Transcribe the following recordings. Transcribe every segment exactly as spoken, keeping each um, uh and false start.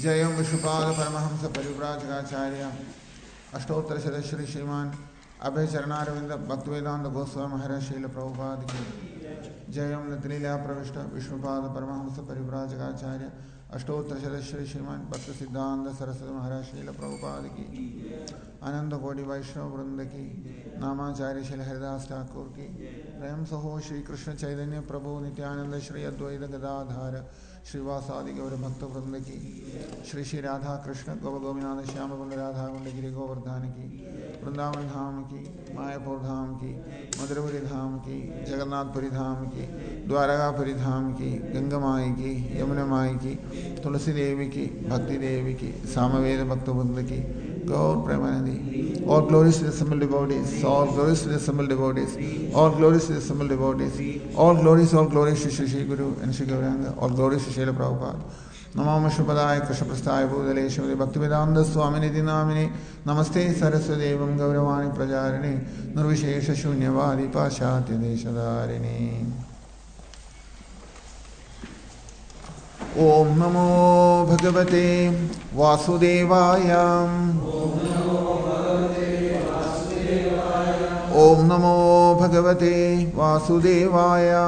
जयं विष्णुपाद परमहंस परिव्राजकाचार्य अष्टोत्तर श्री श्रीमान अभय चरणारविंद भक्तवेदांत गोस्वामी महाराज शील प्रभुपाद की जयं नितलीला प्रविष्ट विष्णुपाद परमहंस परिव्राजकाचार्य अष्टोत्तर श्री श्रीमान भक्त सिद्धांत सरस्वती महाराज शील प्रभुपाद की आनंद कोटि वैष्णव वृंद की नामाचार्य श्री हरिदास ठाकुर की प्रेम सहो श्री कृष्ण चैतन्य प्रभु नित्यानंद श्री अद्वैत गदाधार श्रीवासादि गौर भक्त वृंद की श्री श्री राधा कृष्ण गौ गोविनाथ श्याम कुंड राधा कुंड गिरि गोवर्धन की वृंदावन धाम की मायापुर धाम की मधुरपुरी धाम की जगन्नाथपुरी धाम की द्वारकापुरी धाम की गंगा माई की यमुना माई की तुलसी देवी की भक्ति देवी की सामवेद भक्त वृंद की गौर Premanandi all glories to the assembled devotees, all glories to the assembled devotees, all glories to the assembled devotees, all glories, all glories to Shri Shri Guru and Shri Gauranga, all glories to Srila Prabhupada. Namo Vishnupadaya Krishna Prasthaya Bhudale Shrimati Bhaktivedanta Swamini Dinamini Namaste Saraswati Devam Gauravani Prajarini Nirvishesha Shunyavadi Paschatya Deshadarini. Om Namo Bhagavate Vasudevaya. Om Namo Bhagavate Vasudevaya.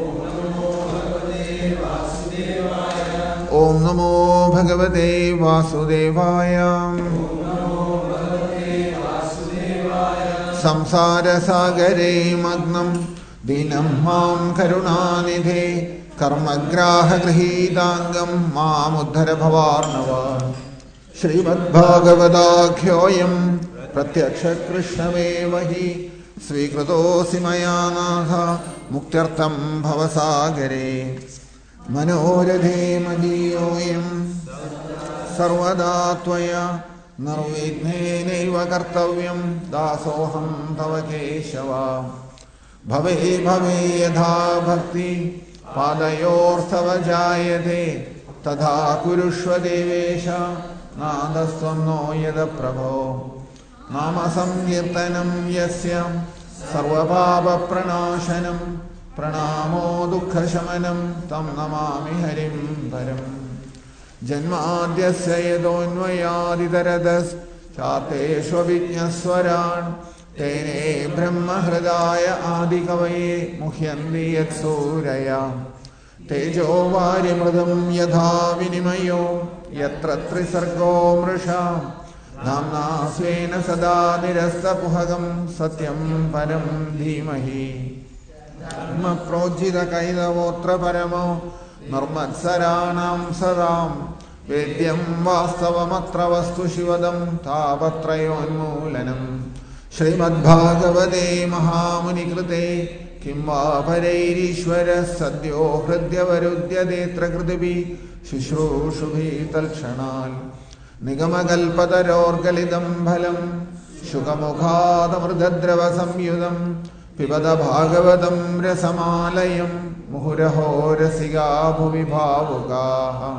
Om Namo Bhagavate Vasudevaya. Samsara Sagare Magnam Dinam Mam Karunanidhe Karmagraha Grihitangam Mam Uddhara Bhavarnava Srimad Bhagavadakhyayam Pratyaksha Krishnamevahi Svikrutosi Mayanatha Muktyartam Bhavasagare Manoradhe Madiyoyam Sarvada Tvaya Narvidhnenaiva Kartavyam Dasoham Tava Keshava Bhave Bhave Yadha Bhakti Padayorthava Jayate Tadha Kurushva Devesha Nadasvam no Yada Prabho Nama Sankirtanam Yasya Sarvabhava Pranashanam Pranamo Dukkha Shamanam Tam Namami Harim Param Janmadyasya Yadonvayaditaradas Chateshva Vijñaswaran Tene Brahma Hridaya Adikavaye Muhyandi Yatsuraya Tejo Vari Mridam Yadha Vinimayo Yatra Trisargo Mrisha Namna Svena Sada Nirasta Puhagam Satyam Param Dhimahi Dharma Projita Kaida Votra Paramo Narmad Saranam Saram Vedyam Vastavamatra Vastu Shivadam Tapatrayon Moolanam Srimad Bhagavate Mahamuni Krite Kimva Pareirishwara Sadyo Hridya Varudya Detra Kritibi Shishrushubi Talkshanal Nigamagalpadarorgalidam Bhalam Shukamukhadamrdadrava Samyudam Pibada Bhagavatam Rasamalayam Muhuraho Rasiga Bhuvi Bhavugaha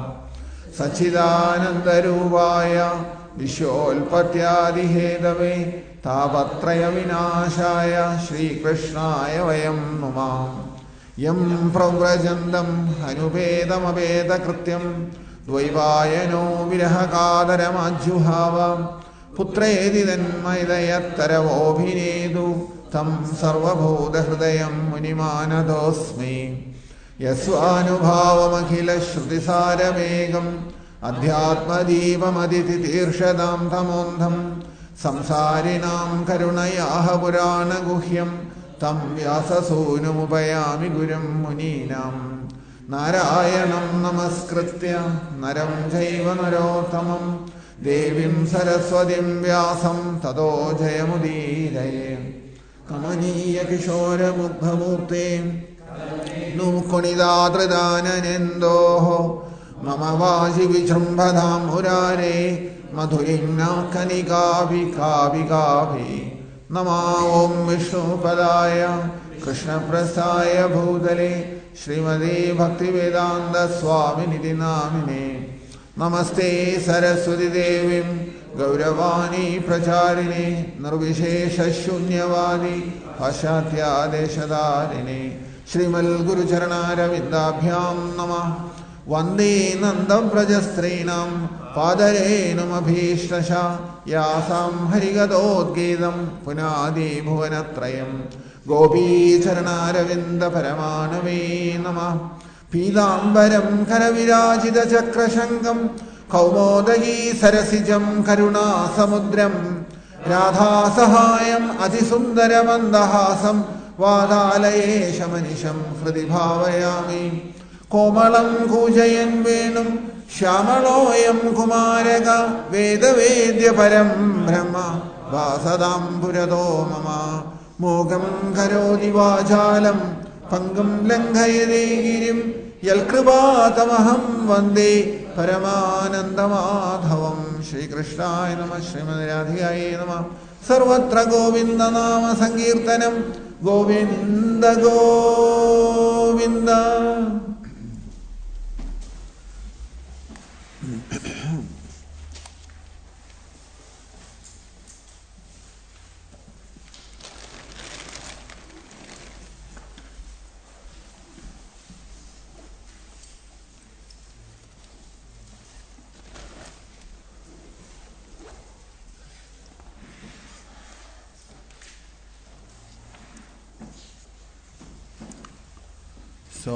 Sachidanandaruvaya Vishwolpatyadi Hedave Tapatraya Vinashaya Shri Krishnaya Vayam Numam Yam Pravrajandam Hanupedam Abeda Krityam Dvaivayano Virahakadaram Ajjuhava Putredi Danmaidayattaravobinedu Tam Sarvabhuda Hridayam Munimanadosmi Yasvanubhavam Akhila Shrutisara Megam Adhyatma Devam Aditi Tirshadam Tamondham Samsarinam Karunayaha Purana Guhyam Tam Vyasasunamupayami Guram Muninam Narayanam Namaskritya Naram Jaiva Narottamam Devim Saraswatim Vyasam Tado Jayamudiraye Kamaniya Kishora Mukhamurte Nukunidadradana Nendoho Mama Vaji Vichrumbhadam Murare Madhurimna Kanikavi Kavi Kavi Nama Om Vishnupadaya Krishna Prasthaya Bhudale Srimati Bhaktivedanta Swamini Dinamine Namaste Saraswati Devim Gauravani Pracharini Nirvishesha Shunyavadi Paschatya Deshadarini Shrimal Guru Charanara Vidabhyam Namah Vande Nandavrajastrinam Padarenumabhishtasha Yasam Harigadodgedam Punadi Bhuvanatrayam Gopi Charanaravindha Paramanave Namah Pidambaram Karavirajita Chakrashankam Kaumodagi Sarasijam Karuna Samudram Radha Sahayam Adisundara Mandahasam Vadalaye Shamanisham Hridibhavayami Komalam Kujayan Venum Shamaloyam Kumarega Veda Vedya Param Brahma Vasadam Purado Mama Mogam Karodi Vajalam Pangam Langhayade Girim Yalkribatamaham Vande Paramanandamadhavam Shri Krishnaya Namah Srimad Radhikaya Namah Sarvatra Govinda Nama Sankirtanam Govinda Govinda. So,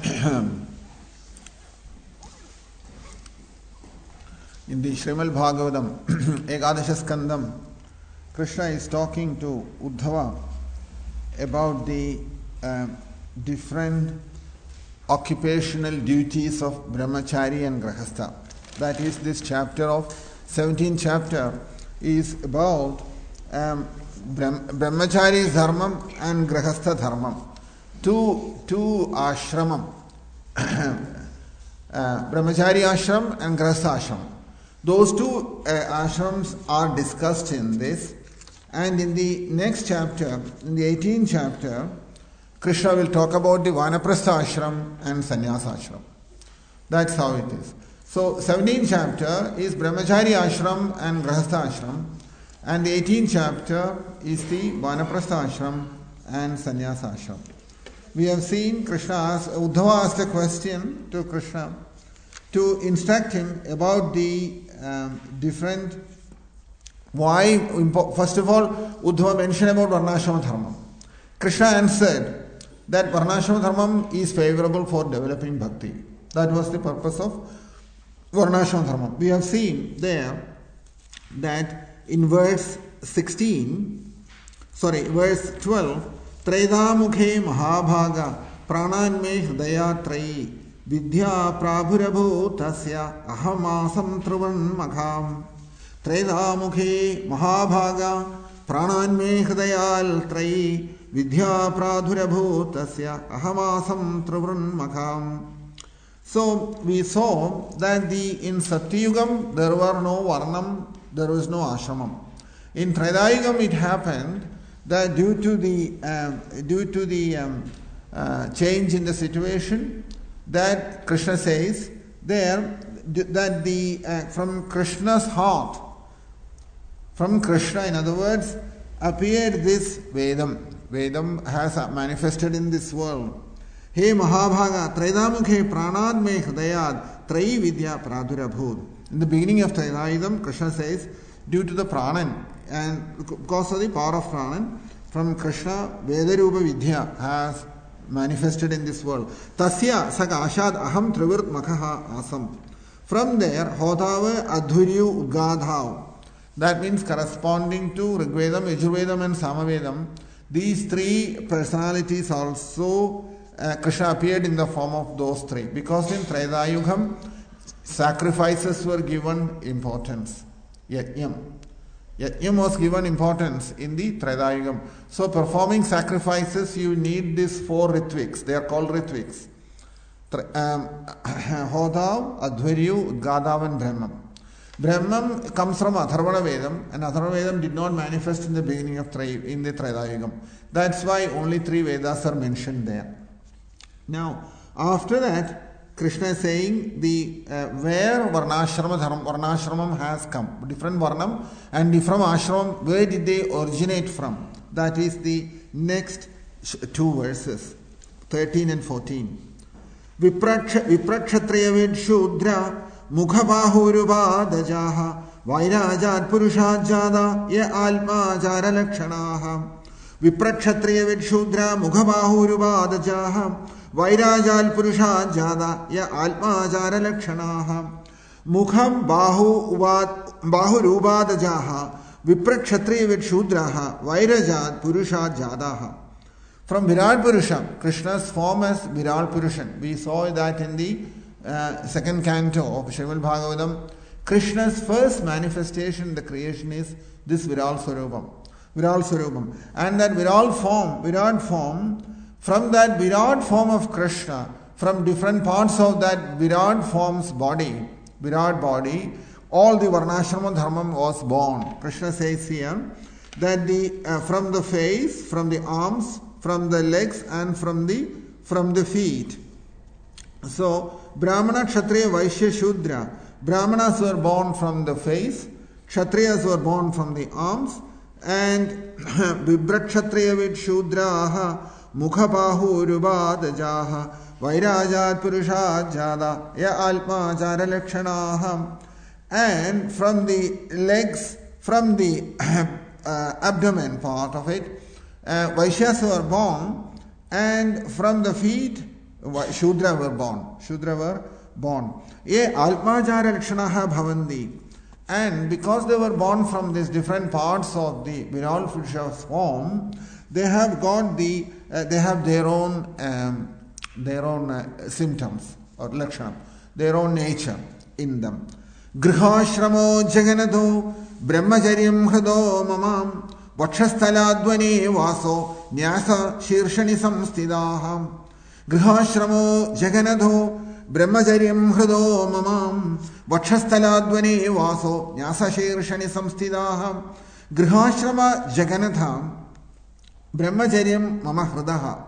in the Srimad Bhagavatam, Ekadasha Skandam, Krishna is talking to Uddhava about the uh, different occupational duties of Brahmachari and Grahastha. That is, this chapter of seventeenth chapter is about um, Brahm, Brahmachari's Dharmam and Grahastha Dharmam. Two, two ashramam, uh, Brahmachari ashram and Grahastha ashram. Those two uh, ashrams are discussed in this, and in the next chapter, in the eighteenth chapter, Krishna will talk about the Vanaprastha ashram and Sannyasa ashram. That's how it is. So, seventeenth chapter is Brahmachari ashram and Grahastha ashram, and the eighteenth chapter is the Vanaprastha ashram and Sannyasa ashram. We have seen Krishna ask, Uddhava asked a question to Krishna to instruct him about the um, different, why, first of all, Uddhava mentioned about Varnashrama Dharmam. Krishna answered that Varnashrama Dharmam is favorable for developing bhakti. That was the purpose of Varnashrama Dharmam. We have seen there that in verse sixteen, sorry, verse twelve, Traidamukhe Mahabhaga Prananme Hridaya Trayi Vidya Prabhurabhu Tasya Ahamasam Truvan Makham. Traidamukhe Mahabhaga Prananme Hridayal Trayi Vidya Prabhurabhu Tasya Ahamasam Truvan Makham. So we saw that the in Satyugam there were no Varnam, there was no Ashramam. In Traidayugam it happened that due to the um, due to the um, uh, change in the situation, that Krishna says there that the uh, from Krishna's heart, from Krishna, in other words, appeared this Vedam. Vedam has manifested in this world. He Mahabhaga Traidamukhe Pranad me Hridayad Trayi Vidya Pradurabhut. In the beginning of Traidayudam, Krishna says, due to the Pranan, and because of the power of Pranan, from Krishna, Vedarupa Vidya has manifested in this world. Tasya Saka Ashad Aham Trivirt Makaha Asam. From there, Hodava Adhuryu Udgadhav. That means corresponding to Rigvedam, Yajurvedam and Samavedam. These three personalities also, uh, Krishna appeared in the form of those three. Because in Traidayugam, sacrifices were given importance. Yajnam. Yajnam was given importance in the Traidayugam. So performing sacrifices, you need these four ritviks. They are called ritviks. Hodav, Adhvaryu, Udgadav and Brahmam. Brahmam comes from Atharvana Vedam, and Atharvana Vedam did not manifest in the beginning of Tri, in the Traidayugam. That's why only three Vedas are mentioned there. Now, after that, Krishna is saying the uh, where Varnashrama Dharma, Varnashramam has come. Different Varnam and different Ashramam, where did they originate from? That is the next two verses, thirteen and fourteen. Viprakshatriyavid Shudra Mukhabahurubadajaha Vairajat Purushajada Ye Alma Jara Lakshanaha Viprakshatriyavid Shudra Mukhabahurubadajaha Vairajal Purushajada Ye Alma Jara Lakshanaha Mukham Bahu Bahurubadajaha Viprakshatriyavid Shudraha Vairajat Purushajadaha. From Virat Purusha, Krishna's form as Virat Purushan. We saw that in the uh, second canto of Srimad Bhagavatam. Krishna's first manifestation in the creation is this Virat Swarupam. Virat Swarupam. And that Virat form, Virat form, from that Virat form of Krishna, from different parts of that Virat form's body, Virat body, all the Varnashrama Dharmam was born. Krishna says here that the uh, from the face, from the arms, from the legs and from the from the feet. So Brahmana, Kshatriya, Vaishya, Shudra. Brahmanas were born from the face, Kshatriyas were born from the arms, and Vibrakshatriyavid Shudraha Mukhabahu Urubadajaha Vairajat Purushajada Ya Alpa Jara Lakshanaha. And from the legs, from the uh, abdomen part of it, Uh, Vaishyas were born, and from the feet, Shudra were born. Shudra were born. Ye Alpajara Lakshanaha Bhavandi. And because they were born from these different parts of the Viral Purusha's form, they have got the, uh, they have their own, um, their own uh, symptoms or Lakshana, their own nature in them. Grihashramo Jaganado Brahmacharyam Hrido Mamam Vakshasthaladvane Vaso Nyasa Shirshani Samstidaham Grihashramo Jaganadho Brahmacharyam Hrido Mamam Vakshasthaladvane Vaso Nyasa Shirshani Samstidaham Grihashrama Jaganadham Brahmacharyam Mama Hridaha.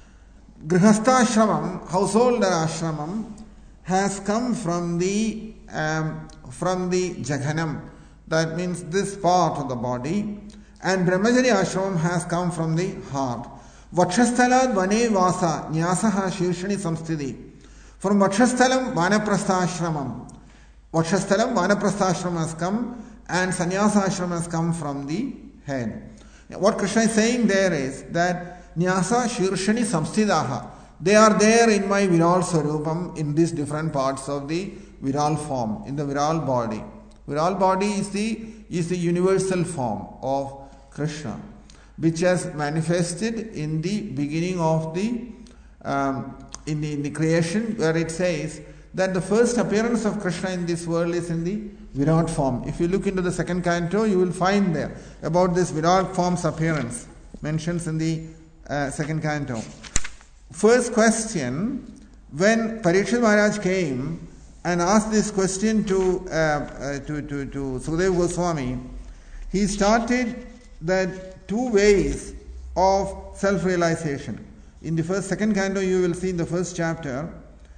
Grihasthashramam, householder ashramam, has come from the um, from the Jaganam. That means this part of the body. And Brahmacharya ashramam has come from the heart. Vakshasthala Dvane Vasa Nyasaha Shirshani Samstiti. From Vakshasthalam Vanaprastha ashramam. Vakshasthalam Vanaprastha ashramam has come, and Sannyasa ashramam has come from the head. What Krishna is saying there is that Nyasa Shirshani Samstidaha. They are there in my Viral Swarupam in these different parts of the Viral form, in the Viral body. Viral body is the, is the universal form of Krishna, which has manifested in the beginning of the, um, in the, in the creation, where it says that the first appearance of Krishna in this world is in the Virat form. If you look into the second canto, you will find there about this Virat form's appearance, mentions in the uh, second canto. First question, when Parikshit Maharaj came and asked this question to, uh, uh, to, to, to Sukadeva Goswami, he started that two ways of self-realization. In the first, second canto, you will see in the first chapter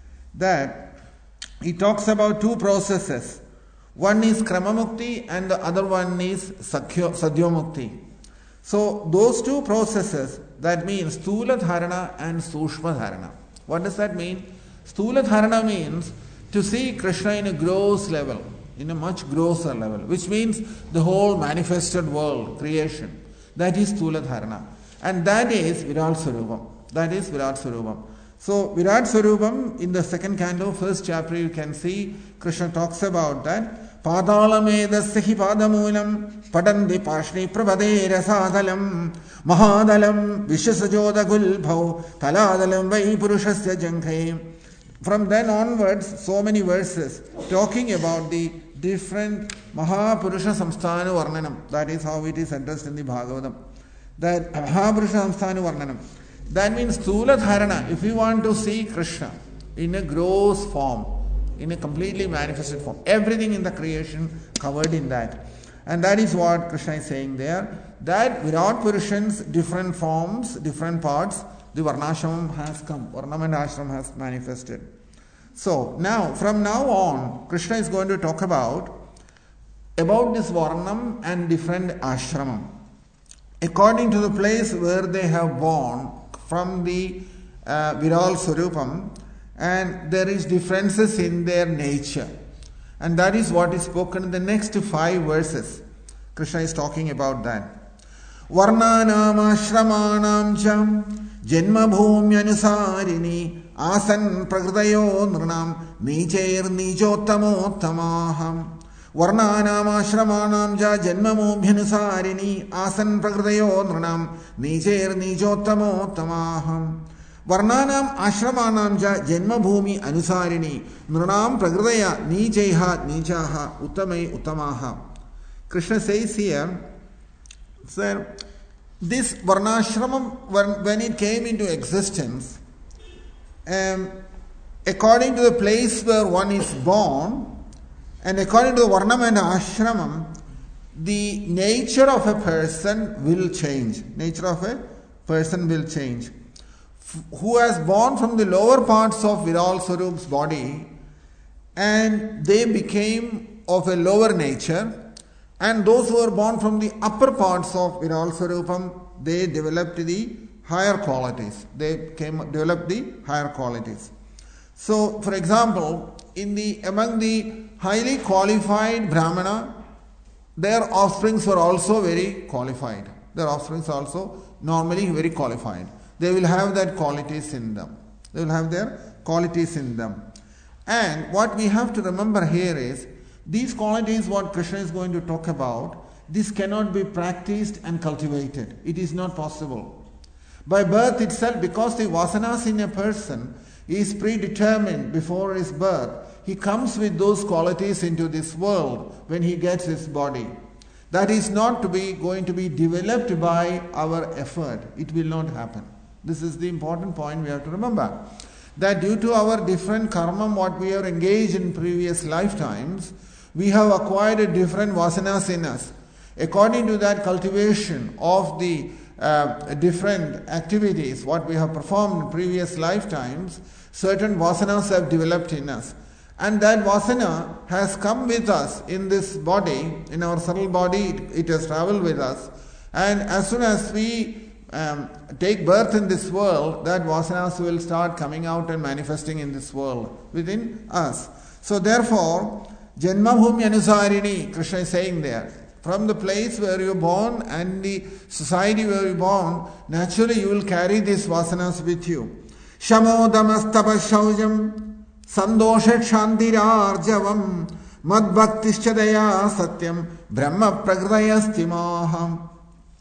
that he talks about two processes. One is Kramamukti and the other one is Sadyomukti. So those two processes, that means Sthula Dharana and Sushma Dharana. What does that mean? Sthula Dharana means to see Krishna in a gross level, in a much grosser level, which means the whole manifested world, creation. That is Sthula Dharana. And that is Virat Swarupam. That is Virat Swarupam. So Virat Swarupam, in the second canto, first chapter, you can see Krishna talks about that. Padalamedasya padamulam padandi pashni prabhade rasadalam mahadalam vishasajoda gulbhau taladalam vai purushasya jankhe. From then onwards, so many verses talking about the different Mahapurusha Samsthana Varnanam. That is how it is addressed in the Bhagavatam. That Mahapurusha Samsthana Varnanam. That means Sthula Dharana. If you want to see Krishna in a gross form, in a completely manifested form, everything in the creation covered in that. And that is what Krishna is saying there. That Virat Purushan's different forms, different parts, the Varnashram has come. Varnam and Ashram has manifested. So now, from now on, Krishna is going to talk about about this Varnam and different Ashramam. According to the place where they have born from the uh, Viral Swarupam, and there is differences in their nature. And that is what is spoken in the next five verses. Krishna is talking about that. Varnanam ashramanam cham janma bhumyanusarini asan prakritayo nrinam nichair nijottamottamaaham. Varnanam ashramanam ja janma bhumyanusarini asan prakritayo nrinam nichair nijottamottamaaham. Varnanam ashramanam ja janma bhumi anusarini nrinam prakritaya nichaiha nichaha uttamai uttamaha. Krishna says here, sir, this varnashramam, when, when it came into existence, um, according to the place where one is born, and according to the varnam and ashramam, the nature of a person will change. Nature of a person will change. Who has born from the lower parts of Viral Swarup's body, and they became of a lower nature, and those who are born from the upper parts of Viral Swarupam, they developed the higher qualities. They came developed the higher qualities. So, for example, in the among the highly qualified Brahmana, their offsprings were also very qualified. Their offsprings also normally very qualified. They will have that qualities in them. They will have their qualities in them. And what we have to remember here is, these qualities what Krishna is going to talk about, this cannot be practiced and cultivated. It is not possible. By birth itself, because the vasanas in a person is predetermined before his birth, he comes with those qualities into this world when he gets his body. That is not to be going to be developed by our effort. It will not happen. This is the important point we have to remember. That due to our different karma, what we have engaged in previous lifetimes, we have acquired a different vasanas in us. According to that cultivation of the uh, different activities, what we have performed in previous lifetimes, certain vasanas have developed in us. And that vasana has come with us in this body, in our subtle body, it, it has traveled with us. And as soon as we um, take birth in this world, that vasanas will start coming out and manifesting in this world within us. So therefore, Janma Bhumi Anusarini, Krishna is saying there, from the place where you are born and the society where you are born, naturally you will carry these vasanas with you. Shamodamastapashaujam Sandosha Shantirarjavam Madbhaktischadaya Satyam Brahma Prakritayastimaham.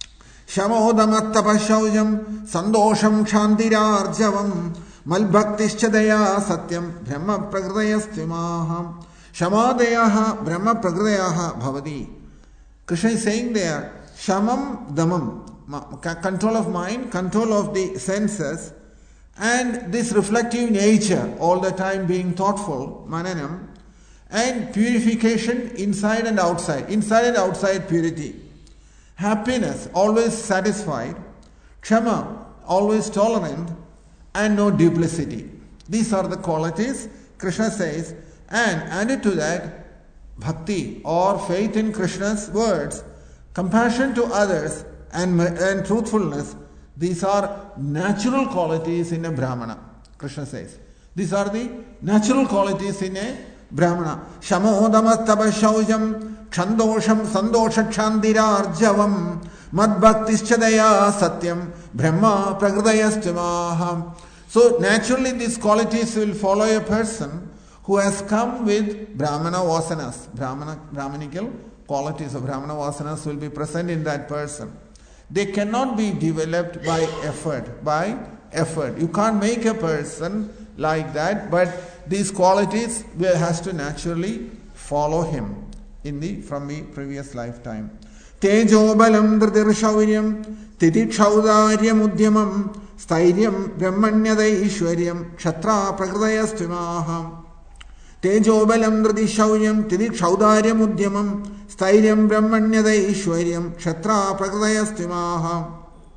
Shamodamattapashaujam Sandosham Shantirarjavam Malbhaktischadaya Satyam Brahma Prakritayastimaham. Shamadeyaha Brahma Prakrityaha Bhavati. Krishna is saying there, Shamam Damam, control of mind, control of the senses, and this reflective nature, all the time being thoughtful, mananam, and purification inside and outside, inside and outside purity. Happiness, always satisfied, Kshama, always tolerant, and no duplicity. These are the qualities, Krishna says, and added to that, bhakti or faith in Krishna's words, compassion to others, and, and truthfulness. These are natural qualities in a Brahmana, Krishna says. These are the natural qualities in a Brahmana. Shamodamattapashaujam Chandosham Sandosha Kshantirarjavam Madbhaktischadaya Satyam Brahma Prakritayastimaham. So naturally these qualities will follow a person who has come with Brahmana vasanas. Brahmana, Brahmanical qualities of Brahmana vasanas will be present in that person. They cannot be developed by effort, by effort. You can't make a person like that, but these qualities will has to naturally follow him in the from the previous lifetime. Tejo balam dhritirshauryam titikshaudharyam udyamam stairyam brahmanyadaishwaryam kshatra prakritayastimaham. Tejo balam dhritirshauryam titikshaudharyam udyamam stairyam brahmanyadaishwaryam kshatra prakritayastimaham.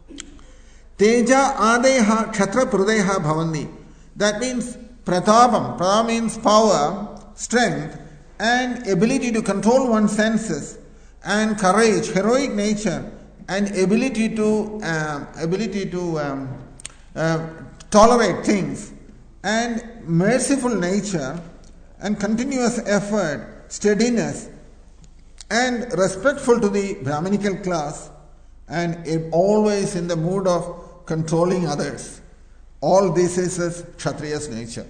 Teja adeha kshatra pradeha bhavandi. That means pratapam. Pratapam means power, strength, and ability to control one's senses, and courage, heroic nature, and ability to um, ability to um, uh, tolerate things. and merciful nature and continuous effort, steadiness, and respectful to the Brahminical class, and always in the mood of controlling others. All this is as Kshatriya's nature.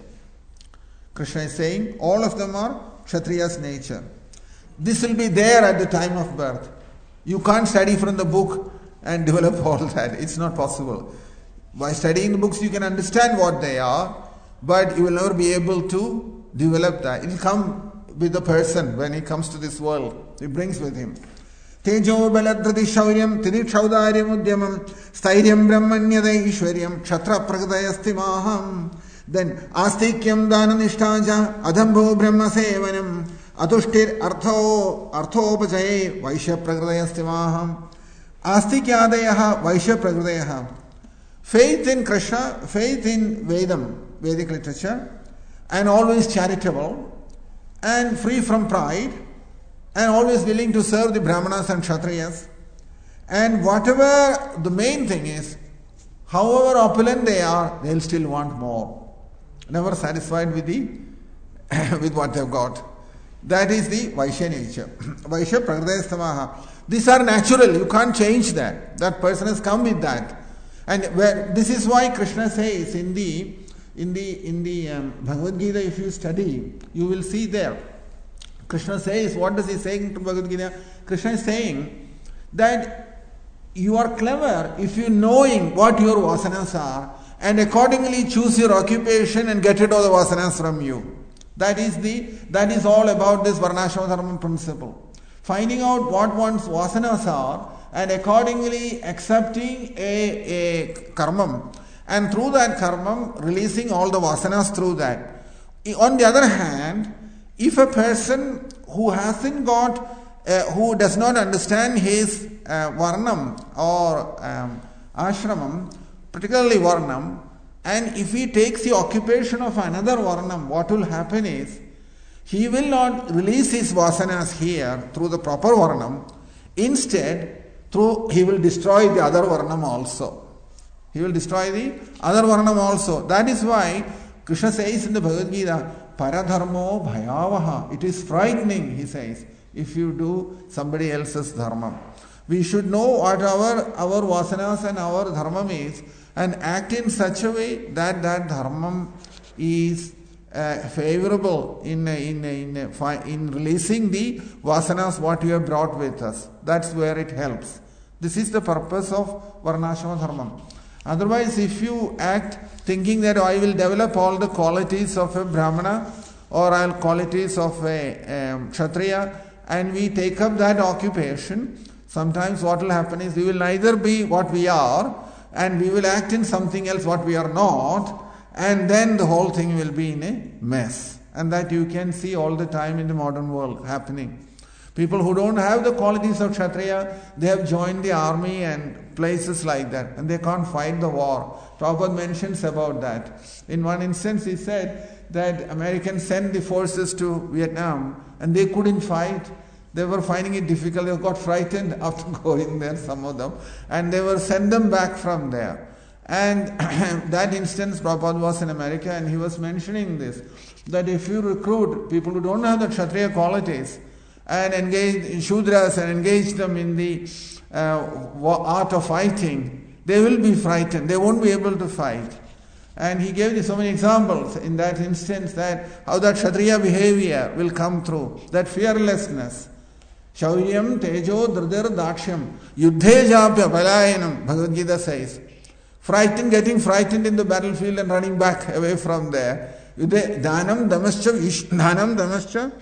Krishna is saying all of them are Kshatriya's nature. This will be there at the time of birth. You can't study from the book and develop all that. It's not possible. By studying the books you can understand what they are, but you will never be able to develop that. It will come with the person when he comes to this world. He brings with him. Tejo baladhrati shauryam tidikshaudaryam udyamam stairyam brahmanyada ishwaryam kshatra prakritayasti maham. Then astikyam dhananishtaja adhambho brahma sevanam atushtir artho arthopachaye vaishya prakritayasti maham. Astikyadayaha vaishya prakritayah. Faith in Krishna, faith in Vedam, Vedic literature, and always charitable and free from pride, and always willing to serve the Brahmanas and Kshatriyas. And whatever the main thing is, however opulent they are, they'll still want more. Never satisfied with the with what they've got. That is the Vaishya nature. Vaishya Prakritayastamaha. These are natural, you can't change that. That person has come with that. And where, this is why Krishna says in the in the in the um, Bhagavad Gita, if you study, you will see there. Krishna says, what does he say to Bhagavad Gita? Krishna is saying that you are clever if you knowing what your vasanas are and accordingly choose your occupation and get rid of the vasanas from you. That is the that is all about this Varnashrama Dharma principle. Finding out what one's vasanas are and accordingly accepting a, a karmam, and through that karmam releasing all the vasanas through that. On the other hand, if a person who hasn't got, uh, who does not understand his uh, varnam or um, ashramam, particularly varnam, and if he takes the occupation of another varnam, what will happen is, he will not release his vasanas here through the proper varnam. Instead, through he will destroy the other varnam also. He will destroy the other varnam also. That is why Krishna says in the Bhagavad Gita, Paradharmo bhayavaha. It is frightening, he says, if you do somebody else's dharma. We should know what our, our vasanas and our dharmam is and act in such a way that that dharmam is uh, favorable in, in, in, in releasing the vasanas what we have brought with us. That's where it helps. This is the purpose of Varnashrama Dharmam. Otherwise, if you act thinking that oh, I will develop all the qualities of a Brahmana or all qualities of a um, Kshatriya, and we take up that occupation, sometimes what will happen is we will neither be what we are and we will act in something else what we are not, and then the whole thing will be in a mess. And that you can see all the time in the modern world happening. People who don't have the qualities of Kshatriya, they have joined the army and places like that, and they can't fight the war. Prabhupada mentions about that. In one instance he said that Americans sent the forces to Vietnam and they couldn't fight. They were finding it difficult. They got frightened after going there, some of them, and they were sent them back from there. And that instance, Prabhupada was in America and he was mentioning this, that if you recruit people who don't have the Kshatriya qualities and engage in Shudras and engage them in the uh, art of fighting, they will be frightened. They won't be able to fight. And he gave so many examples in that instance that how that Kshatriya behavior will come through, that fearlessness. Shauryam tejo dridar dakshyam yuddhe japya palayanam, Bhagavad Gita says. Frightened, getting frightened in the battlefield and running back away from there. Yuddhe dhanam damascha dhanam damascha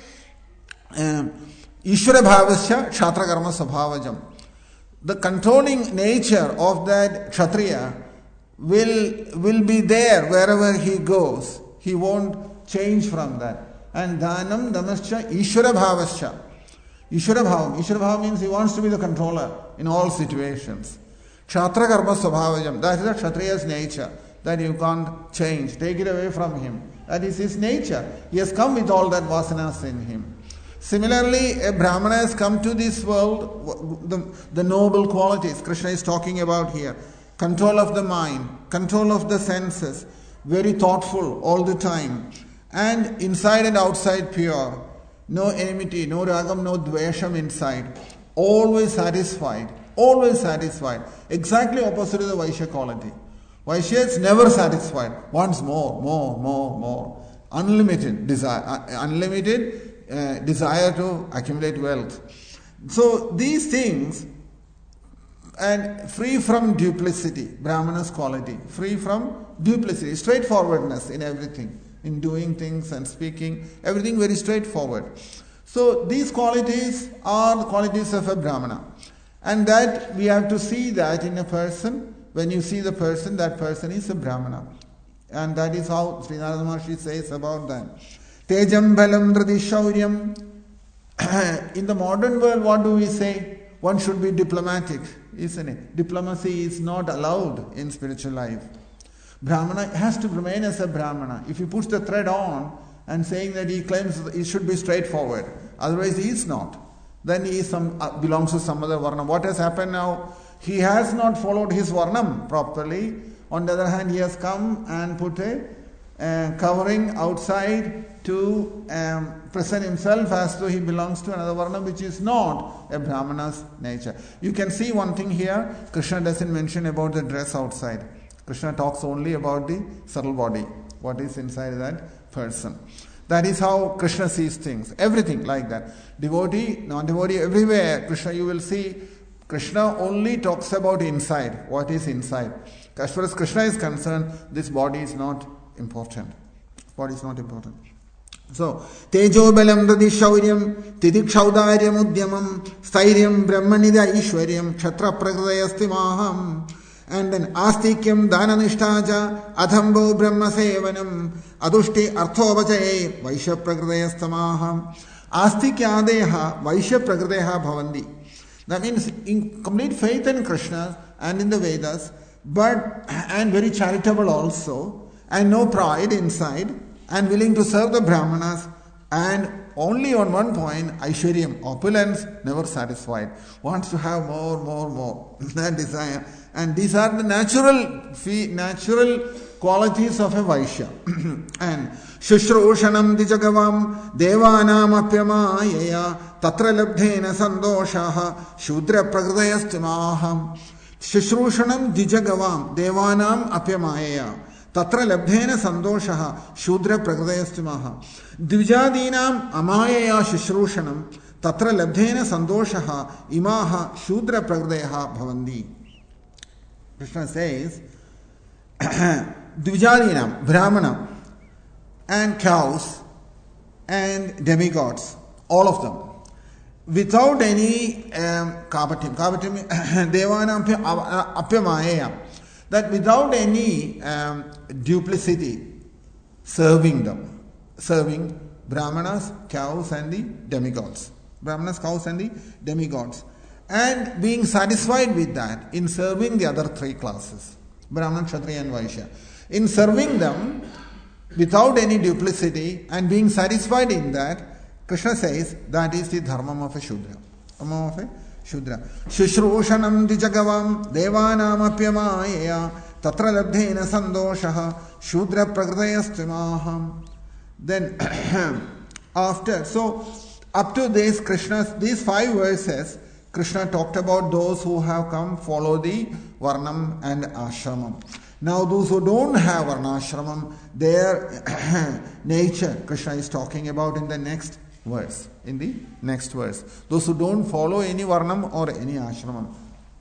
ishvara bhavasya kshatra karma sabhavajam. The controlling nature of that Kshatriya will will be there wherever he goes. He won't change from that. And dhanam damascha ishvara bhavasya. Ishvara bhavam. Ishvara bhavam means he wants to be the controller in all situations. Kshatra karma sabhavajam. That is the Kshatriya's nature. That you can't change. Take it away from him. That is his nature. He has come with all that vasanas in him. Similarly, a Brahmana has come to this world, the, the noble qualities Krishna is talking about here. Control of the mind, control of the senses, very thoughtful all the time, and inside and outside pure, no enmity, no ragam, no dvesham inside, always satisfied, always satisfied. Exactly opposite to the Vaishya quality. Vaishya is never satisfied, wants more, more, more, more. Unlimited desire, uh, unlimited uh, desire to accumulate wealth. So these things, and free from duplicity, Brahmana's quality, free from duplicity, straightforwardness in everything, in doing things and speaking, everything very straightforward. So these qualities are the qualities of a Brahmana. And that we have to see that in a person. When you see the person, that person is a Brahmana. And that is how Sri Narada Maharshi says about that. Tejam balam dridi shauryam. In the modern world, what do we say? One should be diplomatic, isn't it? Diplomacy is not allowed in spiritual life. Brahmana has to remain as a Brahmana. If you push the thread on and saying that he claims he should be straightforward, otherwise he is not. Then he is some, uh, belongs to some other Varnam. What has happened now? He has not followed his Varnam properly. On the other hand, he has come and put a uh, covering outside to um, present himself as though he belongs to another Varnam, which is not a Brahmana's nature. You can see one thing here. Krishna doesn't mention about the dress outside. Krishna talks only about the subtle body, what is inside that person. That is how Krishna sees things. Everything like that. Devotee, non-devotee, everywhere, Krishna, you will see, Krishna only talks about inside, what is inside. As far as Krishna is concerned, this body is not important. Body is not important. So, Tejo Balam Dadi Shauryam, Tidik Shaudaryam Udyamam, Stairyam Brahmanida Ishwaryam, Kshatra Prakritayasti Maham. And then Astikyam Dhananishtaja, Adhambo Brahma Sevanam, Adushti Arthovachaye, Vaishya Prakritayastamaham. Astikyadeha, Vaishya Prakriteha Bhavandi. That means in complete faith in Krishna and in the Vedas, but and very charitable also, and no pride inside, and willing to serve the Brahmanas, and only on one point, Aishwaryam, opulence, never satisfied, wants to have more, more, more, that desire. And these are the natural, natural qualities of a Vaishya. And Shushrushanam Dijagavam Devanam Apyamayaya Tatra Labdhena Sandoshaha Shudra Prakritayastimaham. Shushrushanam Dijagavam Devanam Apyamayaya Tatra Labdhena Sandoshaha Shudra Prakritayastimaham. Dvijadinam Amayaya Shushrushanam Tatra Labdhena Sandoshaha Imaha Shudra Prakritayaha Bhavandi. Krishna says, Dvijadinam, Brahmana, and cows, and demigods, all of them, without any um, kapatim, kapatim, devanam apyamayaya, that without any um, duplicity, serving them, serving Brahmanas, cows, and the demigods. Brahmanas, cows, and the demigods. And being satisfied with that in serving the other three classes, Brahman, Kshatriya and Vaishya. In serving them without any duplicity and being satisfied in that, Krishna says that is the dharma of a Shudra. Dharma of a Shudra. Shushrushanam dijagavam devanam apyamayaya tatra labdhena sandoshaha Shudra prakritayastimaham. Then after, so up to this, Krishna's, these five verses, Krishna talked about those who have come follow the Varnam and Ashramam. Now those who don't have Varnashramam, their nature, Krishna is talking about in the next verse. In the next verse. Those who don't follow any Varnam or any Ashramam.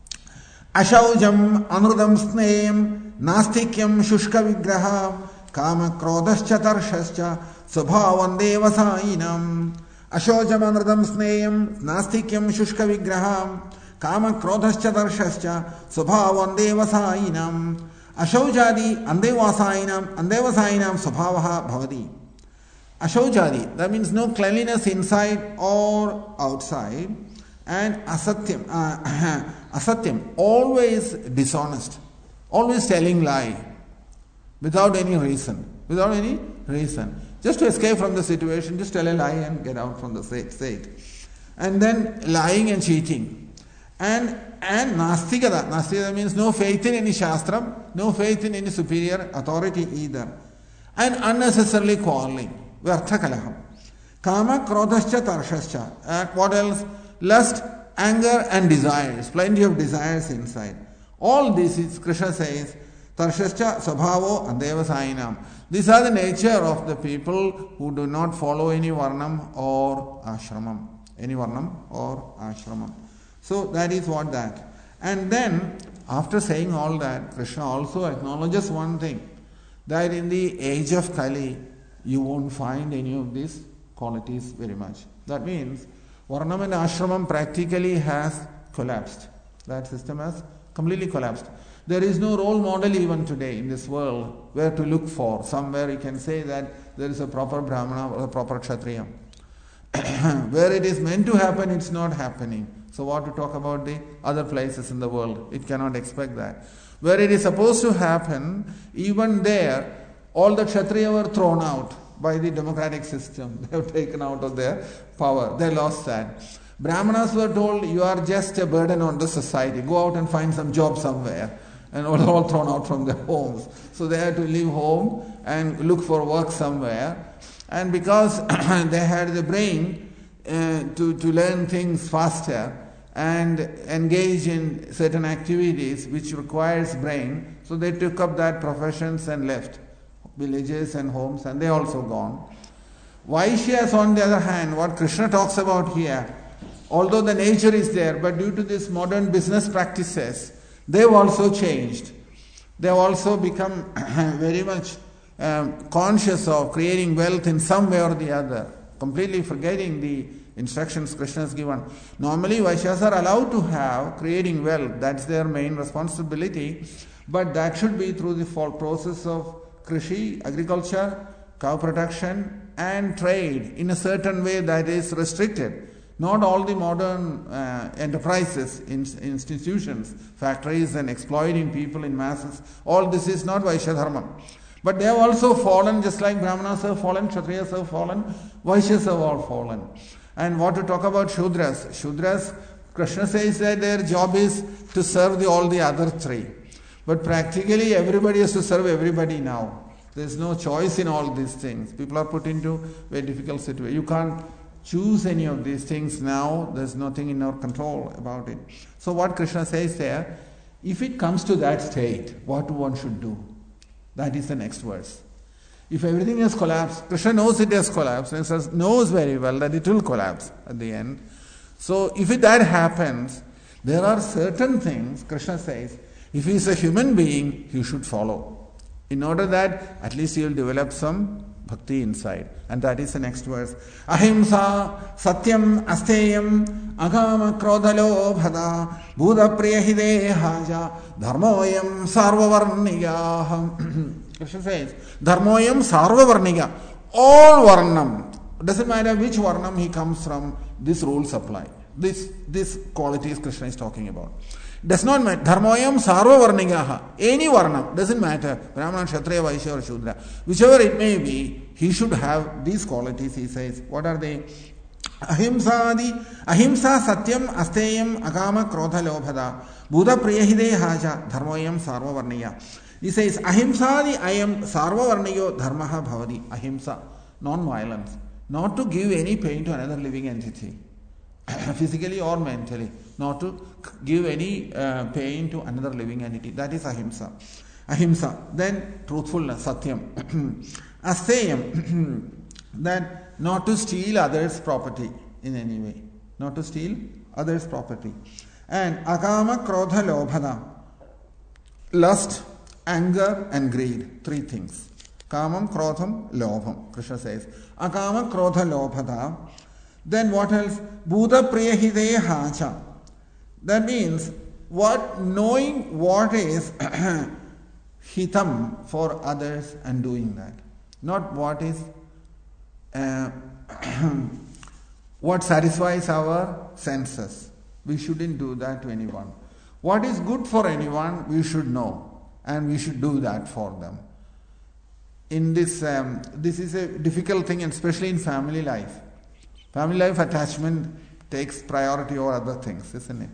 Ashaujam anrudam sneyam nastikyam shushka vigraham kama krodascha tarshascha subhavan devasainam. Ashojam anradam sneyam nastikyam shushka vigraham kama krodhascha darshascha subhavan devasainam. Ashojadi andevasainam andevasainam subhavaha bhavati. Ashojadi, that means no cleanliness inside or outside, and asatyam, uh, asatyam, always dishonest, always telling lie without any reason, without any reason. Just to escape from the situation, just tell a lie and get out from the state. And then lying and cheating. And and nastikada. Nastikada means no faith in any shastram, no faith in any superior authority either. And unnecessarily quarreling. Vyartha kalaham. Kama krodhascha tarshascha. And what else? Lust, anger and desires. Plenty of desires inside. All this is, Krishna says, tarshascha sabhavo andevasayinam. These are the nature of the people who do not follow any varnam or ashramam. Any varnam or ashramam. So that is what that. And then, after saying all that, Krishna also acknowledges one thing. That in the age of Kali, you won't find any of these qualities very much. That means, varnam and ashramam practically has collapsed. That system has completely collapsed. There is no role model even today in this world where to look for. Somewhere you can say that there is a proper Brahmana or a proper Kshatriya. Where it is meant to happen, it's not happening. So what to talk about the other places in the world? It cannot expect that. Where it is supposed to happen, even there, all the Kshatriya were thrown out by the democratic system. They have taken out of their power. They lost that. Brahmanas were told, you are just a burden on the society. Go out and find some job somewhere. And all, all thrown out from their homes. So they had to leave home and look for work somewhere. And because they had the brain uh, to, to learn things faster and engage in certain activities which requires brain, so they took up that professions and left villages and homes, and they also gone. Vaishyas, on the other hand, what Krishna talks about here, although the nature is there, but due to this modern business practices, they've also changed. They've also become very much um, conscious of creating wealth in some way or the other, completely forgetting the instructions Krishna has given. Normally, Vaishyas are allowed to have creating wealth. That's their main responsibility. But that should be through the full process of Krishi, agriculture, cow production, and trade in a certain way that is restricted. Not all the modern uh, enterprises, in, institutions, factories and exploiting people in masses, all this is not Vaishya Dharma. But they have also fallen, just like Brahmanas have fallen, Kshatriyas have fallen, Vaishyas have all fallen. And what to talk about Shudras? Shudras, Krishna says that their job is to serve the, all the other three. But practically everybody has to serve everybody now. There is no choice in all these things. People are put into a very difficult situation. You can't choose any of these things now. There's nothing in our control about it. So what Krishna says there, if it comes to that state, what one should do? That is the next verse. If everything has collapsed, Krishna knows it has collapsed and says, knows very well that it will collapse at the end. So if it, that happens, there are certain things, Krishna says, if he is a human being, he should follow. In order that at least he will develop some bhakti inside. And that is the next verse. Ahimsa satyam asteyam agama krodhalo bhada buddha priyahidehaja dharmoyam sarvavarnigaham. Krishna says, dharmoyam sarvavarniga. All varnam. Doesn't matter which varnam he comes from, this rules apply. This, this qualities Krishna is talking about. Does not matter. Dharmoyam sarva varnigaha. Any varnam. Doesn't matter. Brahmana, Kshatriya, Vaishya or Shudra. Whichever it may be, he should have these qualities, he says. What are they? Ahimsa, ahimsa satyam asteyam agama krodha lobhada buddha priyahide haja dharmoyam sarva varniya. He says, ahimsadi ayam sarva varniyo dharmaha bhavadi. Ahimsa. Non-violence. Not to give any pain to another living entity. Physically or mentally, not to give any uh, pain to another living entity. That is ahimsa. Ahimsa. Then truthfulness, satyam. Asteyam. That not to steal others' property in any way. Not to steal others' property. And agama krodha lobhada. Lust, anger and greed. Three things. Kamam, krodham, lobham. Krishna says. Agama krodha lobhada. Then what else? Buddha priyahide hacha. That means what knowing what is hitam for others and doing that. Not what is uh, what satisfies our senses. We shouldn't do that to anyone. What is good for anyone, we should know, and we should do that for them. In this, um, this is a difficult thing, especially in family life. Family life attachment takes priority over other things, isn't it?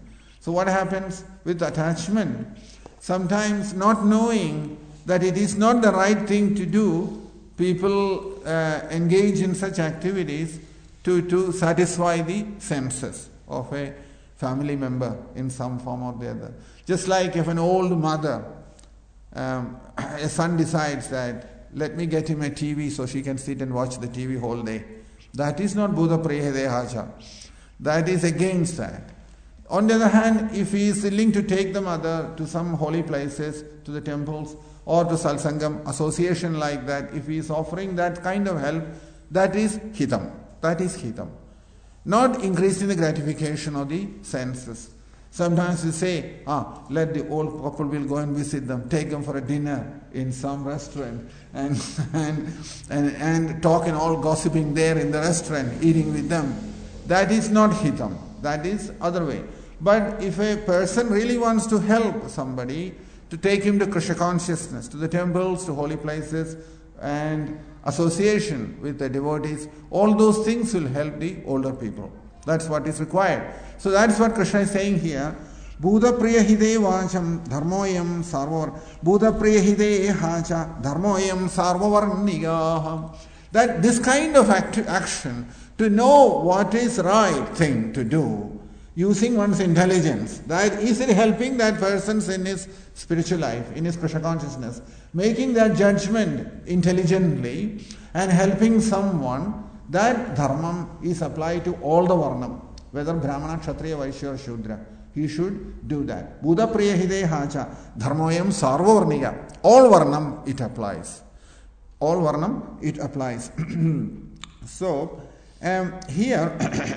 So what happens with attachment? Sometimes not knowing that it is not the right thing to do, people uh, engage in such activities to, to satisfy the senses of a family member in some form or the other. Just like if an old mother, um, a son decides that, let me get him a T V so she can sit and watch the T V whole day. That is not Buddha Priyahidehacha. That is against that. On the other hand, if he is willing to take the mother to some holy places, to the temples, or to Salsangam, association like that, if he is offering that kind of help, that is hitam. That is hitam. Not increasing the gratification of the senses. Sometimes we say, ah, let the old couple will go and visit them, take them for a dinner in some restaurant, and and and, and talk and all gossiping there in the restaurant, eating with them. That is not hitam. That is other way. But if a person really wants to help somebody, to take him to Krishna consciousness, to the temples, to holy places, and association with the devotees, all those things will help the older people. That's what is required. So that's what Krishna is saying here. Buddha priyahide vacham dharmoyam sarvar. Buddha priyahide hacha dharmoyam sarvavarnigaham. That this kind of act- action, to know what is right thing to do, using one's intelligence, that is it helping that person in his spiritual life, in his Krishna consciousness, making that judgment intelligently and helping someone, that dharmam is applied to all the varnam, whether Brahmana, Kshatriya, Vaishya or Shudra. He should do that. Buddha priyahide hacha dharmoyam sarvavarniya. All varnam it applies. All varnam it applies. So, um, here,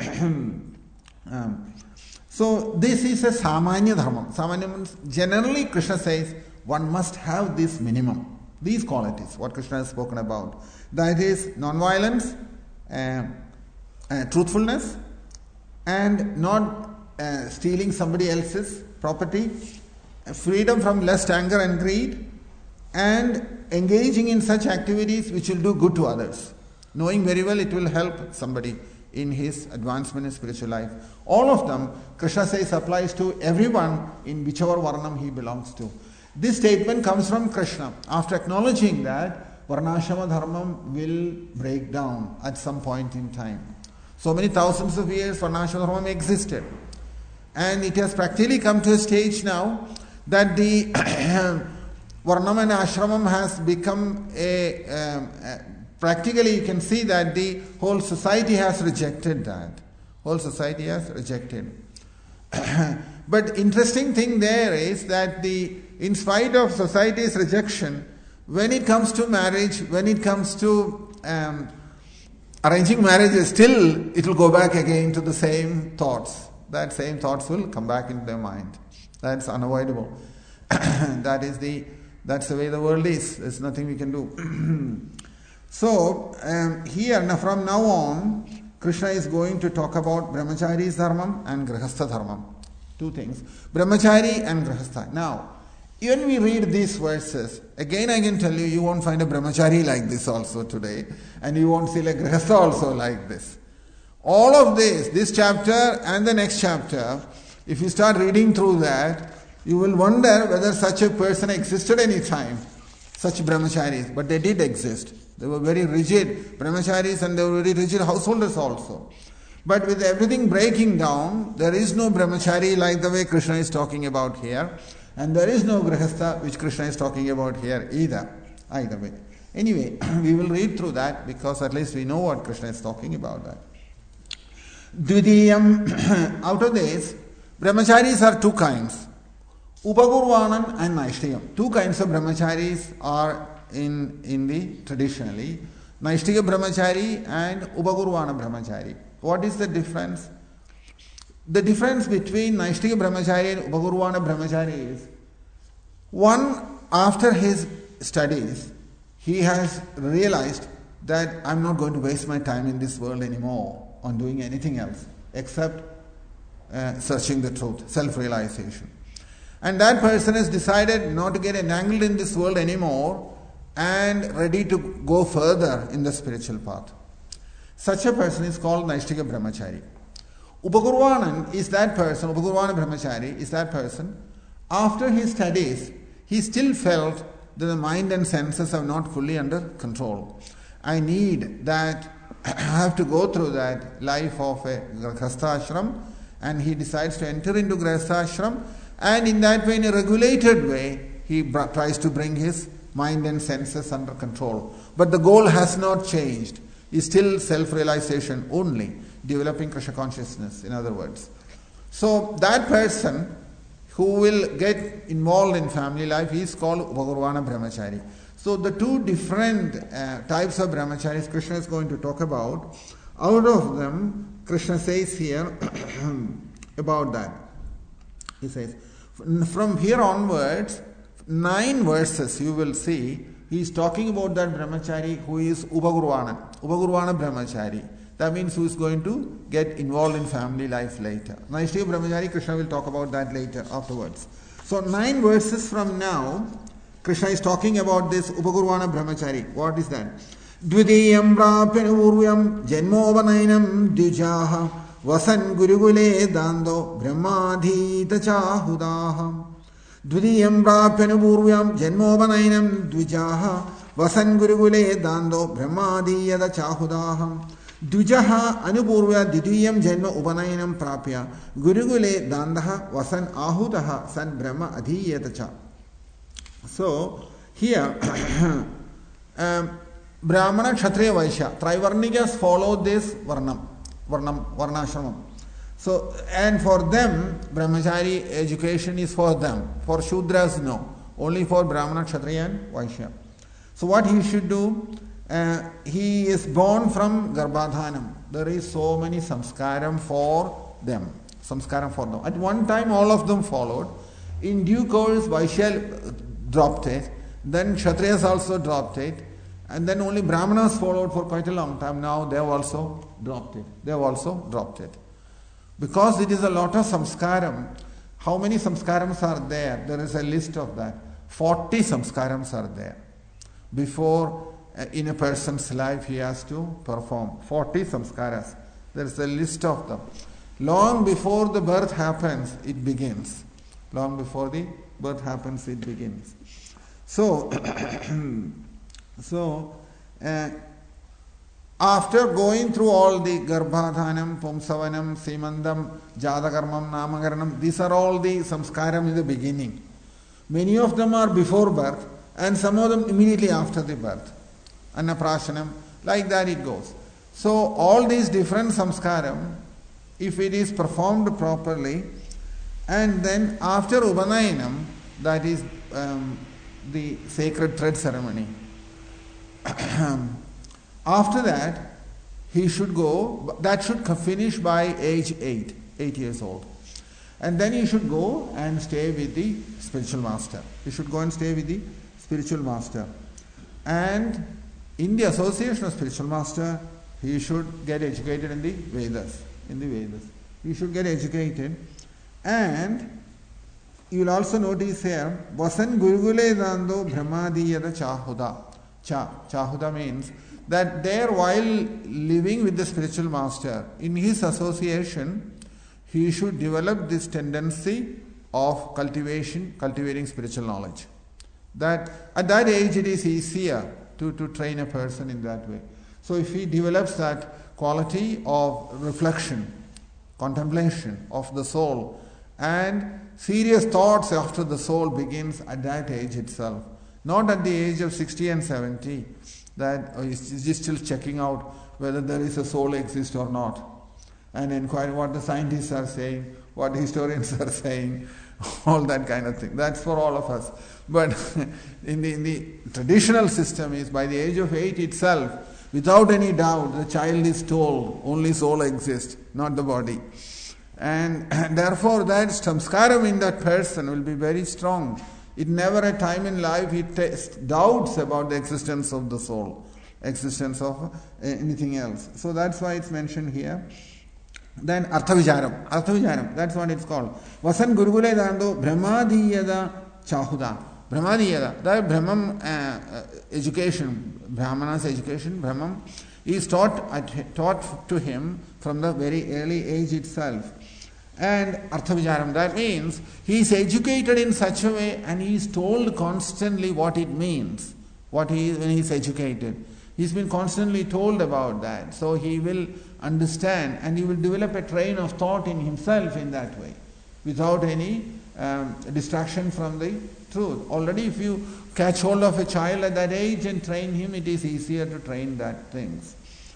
um, so this is a samanya dharma. Samanya means generally Krishna says one must have this minimum, these qualities, what Krishna has spoken about. That is non-violence, uh, uh, truthfulness, and not uh, stealing somebody else's property, uh, freedom from lust, anger and greed, and engaging in such activities which will do good to others, knowing very well it will help somebody in his advancement in spiritual life. All of them, Krishna says, applies to everyone in whichever varnam he belongs to. This statement comes from Krishna after acknowledging that varnashrama dharmam will break down at some point in time. So many thousands of years varnashrama dharmam existed, and it has practically come to a stage now that the varnam and ashramam has become a, um, a practically you can see that the whole society has rejected that. Whole society has rejected. But interesting thing there is that the in spite of society's rejection, when it comes to marriage, when it comes to um, arranging marriages, still it will go back again to the same thoughts. That same thoughts will come back into their mind. That's unavoidable. That is the that's the way the world is. There's nothing we can do. So, um, here, now, from now on, Krishna is going to talk about Brahmachari's dharmam and Grihastha dharmam. Two things. Brahmachari and Grihastha. Now, when we read these verses, again I can tell you, you won't find a Brahmachari like this also today, and you won't see a Grihastha also like this. All of this, this chapter and the next chapter, if you start reading through that, you will wonder whether such a person existed any time, such brahmacharis. But they did exist. They were very rigid brahmacharis and they were very rigid householders also. But with everything breaking down, there is no brahmachari like the way Krishna is talking about here. And there is no grihastha which Krishna is talking about here either. Either way. Anyway, we will read through that because at least we know what Krishna is talking about that. Dvidiyam, out of this, brahmacharis are two kinds. Upagurvanan and Naishtigam. Two kinds of brahmacharis are in, in the traditionally. Naishtiga brahmachari and Upagurvana brahmachari. What is the difference? The difference between Naishtiga brahmachari and Upagurvana brahmachari is, one, after his studies, he has realized that I'm not going to waste my time in this world anymore on doing anything else except uh, searching the truth, self-realization. And that person has decided not to get entangled in this world anymore and ready to go further in the spiritual path. Such a person is called Naishtiga brahmachari. Upagurvanan is that person, Upagurvana Brahmachari is that person, after his studies, he still felt that the mind and senses are not fully under control. I need that, I have to go through that life of a Grihastha ashram, and he decides to enter into Grihastha ashram, and in that way, in a regulated way, he br- tries to bring his mind and senses under control. But the goal has not changed. It's still self-realization only, developing Krishna consciousness, in other words. So that person who will get involved in family life is called Upagurvana Brahmachari. So the two different uh, types of brahmacharis Krishna is going to talk about. Out of them, Krishna says here about that. He says, from here onwards, nine verses you will see, he is talking about that brahmachari who is Upagurvana, Upagurvana Brahmachari. That means who is going to get involved in family life later. Naishtiya Brahmachari, Krishna will talk about that later, afterwards. So nine verses from now, Krishna is talking about this Upagurvana Brahmachari. What is that? Dvidiyam prapyanurvyam janmovanainam dvijaha vasan gurugule dando brahmadhita chahudaha. Dvidiyam prapyanurvyam janmovanainam dvijaha vasan gurugule dando brahmadhita chahudaha. Dvijaha anupurvya didiyam janma upanayanam prapya gurugule dandaha vasan ahudaha san brahma adhiyata cha. So here um, Brahmana, Kshatriya, Vaishya, Trivarnikas follow this Varnam, Varnam, Varnashramam. So, and for them, Brahmachari education is for them. For Shudras, no. Only for Brahmana, Kshatriya and Vaishya. So what he should do, uh, he is born from Garbhadhanam. There is so many samskaram for them. Samskaram for them. At one time, all of them followed. In due course, Vaishya dropped it. Then Kshatriyas also dropped it. And then only Brahmanas followed for quite a long time. Now they have also dropped it. They have also dropped it. Because it is a lot of samskaram. How many samskarams are there? There is a list of that. forty samskarams are there. Before uh, in a person's life he has to perform. forty samskaras. There is a list of them. Long before the birth happens, it begins. Long before the birth happens, it begins. So, so uh, after going through all the Garbhadhanam, Pumsavanam, Simandam, Jadakarmam, Namagaranam, these are all the samskaram in the beginning. Many of them are before birth and some of them immediately after the birth. Annaprashanam, like that it goes. So all these different samskaram, if it is performed properly, and then after Upanayanam, that is um, the sacred thread ceremony, after that, he should go, that should finish by age eight, eight years old. And then he should go and stay with the spiritual master. He should go and stay with the spiritual master. And in the association of spiritual master, he should get educated in the Vedas. In the Vedas. He should get educated. And you will also notice here, Vasan Gurugule Dando Brahmadiyada Chahuda. Cha, Chahuda means that there while living with the spiritual master, in his association, he should develop this tendency of cultivation, cultivating spiritual knowledge. That at that age it is easier to, to train a person in that way. So if he develops that quality of reflection, contemplation of the soul, and serious thoughts after the soul begins at that age itself, not at the age of sixty and seventy, that oh, he's just still checking out whether there is a soul exist or not, and inquiring what the scientists are saying, what the historians are saying, all that kind of thing. That's for all of us. But in the, in the traditional system is by the age of eight itself, without any doubt, the child is told only soul exists, not the body. And, and therefore that samskaram in that person will be very strong. It never a time in life he tests doubts about the existence of the soul, existence of uh, anything else. So that's why it's mentioned here. Then Arthavicharam, Arthavicharam, that's what it's called. Vasan Gurugule Dando Brahmadiyada Chahuda. Brahmadiyada, that Brahman uh, uh, education, Brahmana's education, Brahman, is taught, at, taught to him from the very early age itself. And Arthavicharam, that means he is educated in such a way and he is told constantly what it means, what he when he is educated. He's been constantly told about that. So he will understand and he will develop a train of thought in himself in that way, without any um, distraction from the truth. Already if you catch hold of a child at that age and train him, it is easier to train that things.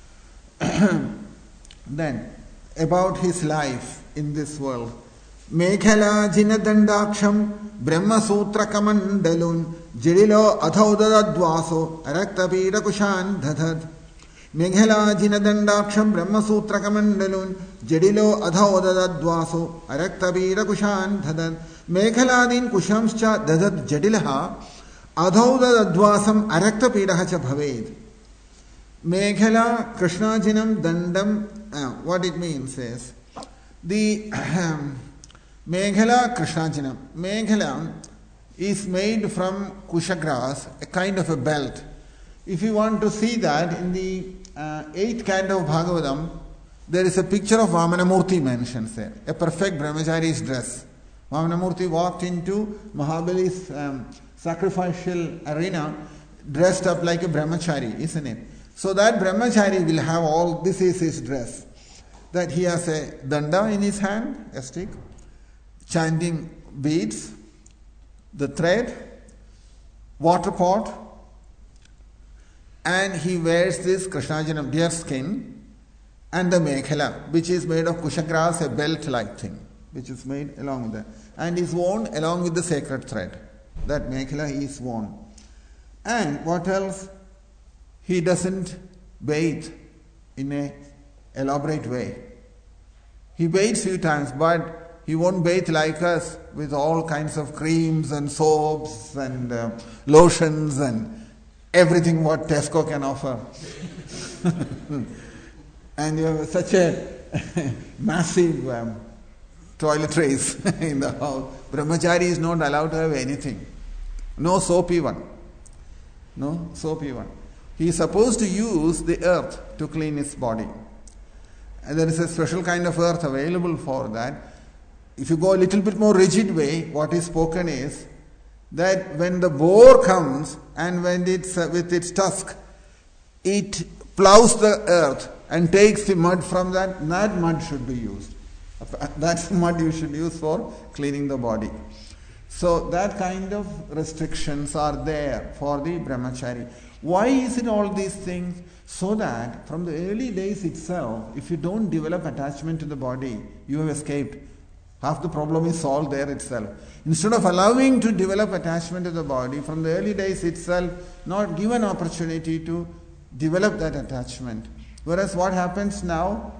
Then, about his life in this world. Meghala jinadandaksham brahma sutra kamandalun jidilo adhaudadadvaso araktapira kushan dhadhad. Meghala jinadandaksham brahma sutra kamandalun jidilo adhaudadadvaso araktapira kushan dhadhad. Meghaladin kushamscha dhadhad jadilaha adhaudadadvasam araktapiraha cha bhaved. Meghala Krishnajinam Dandam, uh, what it means is, the um, Meghala Krishnajinam. Meghala is made from kusha grass, a kind of a belt. If you want to see that, in the uh, eighth canto of Bhagavatam, there is a picture of Vamanamurti mentioned there, a perfect brahmachari's dress. Vamanamurti walked into Mahabali's um, sacrificial arena dressed up like a brahmachari, isn't it? So that brahmachari will have all, this is his dress. That he has a danda in his hand, a stick, chanting beads, the thread, water pot, and he wears this Krishnajinam, deer skin, and the mekhela, which is made of kusha grass, a belt-like thing, which is made along with that, and is worn along with the sacred thread. That mekhela is worn. And what else? He doesn't bathe in a elaborate way. He bathes few times, but he won't bathe like us with all kinds of creams and soaps and uh, lotions and everything what Tesco can offer. And you have such a massive um, toiletries in the house. Brahmachari is not allowed to have anything. No soap even. No soap even. He is supposed to use the earth to clean his body. And there is a special kind of earth available for that. If you go a little bit more rigid way, what is spoken is that when the boar comes and when it's uh, with its tusk, it plows the earth and takes the mud from that, that mud should be used. That's mud you should use for cleaning the body. So that kind of restrictions are there for the brahmachari. Why is it all these things? So that from the early days itself, if you don't develop attachment to the body, you have escaped. Half the problem is solved there itself. Instead of allowing to develop attachment to the body, from the early days itself, not give an opportunity to develop that attachment. Whereas what happens now?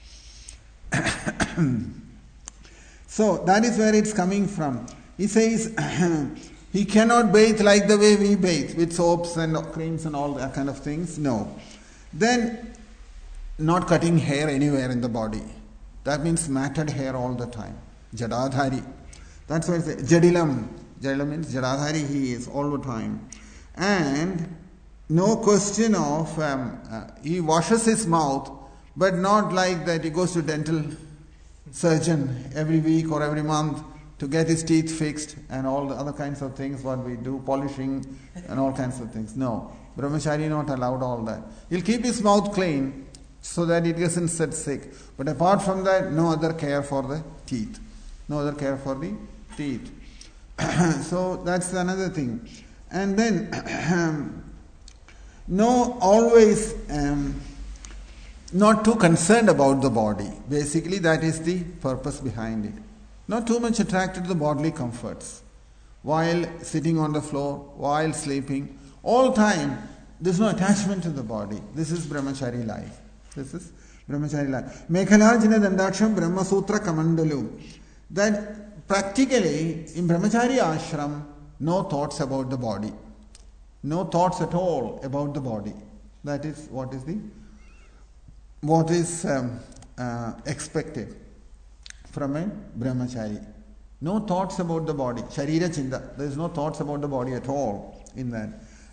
So that is where it's coming from. He says, he cannot bathe like the way we bathe, with soaps and creams and all that kind of things. No. Then, not cutting hair anywhere in the body. That means matted hair all the time. Jadadhari. That's why it's Jadilam. Jadilam means Jadadhari he is all the time. And no question of, um, uh, he washes his mouth, but not like that he goes to dental surgeon every week or every month to get his teeth fixed and all the other kinds of things what we do, polishing and all kinds of things. No, brahmachari not allowed all that. He'll keep his mouth clean so that it doesn't set sick. But apart from that, no other care for the teeth. No other care for the teeth. So that's another thing. And then, no always um, not too concerned about the body. Basically that is the purpose behind it. Not too much attracted to the bodily comforts. While sitting on the floor, while sleeping, all time, there's no attachment to the body. This is brahmachari life. This is brahmachari life. Mekhalajina Dandaksham Brahma Sutra Kamandalu. That practically, in brahmachari ashram, no thoughts about the body. No thoughts at all about the body. That is what is the, what is um, uh, expected from a brahmachari. No thoughts about the body. Sharira chinda. There is no thoughts about the body at all in that.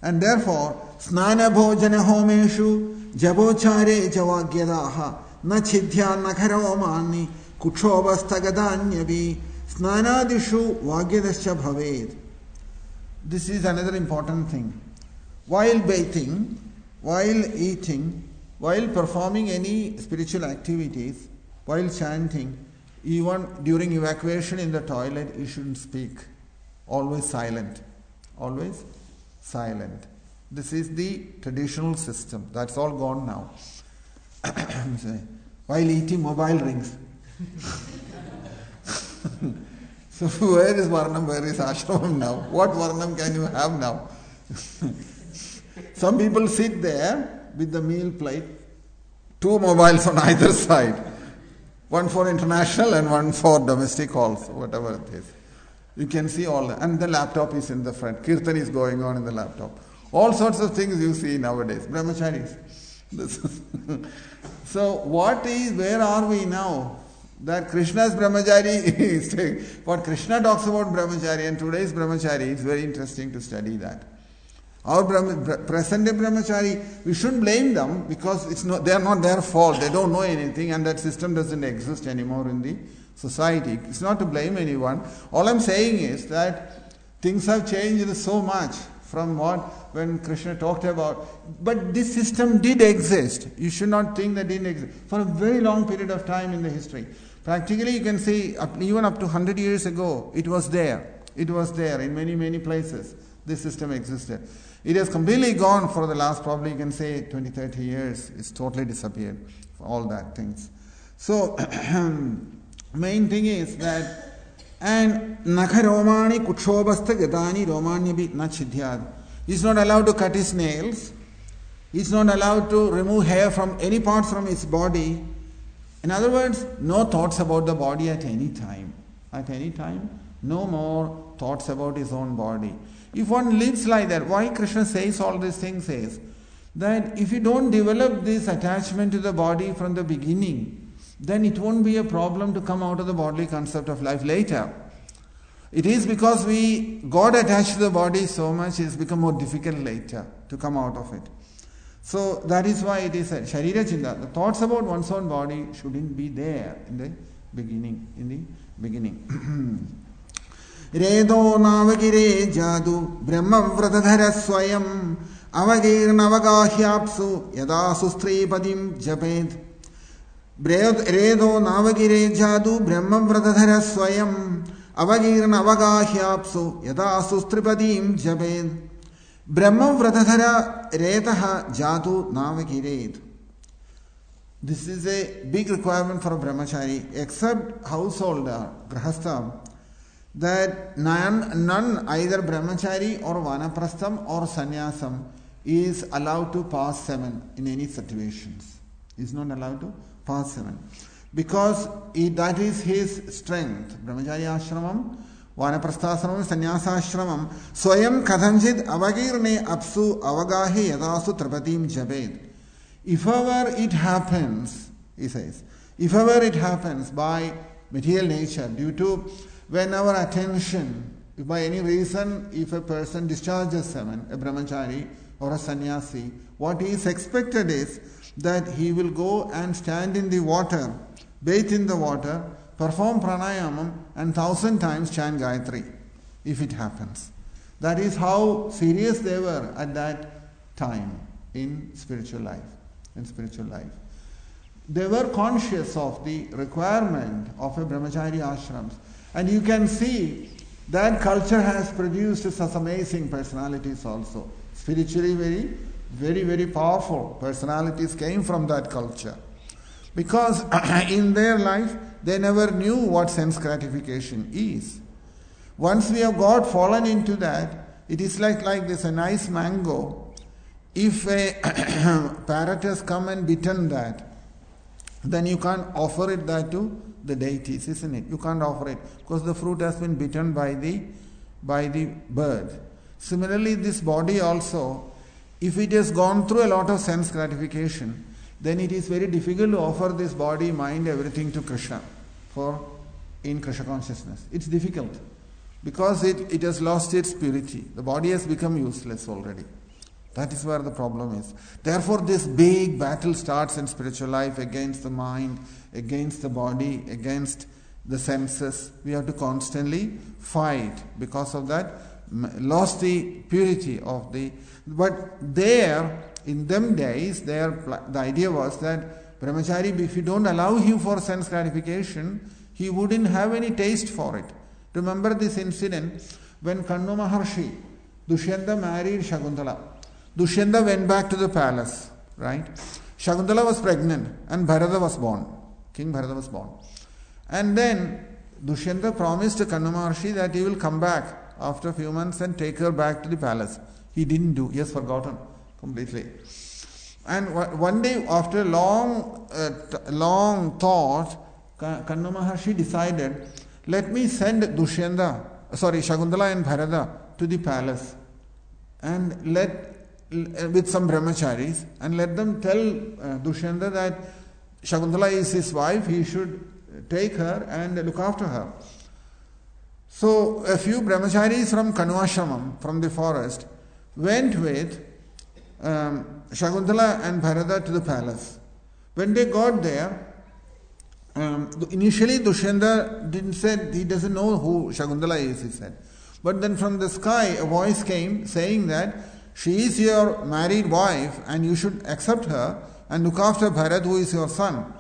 And therefore, snana bhojana homeshu jabochare javagyadaha na chidhya nakaro mani kuchobastagadanyavi snanadishu vagyadascha bhaved. This is another important thing. While bathing, while eating, while performing any spiritual activities, while chanting, even during evacuation in the toilet, you shouldn't speak. Always silent. Always silent. This is the traditional system. That's all gone now. While eating, mobile rings. So where is Varnam? Where is Ashramam now? What Varnam can you have now? Some people sit there with the meal plate, two mobiles on either side. One for international and one for domestic calls, whatever it is. You can see all that. And the laptop is in the front. Kirtan is going on in the laptop. All sorts of things you see nowadays. Brahmacharis. This is so what is, where are we now? That Krishna's brahmachari is saying, what Krishna talks about brahmachari and today's brahmachari, it's very interesting to study that. Our Brahma, present day brahmachari, we shouldn't blame them because it's not, they are not their fault. They don't know anything and that system doesn't exist anymore in the society. It's not to blame anyone. All I'm saying is that things have changed so much from what when Krishna talked about. But this system did exist. You should not think that it didn't exist. For a very long period of time in the history. Practically you can see up, even up to one hundred years ago, it was there. It was there in many, many places. This system existed. It has completely gone for the last probably you can say twenty, thirty years. It's totally disappeared. All that things. So, main thing is that and nakha romani kuchobasta gadani romanyabi na chidhyad. He's not allowed to cut his nails. He's not allowed to remove hair from any parts from his body. In other words, no thoughts about the body at any time. At any time, no more thoughts about his own body. If one lives like that, why Krishna says all these things is that if you don't develop this attachment to the body from the beginning, then it won't be a problem to come out of the bodily concept of life later. It is because we got attached to the body so much, it's become more difficult later to come out of it. So that is why it is said, Sharira Chinta, the thoughts about one's own body shouldn't be there in the beginning. In the beginning. Redo Navagire Jadu Brahma Vratadhara Swayam Avagir Navagahyapsu Yada Sustri Padim Japed Redo Navagire Jadu Brahma Vratadhara Swayam Avagir Navagahyapsu Yada Sustri Padim Japed Brahma Vratadhara Retaha Jadu Navagired. This is a big requirement for a brahmachari, except householder, grahastha, that none, none either brahmachari or vanaprastham or sannyasam is allowed to pass seven in any situations. He is not allowed to pass seven. Because it, that is his strength. Brahmachari ashramam, vanaprasthashramam, sannyasashramam, swayam kathanchid avagirne apsu avagahe yadasu trapatim jabed. If ever it happens, he says, if ever it happens by material nature, due to when our attention, if by any reason, if a person discharges seven, a brahmachari or a sannyasi, what is expected is that he will go and stand in the water, bathe in the water, perform pranayamam and thousand times chant Gayatri, if it happens. That is how serious they were at that time in spiritual life. In spiritual life. They were conscious of the requirement of a brahmachari ashrams. And you can see that culture has produced such amazing personalities also. Spiritually very, very, very powerful personalities came from that culture. Because in their life, they never knew what sense gratification is. Once we have got fallen into that, it is like, like this, a nice mango. If a parrot has come and bitten that, then you can't offer it that to the deities, isn't it? You can't offer it because the fruit has been bitten by the by the bird. Similarly, this body also, if it has gone through a lot of sense gratification, then it is very difficult to offer this body, mind, everything to Krishna for in Krishna consciousness. It's difficult because it, it has lost its purity. The body has become useless already. That is where the problem is. Therefore, this big battle starts in spiritual life against the mind, against the body, against the senses. We have to constantly fight. Because of that, lost the purity of the... But there, in them days, there, the idea was that brahmachari, if you don't allow him for sense gratification, he wouldn't have any taste for it. Remember this incident when Kannu Maharshi, Dushyanta married Shakuntala. Dushyanta went back to the palace, right? Shakuntala was pregnant and Bharata was born. King Bharata was born. And then Dushyanta promised to Kannu Maharshi that he will come back after a few months and take her back to the palace. He didn't do. He has forgotten completely. And one day, after long, uh, t- long thought, Kannu Maharshi decided, let me send Dushyanta, sorry, Shakuntala and Bharata to the palace and let, with some brahmacharis, and let them tell uh, Dushyanta that Shakuntala is his wife, he should take her and look after her. So a few brahmacharis from Kannu Ashramam, from the forest, went with um, Shakuntala and Bharata to the palace. When they got there, um, initially Dushyanta didn't say, he doesn't know who Shakuntala is, he said. But then from the sky a voice came saying that she is your married wife and you should accept her and look after Bharat, who is your son.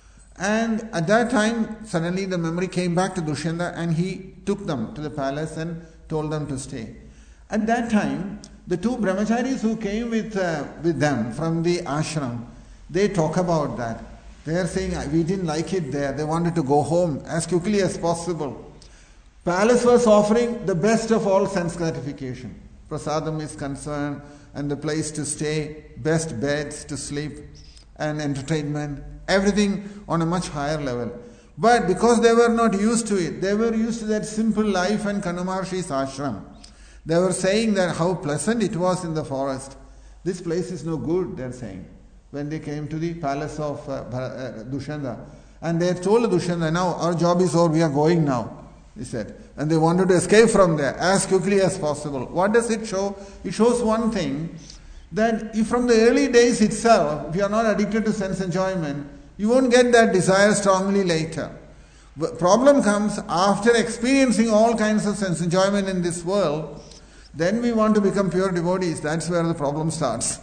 And at that time, suddenly the memory came back to Dushyanta and he took them to the palace and told them to stay. At that time, the two brahmacharis who came with, uh, with them from the ashram, they talk about that. They are saying, we didn't like it there. They wanted to go home as quickly as possible. Palace was offering the best of all sense gratification. Prasadam is concerned and the place to stay, best beds to sleep and entertainment, everything on a much higher level. But because they were not used to it, they were used to that simple life and Kannu Maharshi's ashram. They were saying that how pleasant it was in the forest. This place is no good, they are saying, when they came to the palace of uh, uh, Dushyanta. And they told Dushyanta, now our job is over, we are going now, he said. And they wanted to escape from there as quickly as possible. What does it show? It shows one thing, that if from the early days itself, if you are not addicted to sense enjoyment, you won't get that desire strongly later. The problem comes after experiencing all kinds of sense enjoyment in this world, then we want to become pure devotees. That's where the problem starts.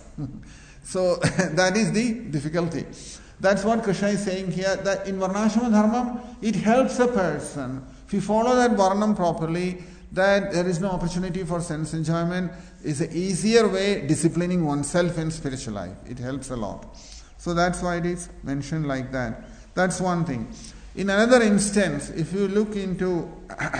So that is the difficulty. That's what Krishna is saying here, that in Varnashrama Dharmam, it helps a person. If you follow that Varnam properly, that there is no opportunity for sense enjoyment, is an easier way disciplining oneself in spiritual life. It helps a lot. So that's why it is mentioned like that. That's one thing. In another instance, if you look into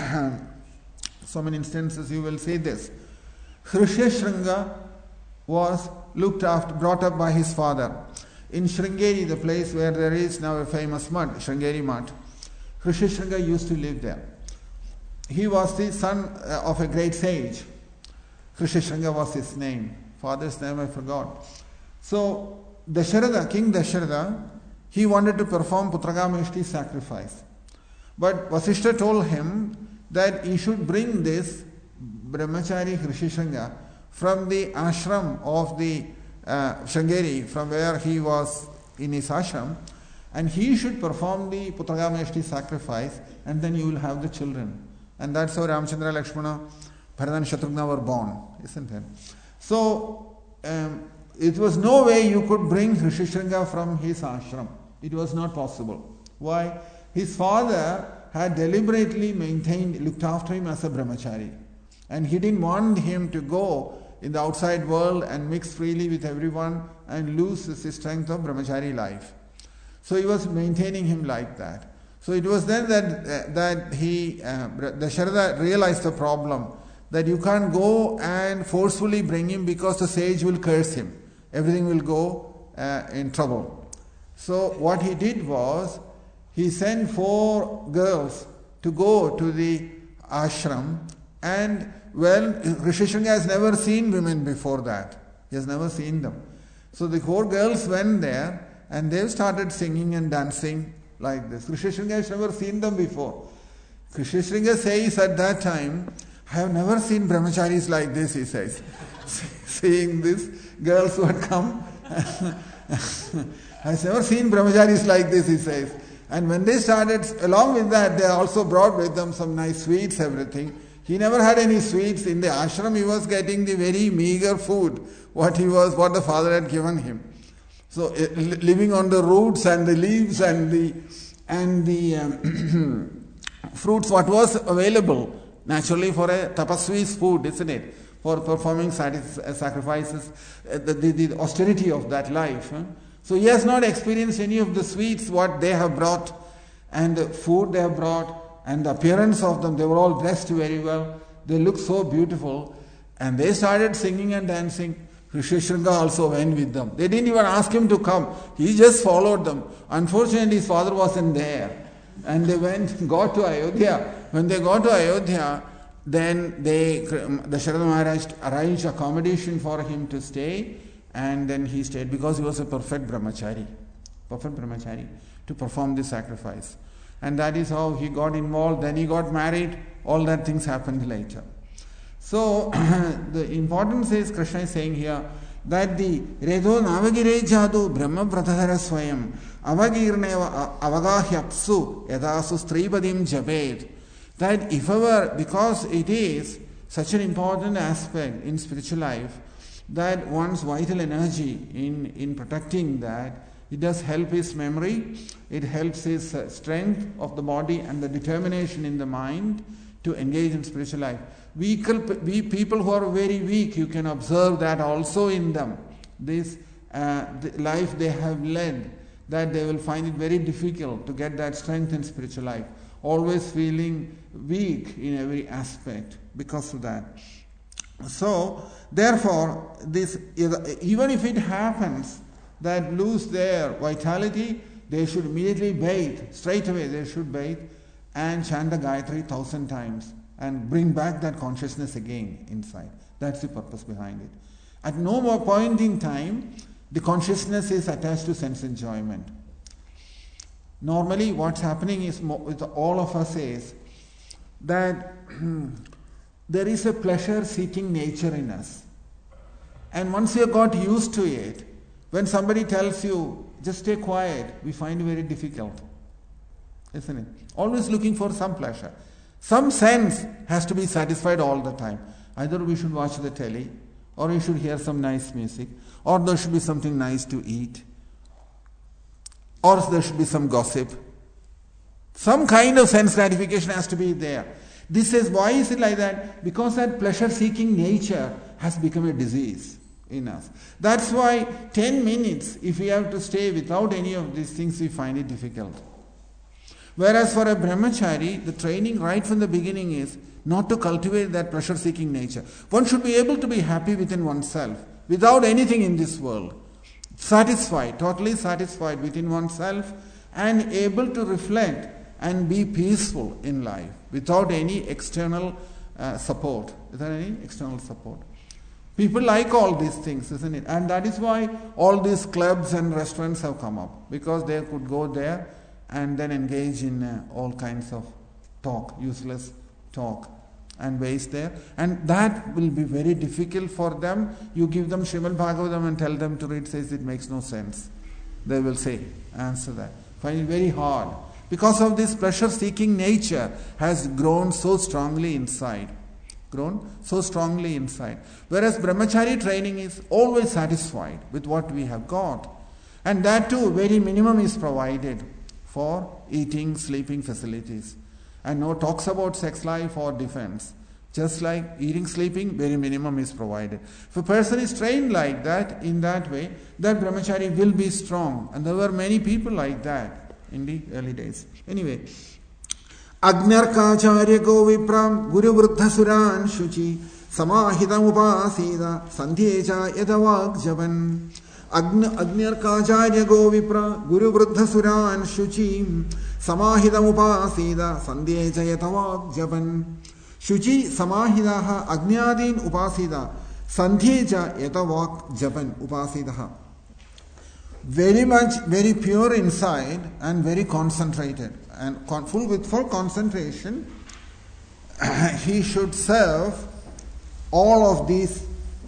so many instances, you will see this. Hrishyashringa was looked after, brought up by his father. In Sringeri, the place where there is now a famous mud, Sringeri mud, Hrishyashringa used to live there. He was the son of a great sage. Hrishyashringa was his name. Father's name I forgot. So Dasharatha, King Dasharatha, he wanted to perform Putragameshti sacrifice. But Vasishtha told him that he should bring this brahmachari Hrishyashringa from the ashram of the uh, Sringeri, from where he was in his ashram, and he should perform the Putragameshti sacrifice, and then you will have the children. And that's how Ramchandra, Lakshmana, Bharata and Shatrughna were born, isn't it? So, um, it was no way you could bring Hrishyashringa from his ashram. It was not possible. Why? His father had deliberately maintained, looked after him as a brahmachari. And he didn't want him to go in the outside world and mix freely with everyone and lose the strength of brahmachari life. So he was maintaining him like that. So it was then that uh, that he, uh, Dasharatha realized the problem, that you can't go and forcefully bring him because the sage will curse him. Everything will go uh, in trouble. So what he did was, he sent four girls to go to the ashram, and well, Hrishyashringa has never seen women before that. He has never seen them. So the four girls went there and they started singing and dancing like this. Hrishyashringa has never seen them before. Hrishyashringa says at that time, I have never seen brahmacharis like this, he says. seeing this, girls who had come. I've never seen brahmacharis like this, he says. And when they started, along with that, they also brought with them some nice sweets, everything. He never had any sweets. In the ashram, he was getting the very meager food, what he was, what the father had given him. So, uh, living on the roots and the leaves and the and the um, fruits, what was available, naturally for a tapasvi's food, isn't it? For performing sacrifices, uh, the, the, the austerity of that life. Huh? So he has not experienced any of the sweets what they have brought, and the food they have brought, and the appearance of them. They were all dressed very well. They looked so beautiful. And they started singing and dancing. Rishishringa also went with them. They didn't even ask him to come. He just followed them. Unfortunately, his father wasn't there. And they went, got to Ayodhya. When they got to Ayodhya, then they, Dasharatha Maharaj arranged accommodation for him to stay. And then he stayed because he was a perfect brahmachari. Perfect brahmachari to perform this sacrifice. And that is how he got involved. Then he got married. All that things happened later. So, the importance is, Krishna is saying here, that the Redo Navagire Jadu Brahma Pratahara Swayam Avagirneva Avagahyapsu Yadasu Stripadim Jabed. That if ever, because it is such an important aspect in spiritual life, that one's vital energy in, in protecting that, it does help his memory, it helps his strength of the body and the determination in the mind to engage in spiritual life. Weak, we people who are very weak, you can observe that also in them. This uh, the life they have led, that they will find it very difficult to get that strength in spiritual life. Always feeling weak in every aspect because of that. So, therefore, this even if it happens that lose their vitality, they should immediately bathe, straight away they should bathe and chant the Gayatri thousand times and bring back that consciousness again inside. That's the purpose behind it. At no more point in time, the consciousness is attached to sense enjoyment. Normally, what's happening is with all of us is that there is a pleasure-seeking nature in us. And once you have got used to it, when somebody tells you, just stay quiet, we find it very difficult. Isn't it? Always looking for some pleasure. Some sense has to be satisfied all the time. Either we should watch the telly, or we should hear some nice music, or there should be something nice to eat, or there should be some gossip. Some kind of sense gratification has to be there. This is, why is it like that? Because that pleasure-seeking nature has become a disease in us. That's why ten minutes, if we have to stay without any of these things, we find it difficult. Whereas for a brahmachari, the training right from the beginning is not to cultivate that pleasure-seeking nature. One should be able to be happy within oneself, without anything in this world. Satisfied, totally satisfied within oneself, and able to reflect and be peaceful in life without any external uh, support. Is there any external support? People like all these things, isn't it? And that is why all these clubs and restaurants have come up, because they could go there and then engage in uh, all kinds of talk, useless talk, and waste there. And that will be very difficult for them. You give them Srimad Bhagavatam and tell them to read, says it makes no sense. They will say, answer that. Find it very hard. Because of this pleasure-seeking nature has grown so strongly inside. Grown so strongly inside. Whereas brahmachari training is always satisfied with what we have got. And that too, very minimum is provided for eating, sleeping facilities. And no talks about sex life or defense. Just like eating, sleeping, very minimum is provided. If a person is trained like that, in that way, that brahmachari will be strong. And there were many people like that in the early days. Anyway, Agnarkacharya go vipram guru vruddha suran shuchi samahidam upasida sandhyecha yadavag javan. Agnarkacharya go vipra guru vruddha suran shuchi samahidam upasida sandhyecha yadavag javan. Shuchi samahidaha agnyadin upasida sandhyecha yadavag javan upasidaha. Very much, very pure inside and very concentrated and con- full with full concentration, he should serve all of these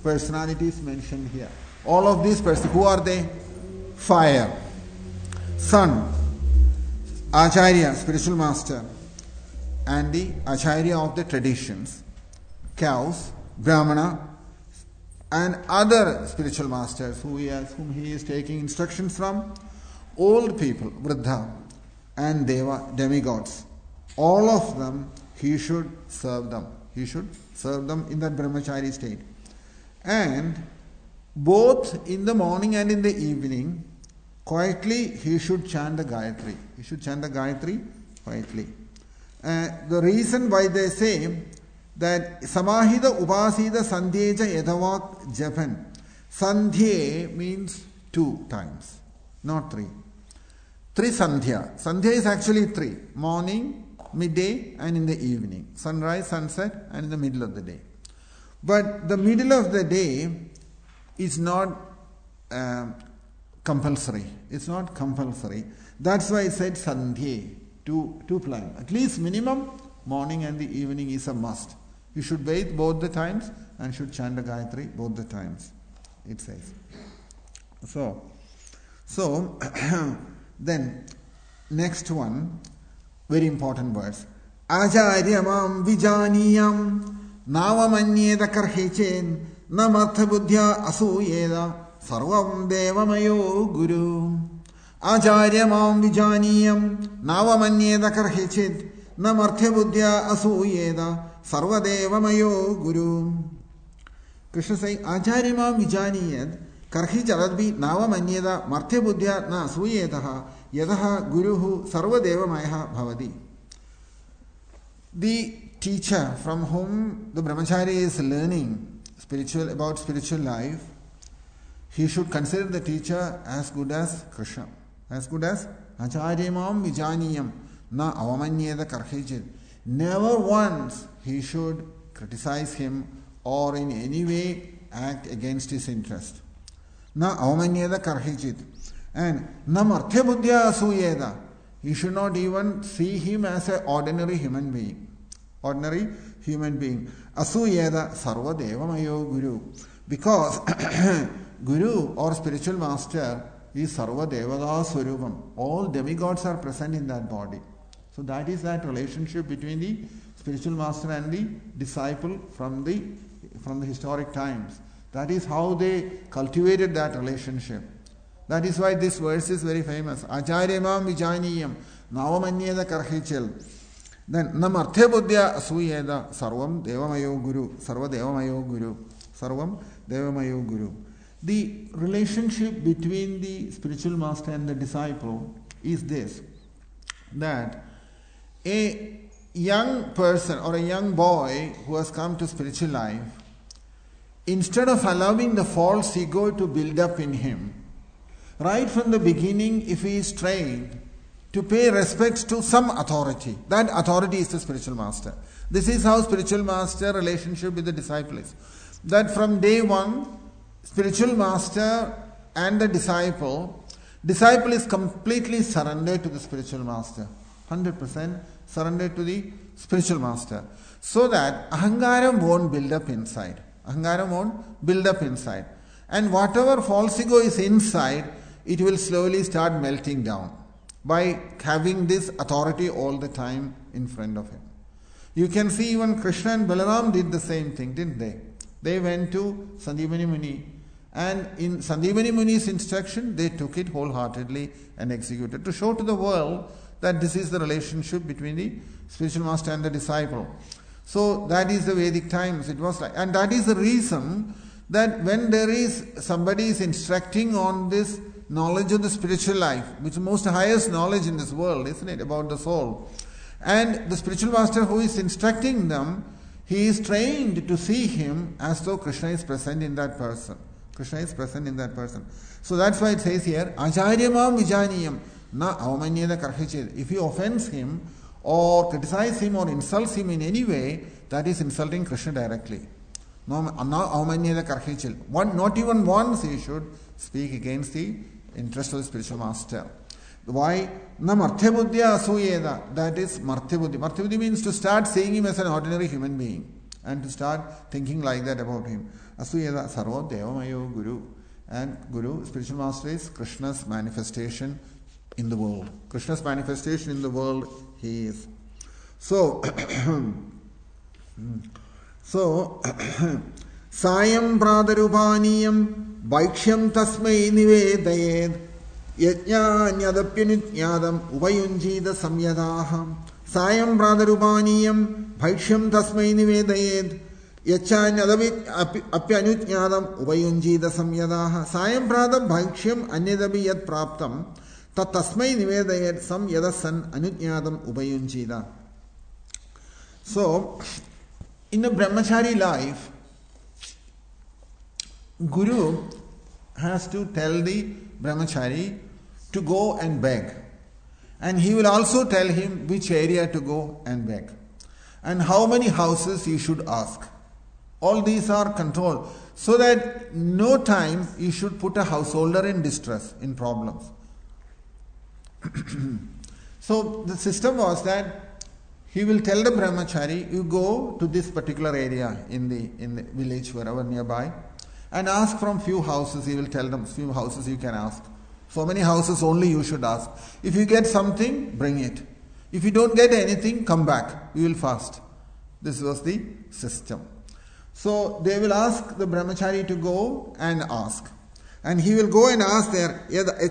personalities mentioned here. All of these persons, who are they? Fire, sun, Acharya, spiritual master, and the Acharya of the traditions, cows, Brahmana, and other spiritual masters who he has, whom he is taking instructions from, old people, Vriddha, and Deva, demigods. All of them, he should serve them. He should serve them in that brahmachari state. And both in the morning and in the evening, quietly he should chant the Gayatri. He should chant the Gayatri quietly. Uh, the reason why they say that Samahida Upasida Sandhyeja Yadavak Japan. Sandhye means two times, not three. Three Sandhya. Sandhya is actually three. Morning, midday, and in the evening. Sunrise, sunset, and in the middle of the day. But the middle of the day is not uh, compulsory. It's not compulsory. That's why it said Sandhya, two, two plain. At least minimum, morning and the evening is a must. You should bathe both the times and should chant the Gayatri both the times, it says. So, so then, next one, very important verse. Ajaryamam vijaniyam navamanyeda karhechen namartha buddhya asuyeda sarvam devamayo guru. Ajaryamam vijaniyam navamanyeda karhechen namartha buddhya asuyeda sarva devamayo guru. Krishna saying, Ajaryamam vijaniyad karhi jaradbi navamanyeda martha buddhya na asuyeda yadaha guruhu sarva devamaya bhavadi. The teacher from whom the brahmachari is learning spiritual about spiritual life, he should consider the teacher as good as Krishna, as good as Acharyamam vijaniyam na avamanyeda karhijit. Never once he should criticize him or in any way act against his interest. Na avamanyeda karhijit. And na martya buddhya asuyeda. You should not even see him as an ordinary human being. Ordinary human being. Asuyeda sarva devamayo guru. Because guru or spiritual master is sarva devada swarupam. All demigods are present in that body. So that is that relationship between the spiritual master and the disciple from the from the historic times. That is how they cultivated that relationship. That is why this verse is very famous. Acharyamam vijaniyam navamanyeda karhichel. Then namarthe buddhya asuyeda sarvam devamayo guru. Sarva devamayo guru. Sarvam devamayo guru. The relationship between the spiritual master and the disciple is this. That a young person or a young boy who has come to spiritual life, instead of allowing the false ego to build up in him, right from the beginning, if he is trained to pay respect to some authority, that authority is the spiritual master. This is how spiritual master relationship with the disciple is. That from day one, spiritual master and the disciple, disciple is completely surrendered to the spiritual master. one hundred percent surrendered to the spiritual master. So that ahangaram won't build up inside. Ahangaram won't build up inside. And whatever false ego is inside, it will slowly start melting down by having this authority all the time in front of him. You can see even Krishna and Balaram did the same thing, didn't they? They went to Sandeepani Muni, and in Sandeepani Muni's instruction, they took it wholeheartedly and executed to show to the world that this is the relationship between the spiritual master and the disciple. So that is the Vedic times. It was like, and that is the reason that when there is somebody is instructing on this knowledge of the spiritual life, which is the most highest knowledge in this world, isn't it, about the soul, and the spiritual master who is instructing them, he is trained to see him as though Krishna is present in that person. Krishna is present in that person. So that's why it says here, Acharyamam vijaniyam na avamanyeda karhiched. If you offends him or criticize him or insults him in any way, that is insulting Krishna directly. No, avamanyeda karhiched. One, not even once he should speak against the interest of the spiritual master. Why? Na martya buddhya asuyeda. That is martya buddhi. Martya buddhi means to start seeing him as an ordinary human being. and to start thinking like that about him. Asuyada Sarvo Devamayo Guru. And Guru, spiritual master, is Krishna's manifestation in the world. Krishna's manifestation in the world he is. So, so Sayam Pradarupaniyam Vaikshyam Tasmai Nivedayed Yajñānyadapyanutyādam Upayunjīda Samyadāham Sayam Pradarupaniyam Vaikshyam Tasmai Nivedayed Yajñānyadapyanutyādam Upayunjīda Samyadāha Sayam Pradam Vaikshyam Anyadabi Yad Praptam Tat Tasmai Nivedayed Samyadasan Anutyādam Upayunjīda. So, in a brahmachari life, Guru has to tell the brahmachari to go and beg. And he will also tell him which area to go and beg. And how many houses he should ask. All these are controlled. So that no time you should put a householder in distress, in problems. So the system was that he will tell the brahmachari, you go to this particular area in the in the village, wherever nearby, and ask from few houses. He will tell them few houses you can ask. So many houses only you should ask. If you get something, bring it. If you don't get anything, come back. You will fast. This was the system. So they will ask the brahmachari to go and ask. And he will go and ask there,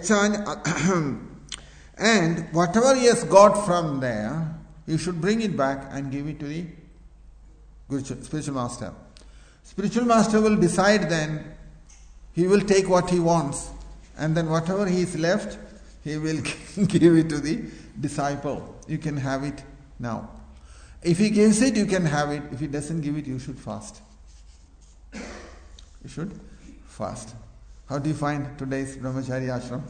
and whatever he has got from there, you should bring it back and give it to the spiritual master. Spiritual master will decide then, he will take what he wants, and then whatever he is left, he will give it to the disciple. You can have it now. If he gives it, you can have it. If he doesn't give it, you should fast. You should fast. How do you find today's brahmachari ashram?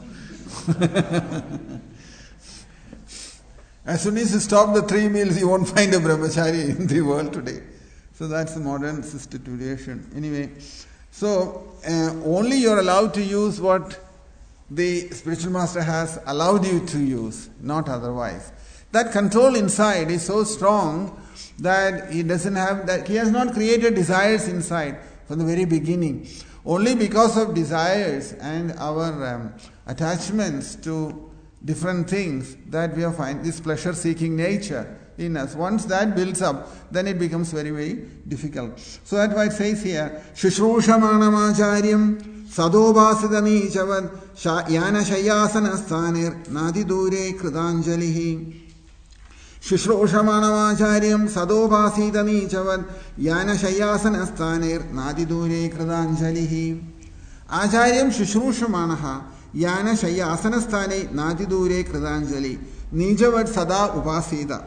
As soon as you stop the three meals, you won't find a brahmachari in the world today. So that's the modern situation. Anyway, so uh, only you're allowed to use what the spiritual master has allowed you to use, not otherwise. That control inside is so strong that he doesn't have that. He has not created desires inside from the very beginning. Only because of desires and our um, attachments to different things that we find this pleasure-seeking nature in us. Once that builds up, then it becomes very, very difficult. So that's why it says here, Shushrushamanamacharyam Sadobhasidanichavad Yana Shayasanastanir Nadi Dure Kridanjalihi. Shushrushamanamacharyam Sadobhasidanichavad Yana Shayasanastanir Nadi Dure Kridanjalihi. Acharyam Shushrushamanaha Yana Shayasanasthane Nadi Dure Kridanjali Nijavad Sada Upasida.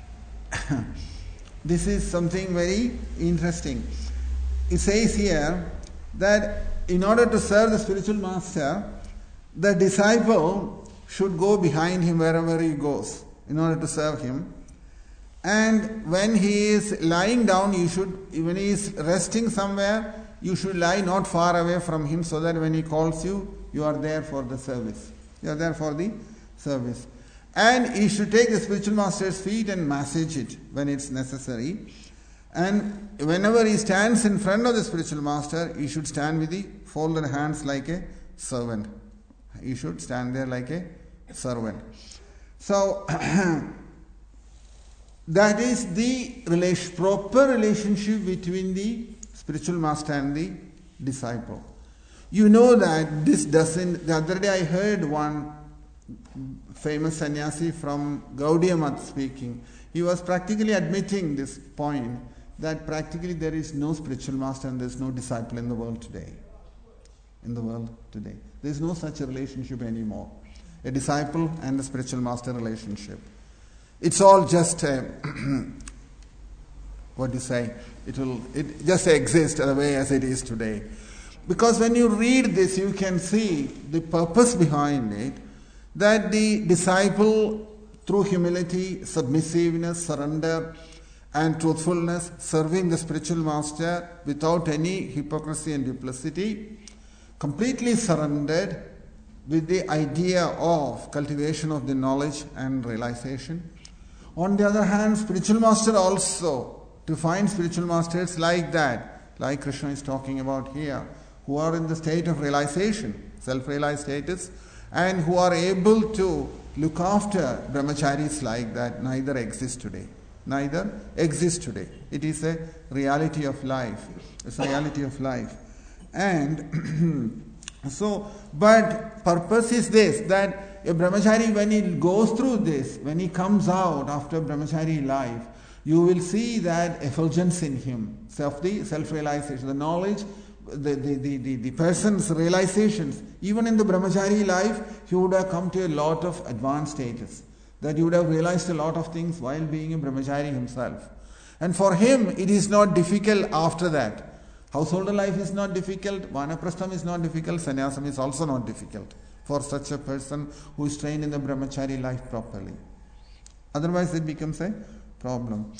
This is something very interesting. It says here that in order to serve the spiritual master, the disciple should go behind him wherever he goes in order to serve him. And when he is lying down, you should, when he is resting somewhere, you should lie not far away from him so that when he calls you, you are there for the service. You are there for the service. And he should take the spiritual master's feet and massage it when it's necessary. And whenever he stands in front of the spiritual master, he should stand with the folded hands like a servant. He should stand there like a servant. So, that is the relation, proper relationship between the spiritual master and the disciple. You know that this doesn't... The other day I heard one famous sannyasi from Gaudiya Math speaking. He was practically admitting this point that practically there is no spiritual master and there is no disciple in the world today. In the world today. There is no such a relationship anymore. A disciple and a spiritual master relationship. It's all just a... what do you say? It will it just exist the way as it is today. Because when you read this, you can see the purpose behind it, that the disciple, through humility, submissiveness, surrender, and truthfulness, serving the spiritual master without any hypocrisy and duplicity, completely surrendered with the idea of cultivation of the knowledge and realization. On the other hand, spiritual master also to find spiritual masters like that, like Krishna is talking about here, who are in the state of realization, self-realized status, and who are able to look after brahmacharis like that, neither exist today. Neither exist today. It is a reality of life. It's a reality of life. And so, but purpose is this, that a brahmachari, when he goes through this, when he comes out after brahmachari life, you will see that effulgence in him, self, the self-realization, the knowledge, the, the, the, the, the person's realizations. Even in the brahmachari life, he would have come to a lot of advanced status, that he would have realized a lot of things while being a brahmachari himself. And for him, it is not difficult after that. Householder life is not difficult, vanaprastham is not difficult, sannyasam is also not difficult for such a person who is trained in the brahmachari life properly. Otherwise it becomes a problem.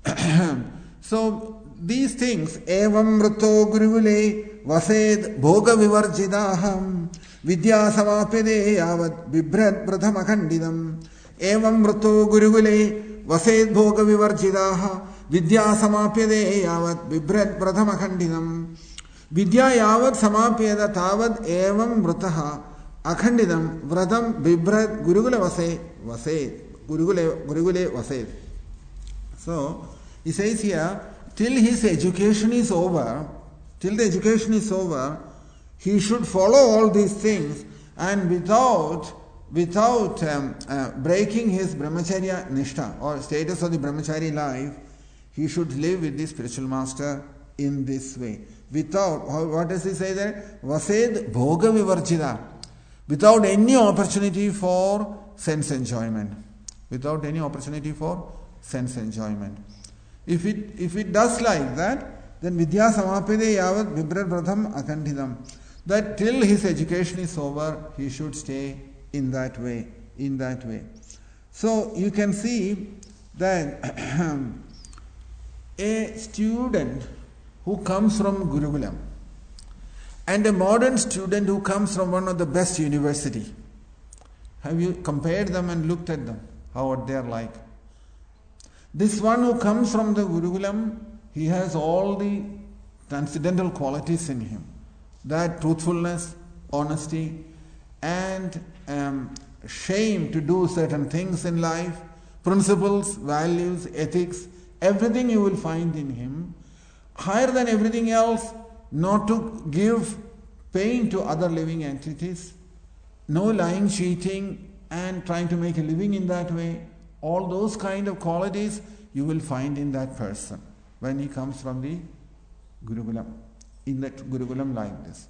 So these things, evam mruto guruvule vased bhoga vivarjidaham vidya samapede yavat bibhrad prathama khandidam evam mruto guruvule vased bhoga vivarjidaha vidya samapyade yavat bibhrad prathama khandidam vidya yavat samapyada tavad evam mrutaha akhandidam vratam bibhrad gurugula vase vase gurugule gurugule vase. So he says here, till his education is over, till the education is over, he should follow all these things, and without without um, uh, breaking his brahmacharya nishtha or status of the brahmachari life, he should live with the spiritual master in this way. Without, what does he say there? Vased bhoga vivarjida. Without any opportunity for sense enjoyment. Without any opportunity for sense enjoyment. If it if it does like that, then vidya samapede yavat bibhrad pratham akandhidam. That till his education is over, he should stay in that way. In that way. So you can see that a student who comes from Gurukulam and a modern student who comes from one of the best university, have you compared them and looked at them, how they are like? This one who comes from the Gurukulam, he has all the transcendental qualities in him, that truthfulness, honesty, and um, shame to do certain things in life, principles, values, ethics, everything you will find in him. Higher than everything else, not to give pain to other living entities, no lying, cheating, and trying to make a living in that way. All those kind of qualities you will find in that person when he comes from the Gurukulam, in that Gurukulam like this.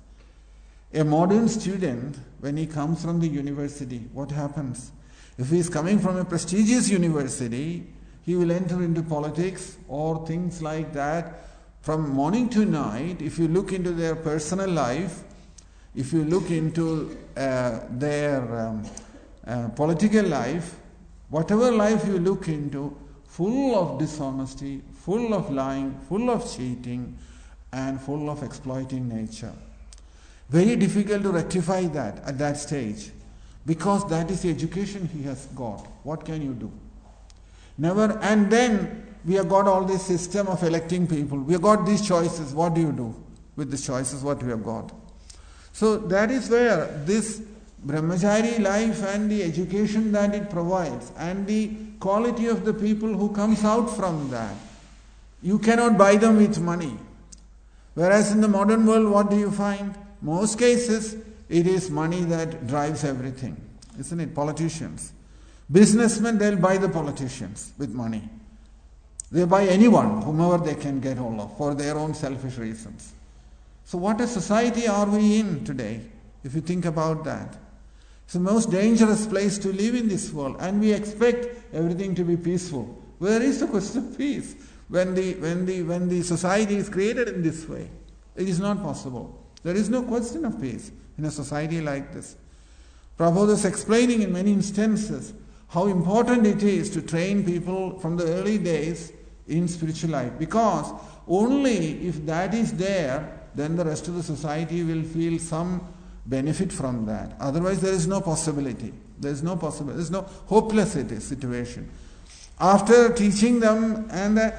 A modern student, when he comes from the university, what happens? If he is coming from a prestigious university, he will enter into politics or things like that. From morning to night, if you look into their personal life, if you look into uh, their um, uh, political life, whatever life you look into, full of dishonesty, full of lying, full of cheating, and full of exploiting nature. Very difficult to rectify that at that stage, because that is the education he has got. What can you do? Never. And then we have got all this system of electing people. We have got these choices. What do you do with these choices? What we have got? So that is where this brahmachari life and the education that it provides and the quality of the people who comes out from that, you cannot buy them with money. Whereas in the modern world, what do you find? Most cases, it is money that drives everything, isn't it? Politicians. Businessmen, they'll buy the politicians with money. They buy anyone, whomever they can get hold of, for their own selfish reasons. So what a society are we in today, if you think about that? It's the most dangerous place to live in this world, and we expect everything to be peaceful. Where is the question of peace when the, when the, when the society is created in this way? It is not possible. There is no question of peace in a society like this. Prabhupada is explaining in many instances how important it is to train people from the early days in spiritual life, because only if that is there, then the rest of the society will feel some benefit from that. Otherwise there is no possibility. There is no possibility. There is no hopeless situation. After teaching them and uh,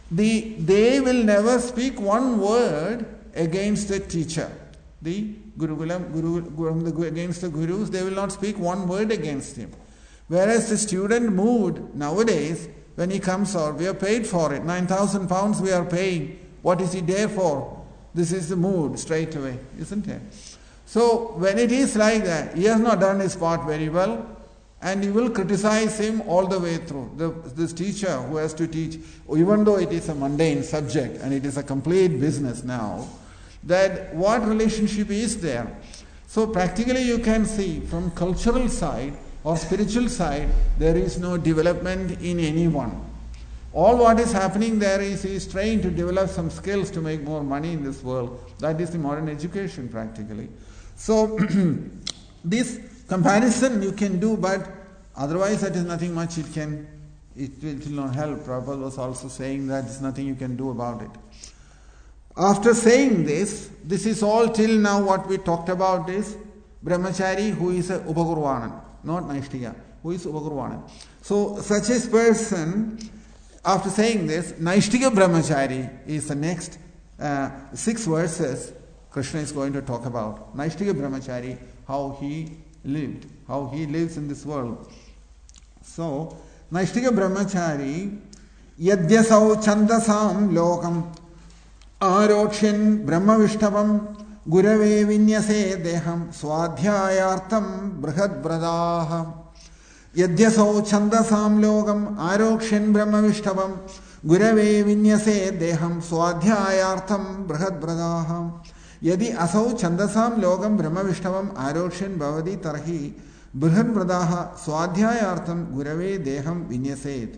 the, they will never speak one word against the teacher. The Gurukulam, Guru, Guru, against the Gurus, they will not speak one word against him. Whereas the student mood nowadays, when he comes out, we are paid for it. nine thousand pounds we are paying. What is he there for? This is the mood straight away, isn't it? So when it is like that, he has not done his part very well, and you will criticize him all the way through. The, this teacher who has to teach, even though it is a mundane subject and it is a complete business now, that what relationship is there? So practically you can see from cultural side or spiritual side, there is no development in anyone. All what is happening there is he is trying to develop some skills to make more money in this world. That is the modern education practically. So this comparison you can do, but otherwise that is nothing much it can, it, it will not help. Prabhupada was also saying that there is nothing you can do about it. After saying this, this is all till now what we talked about is Brahmachari who is a Upagurvanan, not Naishtiga, who is Upagurvanan. So such a person, after saying this, Naishtiga Brahmachari is the next uh, six verses Krishna is going to talk about. Naishtiga Brahmachari, how he lived, how he lives in this world. So, Naishtiga Brahmachari, Yadyasau Chandasam Lokam Arokshin Brahmavishtavam Gurave Vinyase Deham Swadhyayartam Brihad Bradaha Yadyasau Chandasam Lokam Arokshin Brahmavishtavam Gurave Vinyase Deham Swadhyayartam Brihad Bradaha यदि असौ छंदसाम लोकम ब्रह्मविष्णवम आरोक्ष्यन् भवति तर्हि बृहद्ब्रदाः स्वाध्यायार्थं गुरवे देहं विन्यसेत्.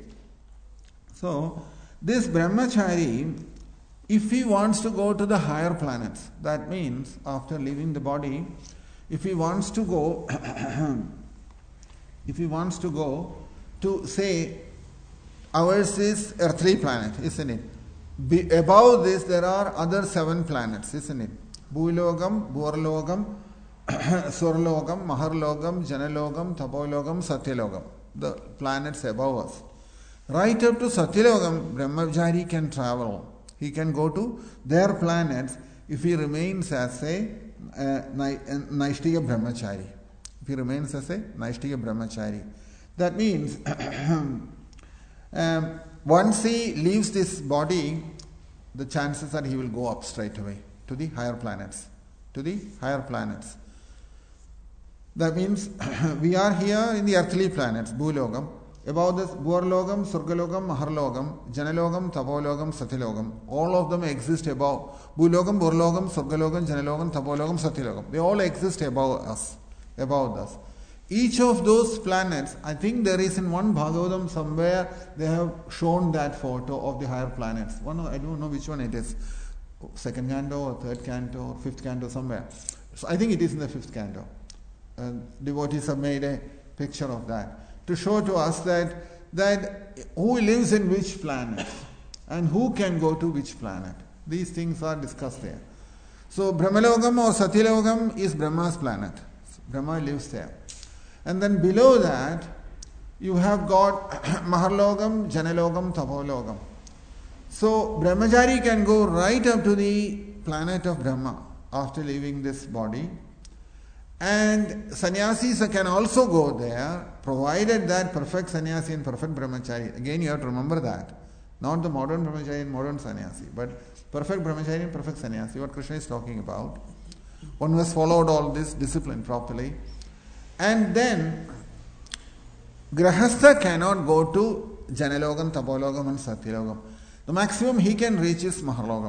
So this brahmachari, if he wants to go to the higher planets, that means after leaving the body, if he wants to go if he wants to go to, say, ours is earthly planet, isn't it? Be, above this there are other seven planets, isn't it? Bhulogam, Bhurlogam, Surlogam, Maharlogam, Janalogam, Tapologam, Satyalogam. The planets above us. Right up to Satyalogam, Brahmachari can travel. He can go to their planets if he remains as a uh, Naishtiga Brahmachari. If he remains as a Naishtiga Brahmachari. That means um, once he leaves this body, the chances are he will go up straight away to the higher planets. To the higher planets. That means we are here in the earthly planets, Bhulogam. Above this, Bhurlogam, Surgalogam, Maharlogam, Janalogam, Tapologam, Satyalogam. All of them exist above. Bhulogam, Bhurlogam, Surgalogam, Janalogam, Tapologam, Satyalogam. They all exist above us, above us. Each of those planets, I think there is in one Bhagavatam somewhere, they have shown that photo of the higher planets. One, I don't know which one it is. Second canto or third canto or fifth canto somewhere. So I think it is in the fifth canto. Uh, devotees have made a picture of that to show to us that that who lives in which planet and who can go to which planet. These things are discussed there. So Brahmalogam or Satyalogam is Brahma's planet. Brahma lives there. And then below that you have got Maharlogam, Janalogam, Tapologam. So Brahmachari can go right up to the planet of Brahma after leaving this body. And sannyasis can also go there, provided that perfect sannyasi and perfect brahmachari. Again, you have to remember that. Not the modern brahmachari and modern sannyasi, but perfect brahmachari and perfect sannyasi, what Krishna is talking about. One who has followed all this discipline properly. And then, Grahastha cannot go to Janalogam, Tapologam and Satyalogam. The maximum he can reach is Maharlogam.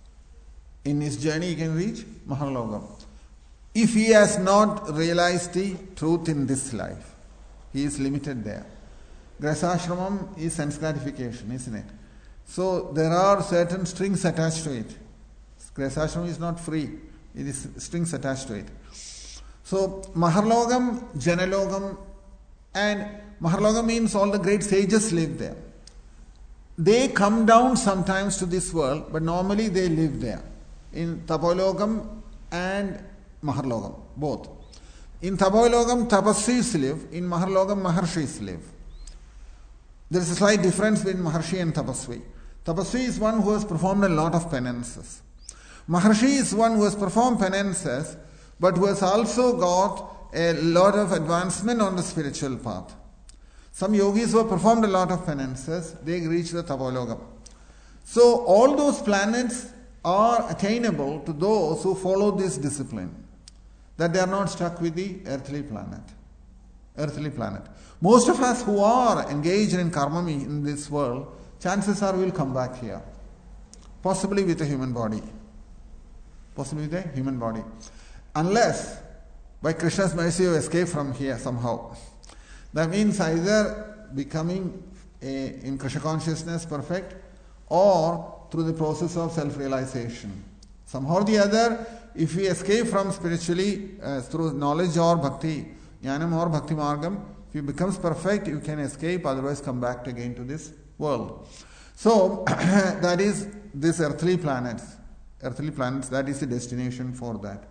In his journey he can reach Maharlogam. If he has not realized the truth in this life, he is limited there. Grahasthashramam is sense gratification, isn't it? So there are certain strings attached to it. Grahasthashramam is not free. It is strings attached to it. So Maharlogam, Janalogam, and Maharlogam means all the great sages live there. They come down sometimes to this world, but normally they live there. In Tapologam and Maharlogam, both. In Tapologam, Tapasvis live. In Maharlogam, Maharshis live. There is a slight difference between Maharshi and Tapasvi. Tapasvi is one who has performed a lot of penances. Maharshi is one who has performed penances, but who has also got a lot of advancement on the spiritual path. Some yogis who have performed a lot of penances, they reach the Tapologam. So all those planets are attainable to those who follow this discipline, that they are not stuck with the earthly planet. Earthly planet. Most of us who are engaged in karma in this world, chances are we will come back here. Possibly with a human body. Possibly with a human body. Unless, by Krishna's mercy, you escape from here somehow. That means either becoming a, in Krishna consciousness perfect, or through the process of self-realization. Somehow or the other, if we escape from spiritually uh, through knowledge or bhakti, jnanam or bhakti margam, if you becomes perfect, you can escape, otherwise come back again to this world. So, that is this earthly planets. Earthly planets, that is the destination for that.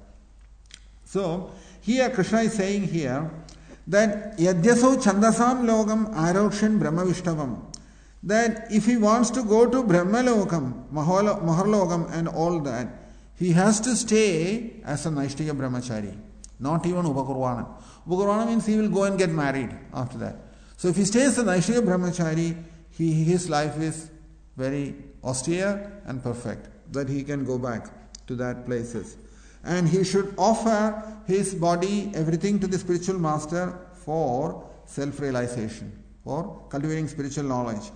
So, here Krishna is saying here that Yadyaso Chandasam Logam Arokshan Brahma Vishtavam. That if he wants to go to Brahma Lokam, Maharlogam and all that, he has to stay as a Naishtiga Brahmachari, not even Upakurvana. Upakurvana means he will go and get married after that. So if he stays as a Naishtiga Brahmachari, he, his life is very austere and perfect, that he can go back to that places. And he should offer his body, everything to the spiritual master for self-realization, for cultivating spiritual knowledge.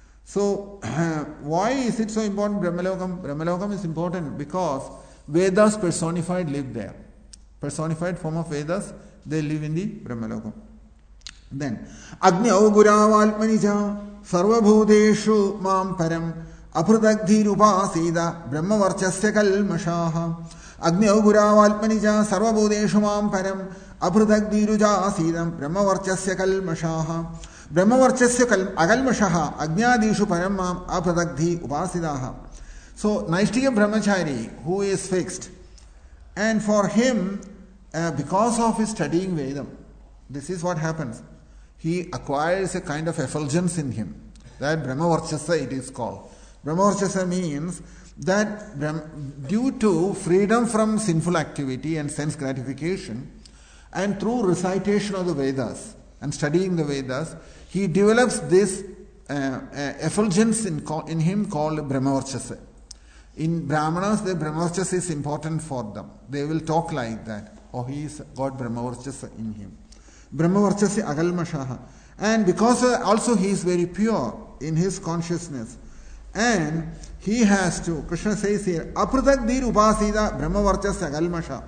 So, uh, why is it so important, Brahmalokam? Brahmalokam is important because Vedas personified live there. Personified form of Vedas, they live in the Brahmalokam. Then, Agni Auguravalmanija Sarvabhudeshu Mam Param Aprudagdhi Rupasida Brahmavarchasya Kalmashaha. Agni Auguravalmanija Sarvabhudeshu Mam Param Aprudagdhi Rujasidam Brahmavarchasya Kalmashaha. Brahmavarchasya agalmashaha ajnadishu paramam apradagdhi upasidaha. So, Naishtiga Brahmachari, who is fixed, and for him, uh, because of his studying Vedam, this is what happens. He acquires a kind of effulgence in him. That Brahmavarchasa it is called. Brahmavarchasa means that due to freedom from sinful activity and sense gratification, and through recitation of the Vedas and studying the Vedas, he develops this uh, uh, effulgence in, in him called Brahmavarchasa. In Brahmanas, the Brahmavarchasa is important for them. They will talk like that. Oh, he has got Brahmavarchasa in him. Brahmavarchasa agalmashaha. And because also he is very pure in his consciousness. And he has to, Krishna says here, Aprudagdir upasida Brahmavarchasa agalmasha.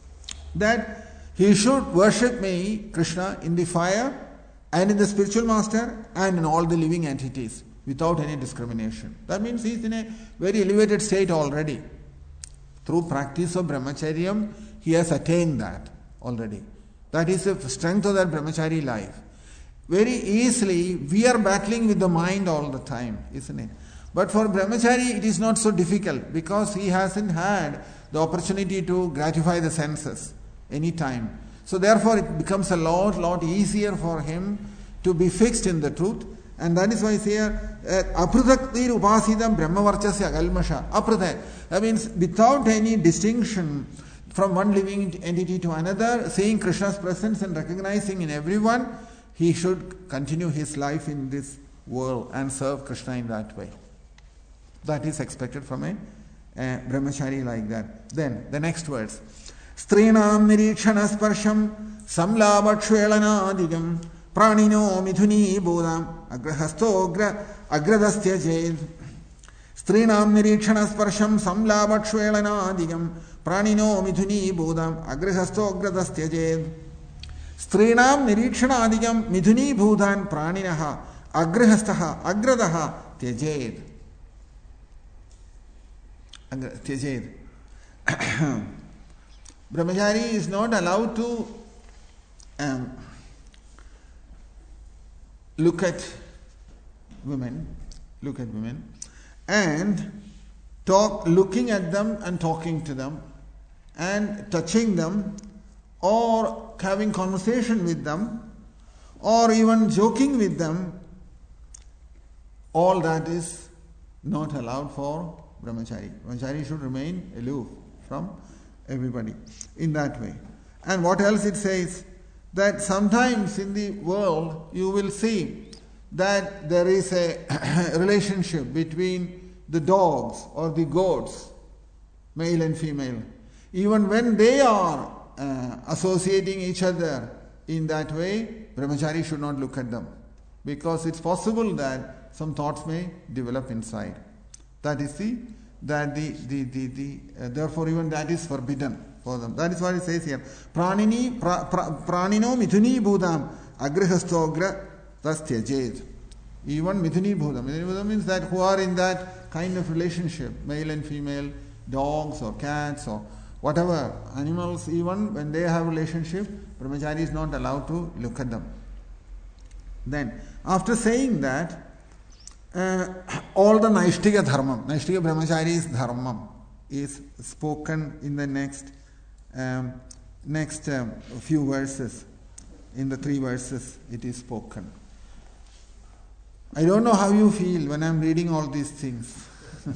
That he should worship me, Krishna, in the fire, and in the spiritual master, and in all the living entities, without any discrimination. That means he is in a very elevated state already. Through practice of brahmacharyam, he has attained that already. That is the strength of that brahmachari life. Very easily, we are battling with the mind all the time, isn't it? But for brahmachari, it is not so difficult, because he hasn't had the opportunity to gratify the senses any time. So therefore it becomes a lot, lot easier for him to be fixed in the truth. And that is why here, Aprudaktir upasidam brahmavarchasya agalmasha. Aprudak. That means without any distinction from one living entity to another, seeing Krishna's presence and recognizing in everyone, he should continue his life in this world and serve Krishna in that way. That is expected from a, a brahmachari like that. Then the next words. Strinam nirikshana sparsham samlabakshvelanadikam pranino mithuni bodham agrahastogra agradastya jed. Strinam nirikshana sparsham samlabakshvelanadikam pranino mithuni bodham agrahastogradastya jed. Strinam nirikshana adikam mithuni bodhan praninaha agrahastaha agradaha tyajed. Tyajed. Brahmachari is not allowed to um, look at women, look at women, and talk, looking at them and talking to them, and touching them, or having conversation with them, or even joking with them. All that is not allowed for brahmachari. Brahmachari should remain aloof from everybody in that way. And what else it says? That sometimes in the world you will see that there is a relationship between the dogs or the goats, male and female. Even when they are uh, associating each other in that way, brahmachari should not look at them, because it's possible that some thoughts may develop inside. That is the that the the the, the uh, therefore even that is forbidden for them. That is what it says here. Pranini pra, pra, pranino mithuni bhudam agrihastogra tastyajed. Even mithuni bhudam. Mithuni bhudam means that who are in that kind of relationship, male and female, dogs or cats or whatever animals, even when they have relationship, brahmachari is not allowed to look at them. Then, after saying that, uh, all the Naishtika Dharmam, Naishtika Brahmachari's Dharmam is spoken in the next um, next um, few verses. In the three verses it is spoken. I don't know how you feel when I'm reading all these things.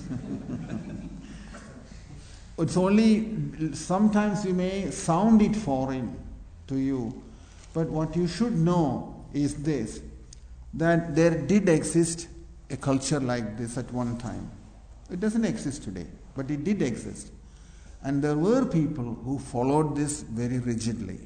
It's only, sometimes you may sound it foreign to you, but what you should know is this, that there did exist a culture like this at one time. It doesn't exist today, but it did exist. And there were people who followed this very rigidly.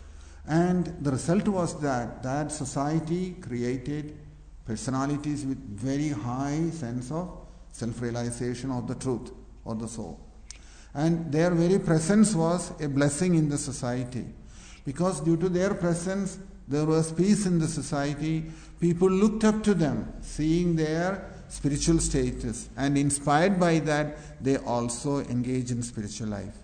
And the result was that that society created personalities with very high sense of self-realization of the truth or the soul. And their very presence was a blessing in the society. Because due to their presence, there was peace in the society. People looked up to them, seeing their spiritual status. And inspired by that, they also engage in spiritual life.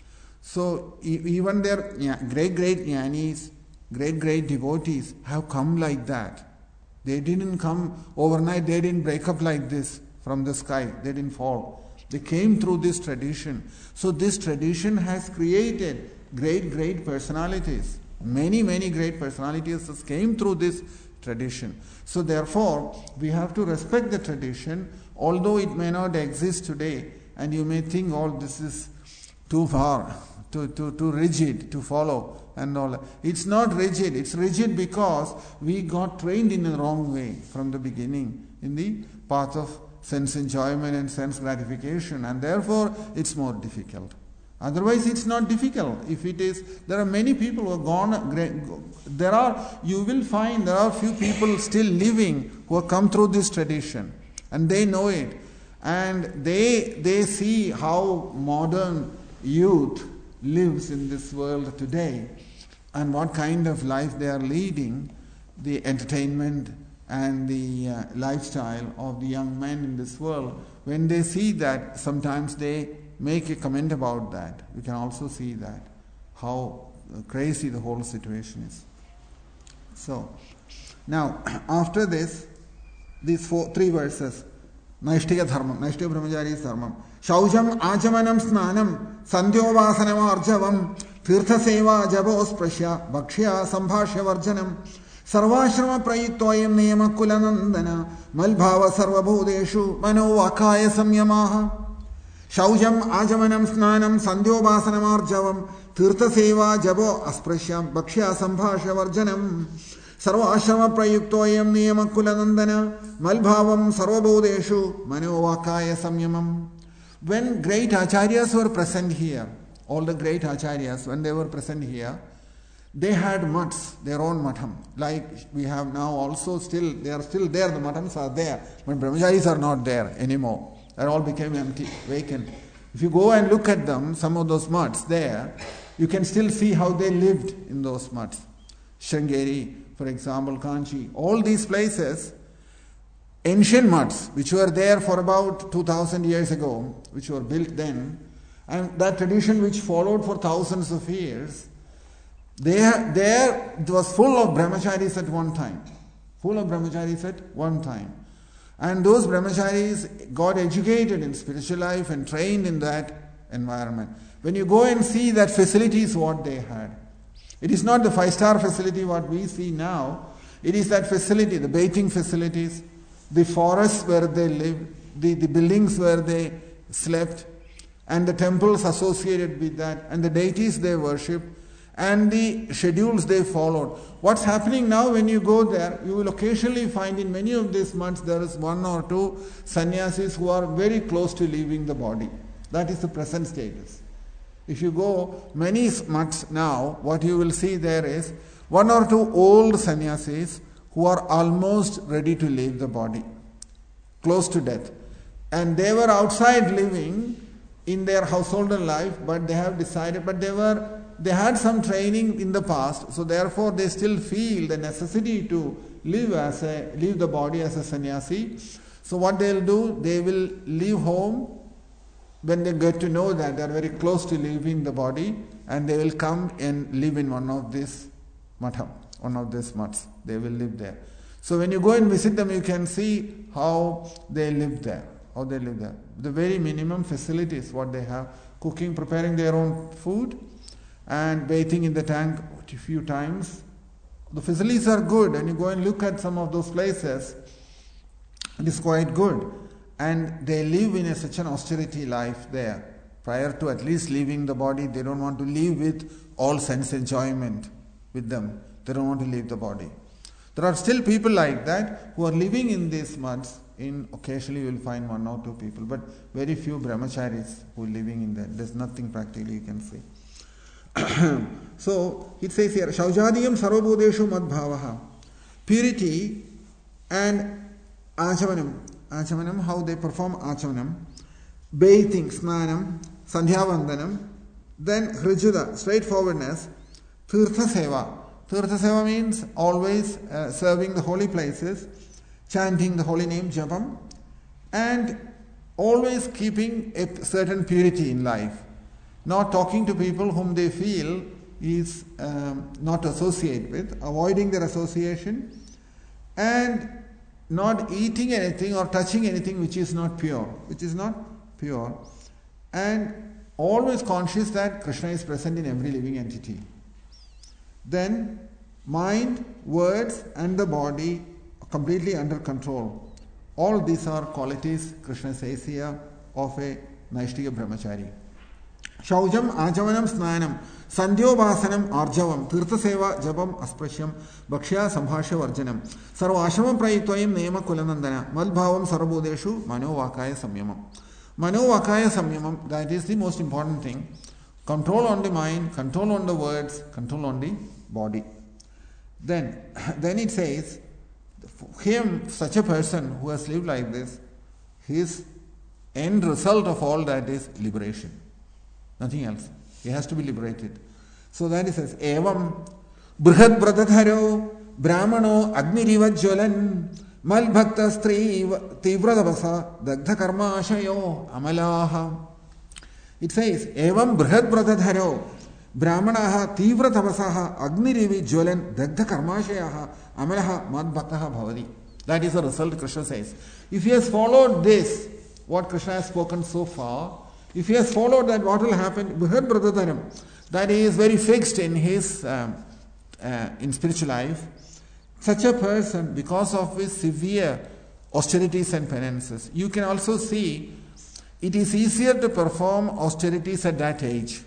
So e- even their great, great jnanis, great, great devotees have come like that. They didn't come overnight, they didn't break up like this from the sky, they didn't fall. They came through this tradition. So this tradition has created great, great personalities. Many, many great personalities came through this tradition. So therefore, we have to respect the tradition, although it may not exist today, and you may think, oh, this is too far, too, too, too rigid to follow and all. It's not rigid. It's rigid because we got trained in the wrong way from the beginning, in the path of sense enjoyment and sense gratification, and therefore it's more difficult. Otherwise it's not difficult. If it is, there are many people who have gone, there are, you will find there are few people still living who have come through this tradition, and they know it, and they they see how modern youth lives in this world today, and what kind of life they are leading, the entertainment and the uh, lifestyle of the young men in this world. When they see that, sometimes they make a comment about that. We can also see that, how crazy the whole situation is. So, now, after this, these four, three verses, Naishtika Dharmam, Naishtika Brahmachari's Dharmam, Shaujam Ajamanam Snanam, Sandhyovasanam Arjavam, Tirtha Seva Jabos Prashya, Bhakshya Sambhashya Varjanam, Sarvashrama Prayittoyam Niyama Kulanandana, Malbhava Sarvabhudeshu, Mano Vakaya Samyamaha, Shaujam Ajamanam Snanam, Sandhyovasanam Arjavam, Tirtha Seva Jabo Asprashya, Bhakshya Sambhashya Varjanam, Sarvashrama Prayuktoyam Niyama Kulanandana, Malbhavam Sarvabhudeshu, Mano Vakaya Samyamam. When great acharyas were present here, all the great acharyas, when they were present here, they had mutts, their own matham. Like we have now also still, they are still there, the mathams are there. But brahmacharis are not there anymore. They all became empty, vacant. If you go and look at them, some of those mutts there, you can still see how they lived in those mutts. Sringeri, for example, Kanchi, all these places, ancient mutts, which were there for about two thousand years ago, which were built then, and that tradition which followed for thousands of years, there, there it was full of brahmacharis at one time. Full of brahmacharis at one time. And those brahmacharis got educated in spiritual life and trained in that environment. When you go and see that facility is what they had. It is not the five-star facility what we see now. It is that facility, the bathing facilities, the forests where they live, the, the buildings where they slept, and the temples associated with that, and the deities they worship, and the schedules they followed. What's happening now when you go there, you will occasionally find in many of these months there is one or two sannyasis who are very close to leaving the body. That is the present status. If you go many months now, what you will see there is one or two old sannyasis who are almost ready to leave the body, close to death. And they were outside living in their householder life, but they have decided, but they were, they had some training in the past, so therefore they still feel the necessity to live as a, leave the body as a sannyasi. So what they'll do, they will leave home when they get to know that they are very close to leaving the body, and they will come and live in one of these matham, one of these mats. They will live there. So when you go and visit them, you can see how they live there. How they live there. The very minimum facilities what they have, cooking, preparing their own food, and bathing in the tank a few times. The facilities are good, and you go and look at some of those places, it is quite good. And they live in a, such an austerity life there. Prior to at least leaving the body, they don't want to live with all sense enjoyment with them. They don't want to leave the body. There are still people like that who are living in these months. In occasionally you will find one or two people, but very few brahmacharis who are living in there. There's nothing practically you can see. So it says here, Shaujadiyam sarvabhudeshu madbhavaha. Purity and achavanam. Achavanam, how they perform achavanam. Bathing, snanam, sandhyavandanam. Then hrijuda, straightforwardness. Tirtha seva. Tirtha seva means always uh, serving the holy places, chanting the holy name, japam, and always keeping a certain purity in life. Not talking to people whom they feel is um, not associate with, avoiding their association, and not eating anything or touching anything which is not pure, which is not pure, and always conscious that Krishna is present in every living entity. Then mind, words and the body completely under control. All these are qualities, Krishna says here, of a Naishtiga Brahmachari. Shaujam, Ajavanam, Snanam, Sandhyobasanam, Arjavam, Tirtha Seva, Jabam, Asprashyam, Bhakshya, Samhashya, Varjanam, Sarvashamam Prayitwayam, Nema Kulanandana, Madbhavam, Sarabodeshu, Mano Vakaya Samyamam. Mano Vakaya Samyamam, that is the most important thing. Control on the mind, control on the words, control on the body. Then, then it says, him, such a person who has lived like this, his end result of all that is liberation. Nothing else. He has to be liberated. So that it says, Evam Brihad Bradadharo Brahmano Agniriva Jwalan Mal Bhakta Stri Tivradavasa Dagdha Karma Ashayo Amalaha. It says, Evam Brihad Bradadharo Brahmanaha Tivra Tavasaha Agnirivi Jwalan Dagdha Karmashayaha Amalaha Mad Bhaktaha Bhavadi. That is the result Krishna says. If he has followed this, what Krishna has spoken so far, if he has followed that, what will happen? Brihad Bradadharam, that he is very fixed in his um, uh, in spiritual life. Such a person, because of his severe austerities and penances, you can also see it is easier to perform austerities at that age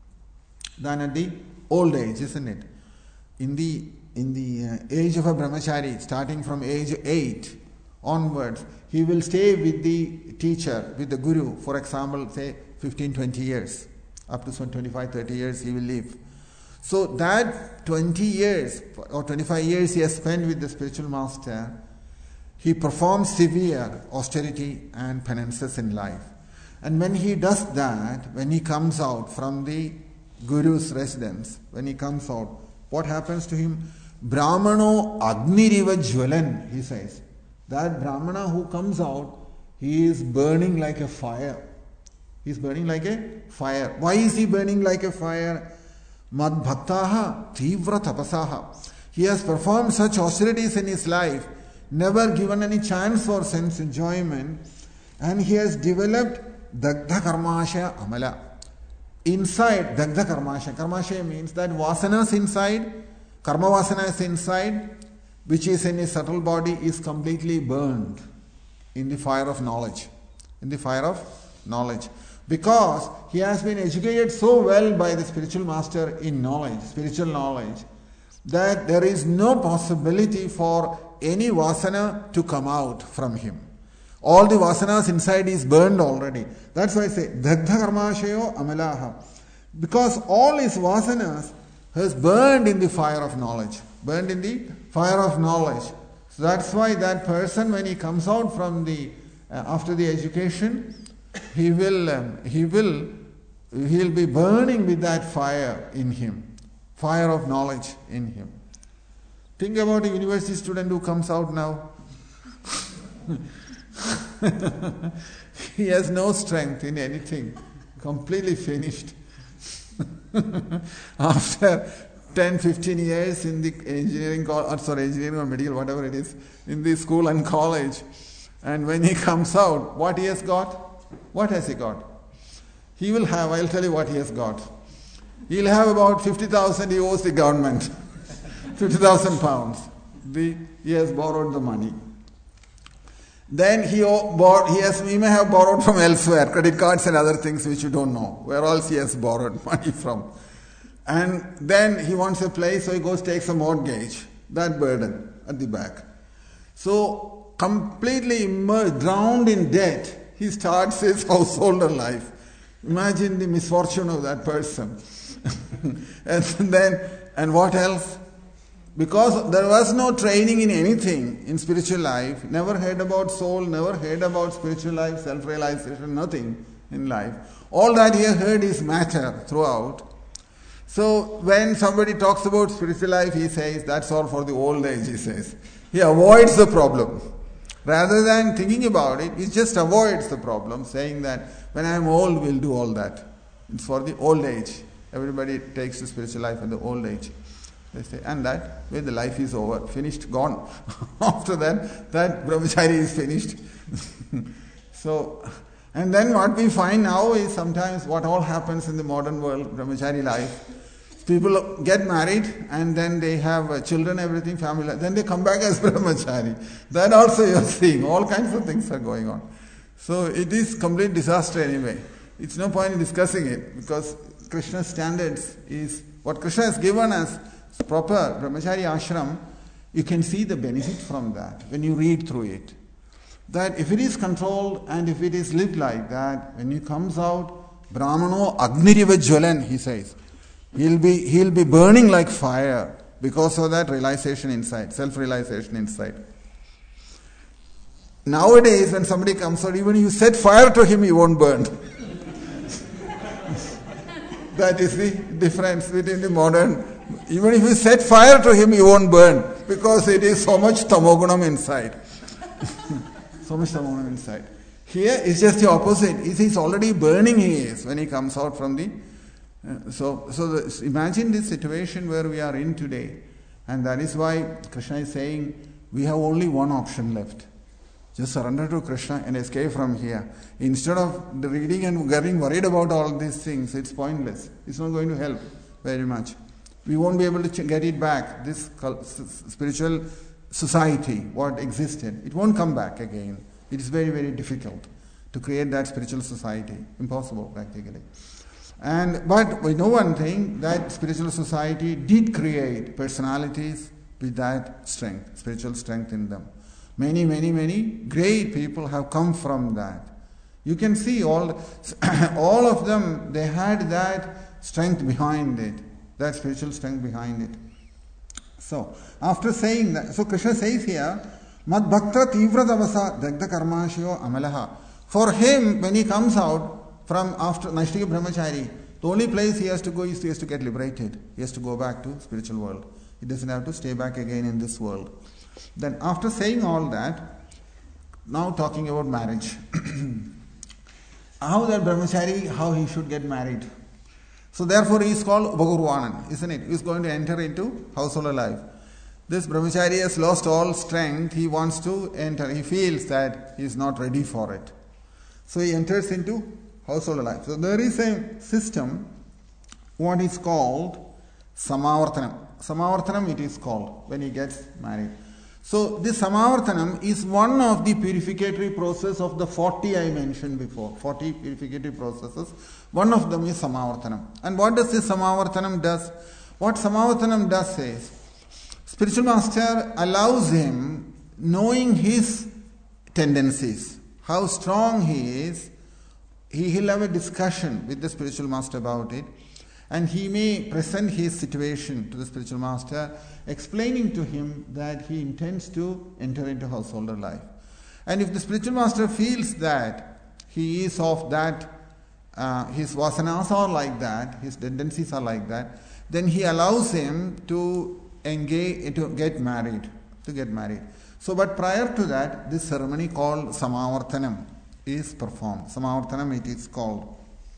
than at the old age, isn't it? In the in the uh, age of a brahmachari, starting from age eight onwards, he will stay with the teacher, with the guru, for example, say fifteen, twenty years. Up to twenty-five, thirty years he will live. So that twenty years or twenty-five years he has spent with the spiritual master, he performs severe austerity and penances in life. And when he does that, when he comes out from the guru's residence, when he comes out, what happens to him? Brahmano Agniriva Jwalan, he says. That Brahmana who comes out, he is burning like a fire. He is burning like a fire. Why is he burning like a fire? Mad Bhaktaha Tivra Tapasaha. He has performed such austerities in his life, never given any chance for sense enjoyment, and he has developed Dagdha Karmasha Amala. Inside Dagdha Karmasha, Karmasha means that vasanas inside, Karma Vasana is inside, which is in his subtle body, is completely burned in the fire of knowledge. in the fire of knowledge. Because he has been educated so well by the spiritual master in knowledge, spiritual knowledge, that there is no possibility for any vasana to come out from him. All the vasanas inside is burned already. That's why I say, Dagdha karmashayo amalaha. Because all his vasanas has burned in the fire of knowledge. Burned in the fire of knowledge. So that's why that person, when he comes out from the, uh, after the education, he will, um, he will, he'll be burning with that fire in him. Fire of knowledge in him. Think about a university student who comes out now. He has no strength in anything. Completely finished. After ten, fifteen years in the engineering, or sorry, engineering or medical, whatever it is, in the school and college. And when he comes out, what he has got? What has he got? He will have, I'll tell you what he has got. He'll have about fifty thousand he owes the government. fifty thousand pounds. The, he has borrowed the money. Then he, bought, he, has, he may have borrowed from elsewhere, credit cards and other things which you don't know, where else he has borrowed money from. And then he wants a place, so he goes, takes a mortgage. That burden at the back. So, completely immersed, drowned in debt, he starts his householder life. Imagine the misfortune of that person. And then, and what else? Because there was no training in anything in spiritual life, never heard about soul, never heard about spiritual life, self-realization, nothing in life. All that he heard is matter throughout. So when somebody talks about spiritual life, he says, that's all for the old age, he says. He avoids the problem. Rather than thinking about it, he just avoids the problem, saying that when I am old, we'll do all that. It's for the old age. Everybody takes the spiritual life at the old age. They say, and that way the life is over, finished, gone. After that, that brahmachari is finished. So, and then what we find now is sometimes what all happens in the modern world, brahmachari life. People get married and then they have uh, children, everything, family, then they come back as brahmachari. That also you are seeing, all kinds of things are going on. So it is complete disaster anyway. It's no point in discussing it because Krishna's standards is, what Krishna has given us, proper brahmachari ashram, you can see the benefit from that when you read through it. That if it is controlled and if it is lived like that, when he comes out, Brahmano Agniriva Jwalan, he says, he'll be, he'll be burning like fire because of that realization inside, self-realization inside. Nowadays, when somebody comes out, even if you set fire to him, he won't burn. That is the difference between the modern. Even if you set fire to him, he won't burn because it is so much tamogunam inside. So much tamogunam inside. Here it's just the opposite. He's already burning, he is, when he comes out from the... Uh, so so the, imagine this situation where we are in today. And that is why Krishna is saying, we have only one option left. Just surrender to Krishna and escape from here. Instead of the reading and getting worried about all these things, it's pointless. It's not going to help very much. We won't be able to get it back, this spiritual society, what existed. It won't come back again. It is very, very difficult to create that spiritual society. Impossible, practically. And but we know one thing, that spiritual society did create personalities with that strength, spiritual strength in them. Many, many, many great people have come from that. You can see all, all of them, they had that strength behind it, that spiritual strength behind it. So, after saying that, so Krishna says here, Mad Bhakta Tivra Davasa Dagda Karmashayo Amalaha. For him, when he comes out from after Naishtika Brahmachari, the only place he has to go is he has to get liberated. He has to go back to spiritual world. He doesn't have to stay back again in this world. Then after saying all that, now talking about marriage. How that brahmachari, how he should get married. So therefore he is called Upagurvanan, isn't it? He is going to enter into household life. This brahmachari has lost all strength. He wants to enter. He feels that he is not ready for it. So he enters into household life. So there is a system, what is called Samavartanam. Samavartanam it is called when he gets married. So this Samavartanam is one of the purificatory process of the forty I mentioned before. forty purificatory processes. One of them is Samavartanam. And what does this Samavartanam does? What Samavartanam does is, spiritual master allows him, knowing his tendencies, how strong he is, he will have a discussion with the spiritual master about it, and he may present his situation to the spiritual master, explaining to him that he intends to enter into householder life. And if the spiritual master feels that he is of that, uh, his vasanas are like that, his tendencies are like that, then he allows him to engage, to get married, to get married. So, but prior to that, this ceremony called Samavartanam is performed. Samavartanam it is called.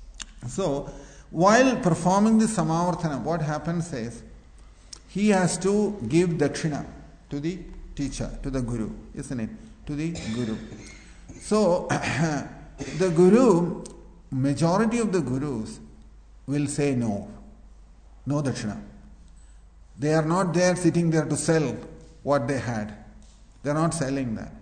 So, while performing this Samavartanam, what happens is, he has to give dakshina to the teacher, to the guru, isn't it? To the guru. So, the guru, majority of the gurus will say no. No dakshina. They are not there sitting there to sell what they had. They are not selling that.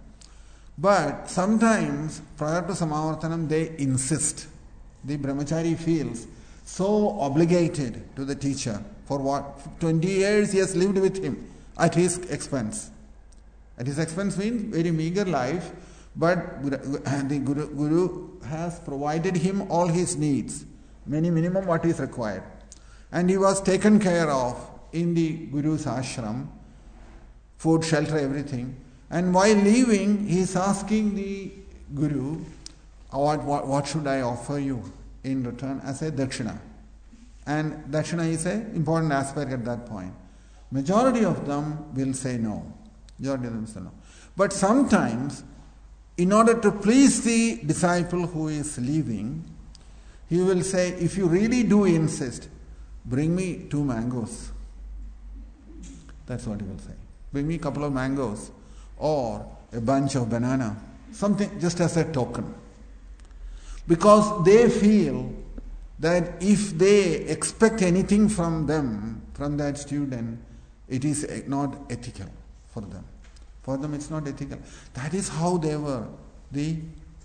But sometimes, prior to Samavartanam, they insist. The brahmachari feels so obligated to the teacher. For what? twenty years he has lived with him at his expense. At his expense means very meager life, but the guru, guru has provided him all his needs, many minimum what is required. And he was taken care of in the guru's ashram, food, shelter, everything. And while leaving, he is asking the guru, what, what, what should I offer you in return as a dakshina? And dakshina is an important aspect at that point. Majority of them will say no. Majority of them say no. But sometimes, in order to please the disciple who is leaving, he will say, if you really do insist, bring me two mangoes. That's what he will say. Bring me a couple of mangoes or a bunch of banana. Something just as a token. Because they feel that if they expect anything from them, from that student, it is not ethical for them. For them it's not ethical. That is how they were. The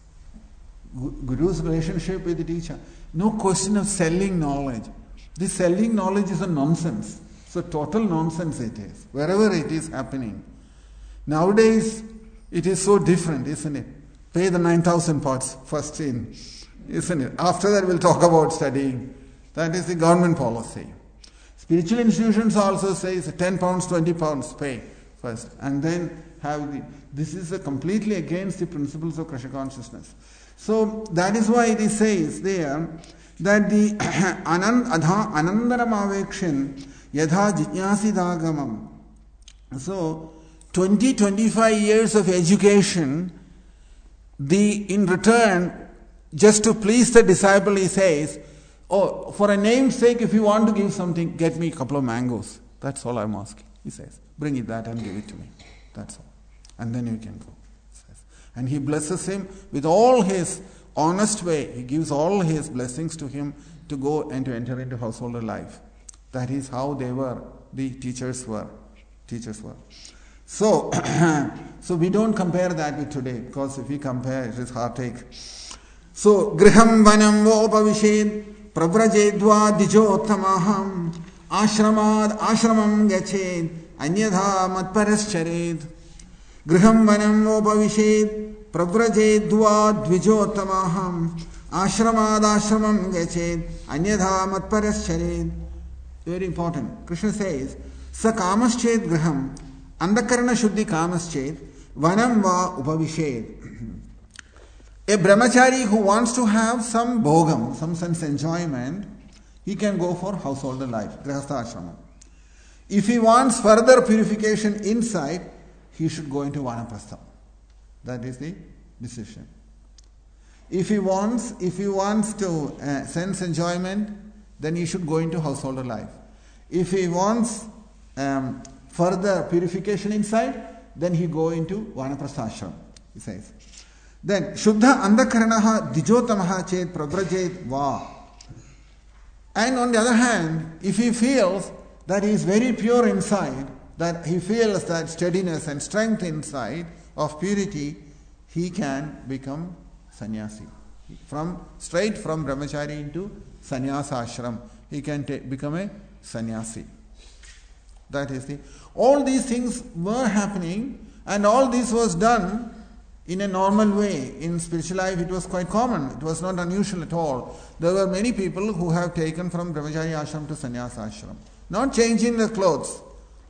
Guru's relationship with the teacher. No question of selling knowledge. This selling knowledge is a nonsense. So total nonsense it is. Wherever it is happening. Nowadays, it is so different, isn't it? Pay the nine thousand pots first in, isn't it? After that, we'll talk about studying. That is the government policy. Spiritual institutions also say ten pounds, twenty pounds pay first. And then have the... This is a completely against the principles of Krishna consciousness. So, that is why it says there that the anandaram avekshin yadha jijnasidagamam. So, twenty to twenty-five years of education, the in return, just to please the disciple, he says, oh, for a name's sake, if you want to give something, get me a couple of mangoes. That's all I'm asking. He says, bring it that and give it to me. That's all. And then you can go. And he blesses him with all his honest way. He gives all his blessings to him to go and to enter into householder life. That is how they were, the teachers were. Teachers were. So, so we don't compare that with today, because if we compare, it is heartache. So, griham vanam vopavishid pravrajedva dijottamaham ashramad ashramam gached anyadha matparaschared. Griham vanam vopavishid pravrajedva dijottamaham ashramad ashramam gached anyadha matparaschared. Very important. Krishna says, sa kamasched griham andakarana shuddhi kamasched vanam va upavished. A brahmachari who wants to have some bhogam, some sense enjoyment, he can go for householder life, grihastha ashrama. If he wants further purification inside, he should go into vanaprastha. That is the decision. If he wants, if he wants to uh, sense enjoyment, then he should go into householder life. If he wants um, further purification inside, then he go into vanaprastha ashrama, he says. Then, Shuddha Andakaranaha Dijotamaha Chet Prabrajet Va. And on the other hand, if he feels that he is very pure inside, that he feels that steadiness and strength inside of purity, he can become sannyasi. From straight from brahmachari into sannyasa ashram, he can ta- become a sannyasi. That is the. All these things were happening, and all this was done in a normal way. In spiritual life, it was quite common. It was not unusual at all. There were many people who have taken from brahmachari ashram to sannyasa ashram. Not changing the clothes.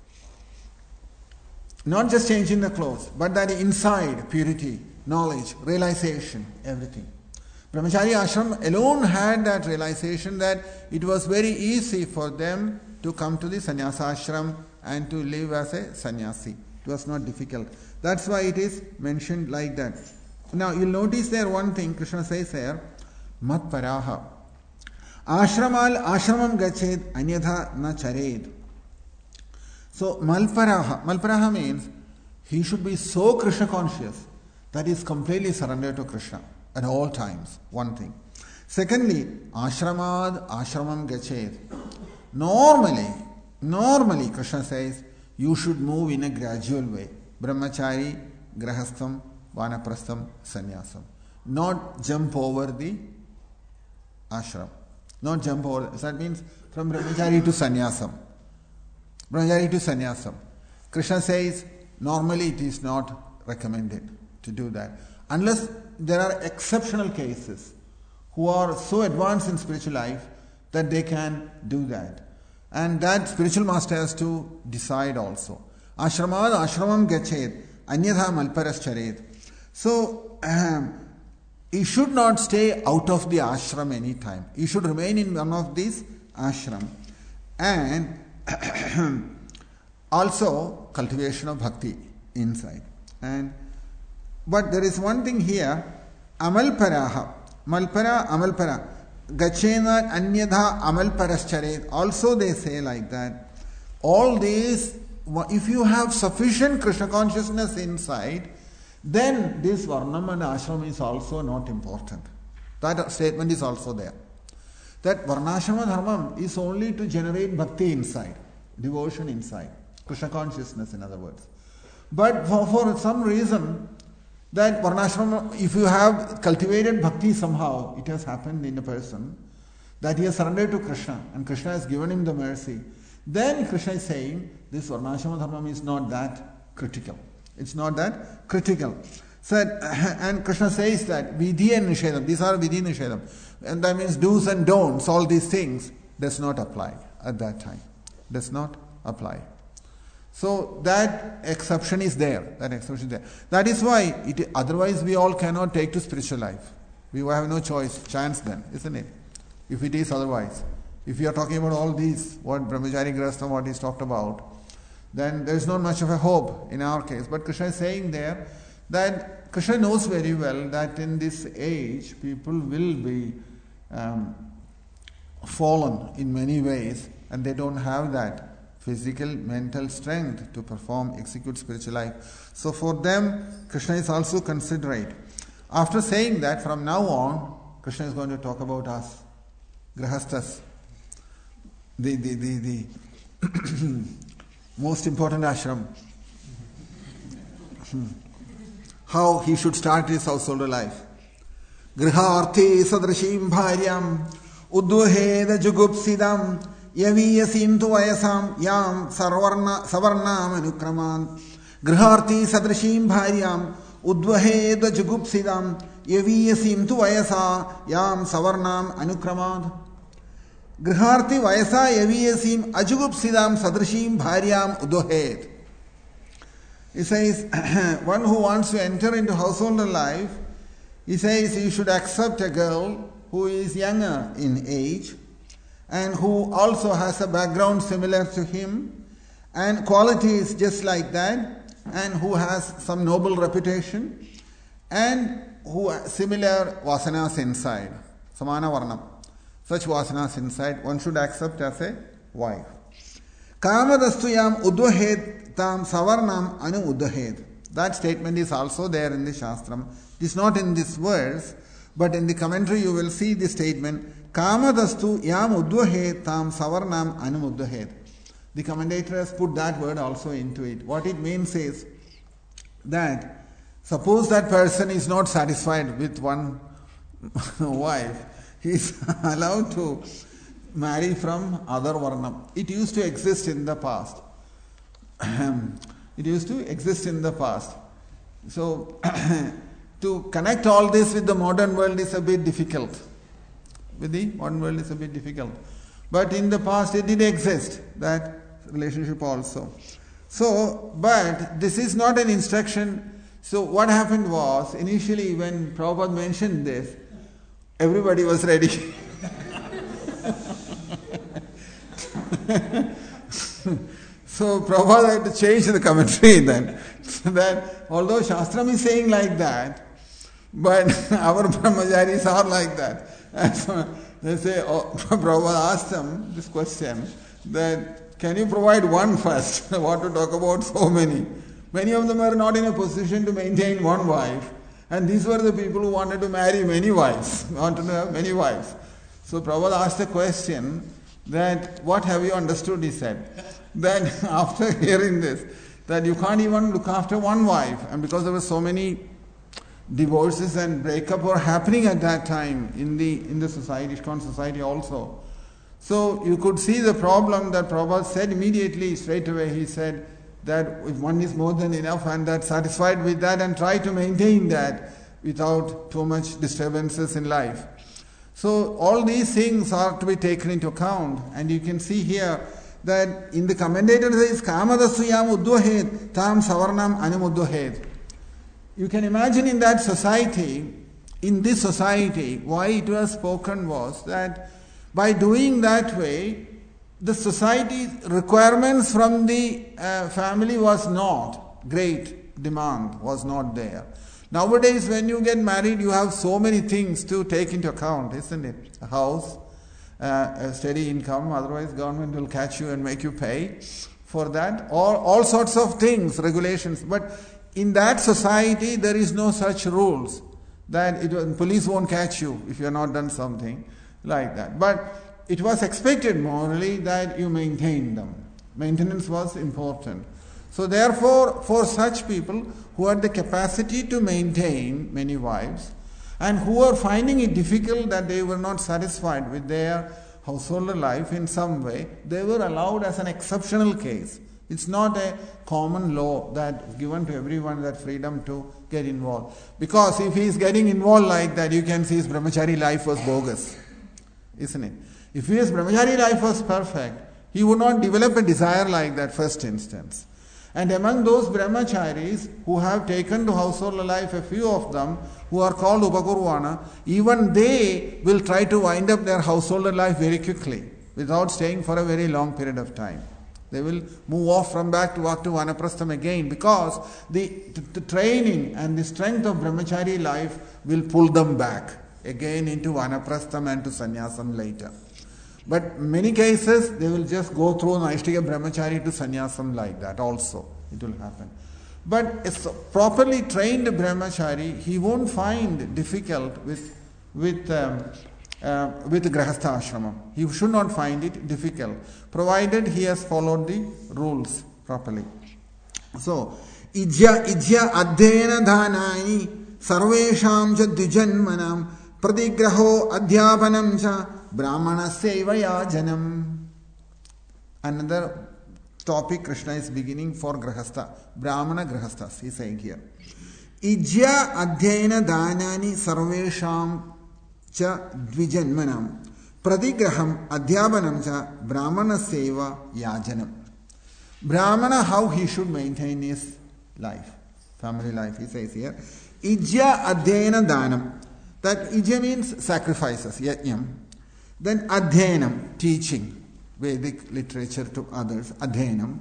Not just changing the clothes, but that inside purity, knowledge, realization, everything. Brahmachari ashram alone had that realization that it was very easy for them to come to the sannyasa ashram and to live as a sannyasi. It was not difficult. That's why it is mentioned like that. Now you'll notice there one thing Krishna says there, mat paraha. Ashramal ashramam gached anyatha na chared. So malparaha, malparaha means he should be so Krishna conscious that he is completely surrendered to Krishna at all times. One thing. Secondly, ashramad ashramam gached. Normally, normally Krishna says you should move in a gradual way. Brahmachari, grahastham, vanaprastham, sannyasam. Not jump over the ashram. Not jump over. So that means from brahmachari to sannyasam. Brahmachari to sannyasam. Krishna says normally it is not recommended to do that. Unless there are exceptional cases who are so advanced in spiritual life that they can do that. And that spiritual master has to decide also. Ashramad ashramam gached anyatha malparas charet. So um, he should not stay out of the ashram any time. He should remain in one of these ashram. And also cultivation of bhakti inside. And but there is one thing here, amalparaha, malpara, amalpara, gachena anyadha amalparascharet. Also they say like that. All these, if you have sufficient Krishna consciousness inside, then this varnam and ashram is also not important. That statement is also there. That varnashrama dharmam is only to generate bhakti inside, devotion inside, Krishna consciousness in other words. But for, for some reason, that varnashrama, if you have cultivated bhakti somehow, it has happened in a person, that he has surrendered to Krishna and Krishna has given him the mercy, then Krishna is saying this varnashrama dharma is not that critical. It's not that critical. So, and Krishna says that vidhi and nishedam, these are vidhi and nishedam, and that means do's and don'ts, all these things does not apply at that time. Does not apply. So that exception is there. That exception is there. That is why it, otherwise we all cannot take to spiritual life. We have no choice, chance then, isn't it? If it is otherwise. If you are talking about all these, what Brahmachari Grahastha, what is talked about, then there is not much of a hope in our case. But Krishna is saying there that Krishna knows very well that in this age people will be um, fallen in many ways and they don't have that physical, mental strength to perform, execute spiritual life. So for them, Krishna is also considerate. After saying that, from now on, Krishna is going to talk about us, Grahasthas, the, the, the, the most important ashram. How he should start his household life. Griharthi sadrashim bharyam udvaheda jugupsidam yaviyasim tu vayasam yam sarvarna savarnam anukraman. Griharthi sadrashim bharyam udvaheda jugupsidam yaviyasim tu vayasa yam savarnam anukraman. Griharthi vayasa yaviyasim ajugupsidam sadrashim bharyam udvahed. He says, one who wants to enter into household life, he says you should accept a girl who is younger in age and who also has a background similar to him and qualities just like that and who has some noble reputation and who has similar vasanas inside, samana varnam. Such vasanas inside one should accept as a wife. Kamadastuyam udvahed tam savarnam anu udvahed. That statement is also there in the Shastram. It is not in this verse, but in the commentary you will see the statement Kamadastu yam udvahed tam savarnam anu udvahed. The commentator has put that word also into it. What it means is that suppose that person is not satisfied with one wife, he is allowed to marry from other varnam. It used to exist in the past. It used to exist in the past. So, to connect all this with the modern world is a bit difficult. With the modern world is a bit difficult. But in the past it did exist, that relationship also. So, but this is not an instruction. So what happened was, initially when Prabhupada mentioned this, everybody was ready. So Prabhupada had to change the commentary then. So that although Shastram is saying like that, but our brahmacharis are like that. And so they say, oh, Prabhupada asked them this question, that can you provide one first? What to talk about so many? Many of them are not in a position to maintain one wife. And these were the people who wanted to marry many wives, wanted to have many wives. So Prabhupada asked the question that, what have you understood, he said. Then after hearing this, that you can't even look after one wife. And because there were so many divorces and breakup were happening at that time in the in the society, ISKCON society also. So you could see the problem that Prabhupada said immediately, straight away. He said that if one is more than enough and that satisfied with that and try to maintain that without too much disturbances in life. So all these things are to be taken into account. And you can see here that in the commentator says, Kamadasuyam uddvahed tam savarnam animuddvahed. You can imagine in that society, in this society, why it was spoken was that by doing that way, the society requirements from the uh, family was not great, demand was not there. Nowadays when you get married, you have so many things to take into account, isn't it? A house, uh, a steady income, otherwise government will catch you and make you pay for that, or all sorts of things, regulations. But in that society, there is no such rules that it, police won't catch you if you have not done something like that. But it was expected morally that you maintain them. Maintenance was important. So therefore, for such people who had the capacity to maintain many wives and who were finding it difficult that they were not satisfied with their household life in some way, they were allowed as an exceptional case. It's not a common law that given to everyone, that freedom to get involved. Because if he is getting involved like that, you can see his brahmachari life was bogus, isn't it? If his brahmachari life was perfect, he would not develop a desire like that first instance. And among those brahmacharis who have taken to household life, a few of them who are called Upakurvana, even they will try to wind up their household life very quickly without staying for a very long period of time. They will move off from back to walk to Vanaprastham again, because the, the, the training and the strength of brahmachari life will pull them back again into Vanaprastham and to sannyasam later. But many cases they will just go through Naishtika brahmachari to sannyasam like that also. It will happen. But a properly trained brahmachari, he won't find difficult with with um, uh, with grahastha ashramam. He should not find it difficult, provided he has followed the rules properly. So, ijya ijya adhyayana dhanani sarvesham cha dvijanmanam pradigraho adhyapanam cha brahmanasya yajanam. Another topic Krishna is beginning for grahastha, brahmana grahasthas, he is saying here. Ijya adhyayana dhanani sarvesham cha dvijanmanam pradigraham adhyapanam cha brahmanasya yajanam. Brahmana, how he should maintain his life, family life, he says here. Ijya adhyayana dhanam. That ijya means sacrifices, yajnam. Then adhyanam, teaching Vedic literature to others, adhyanam.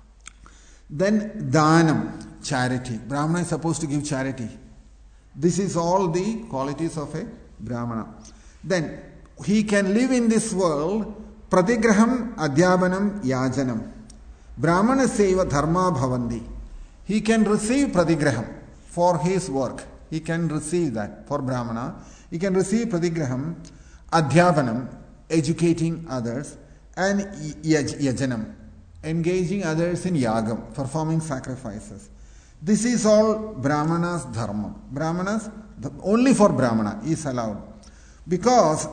Then dhanam, charity. Brahmana is supposed to give charity. This is all the qualities of a Brahmana. Then he can live in this world, pratigraham adhyapanam yajanam. Brahmana seva dharma bhavandi. He can receive pratigraham for his work. He can receive that for Brahmana. He can receive pratigraham, adhyapanam, educating others, and yajanam, engaging others in yagam, performing sacrifices. This is all Brahmana's dharma. Brahmana's, only for Brahmana is allowed. Because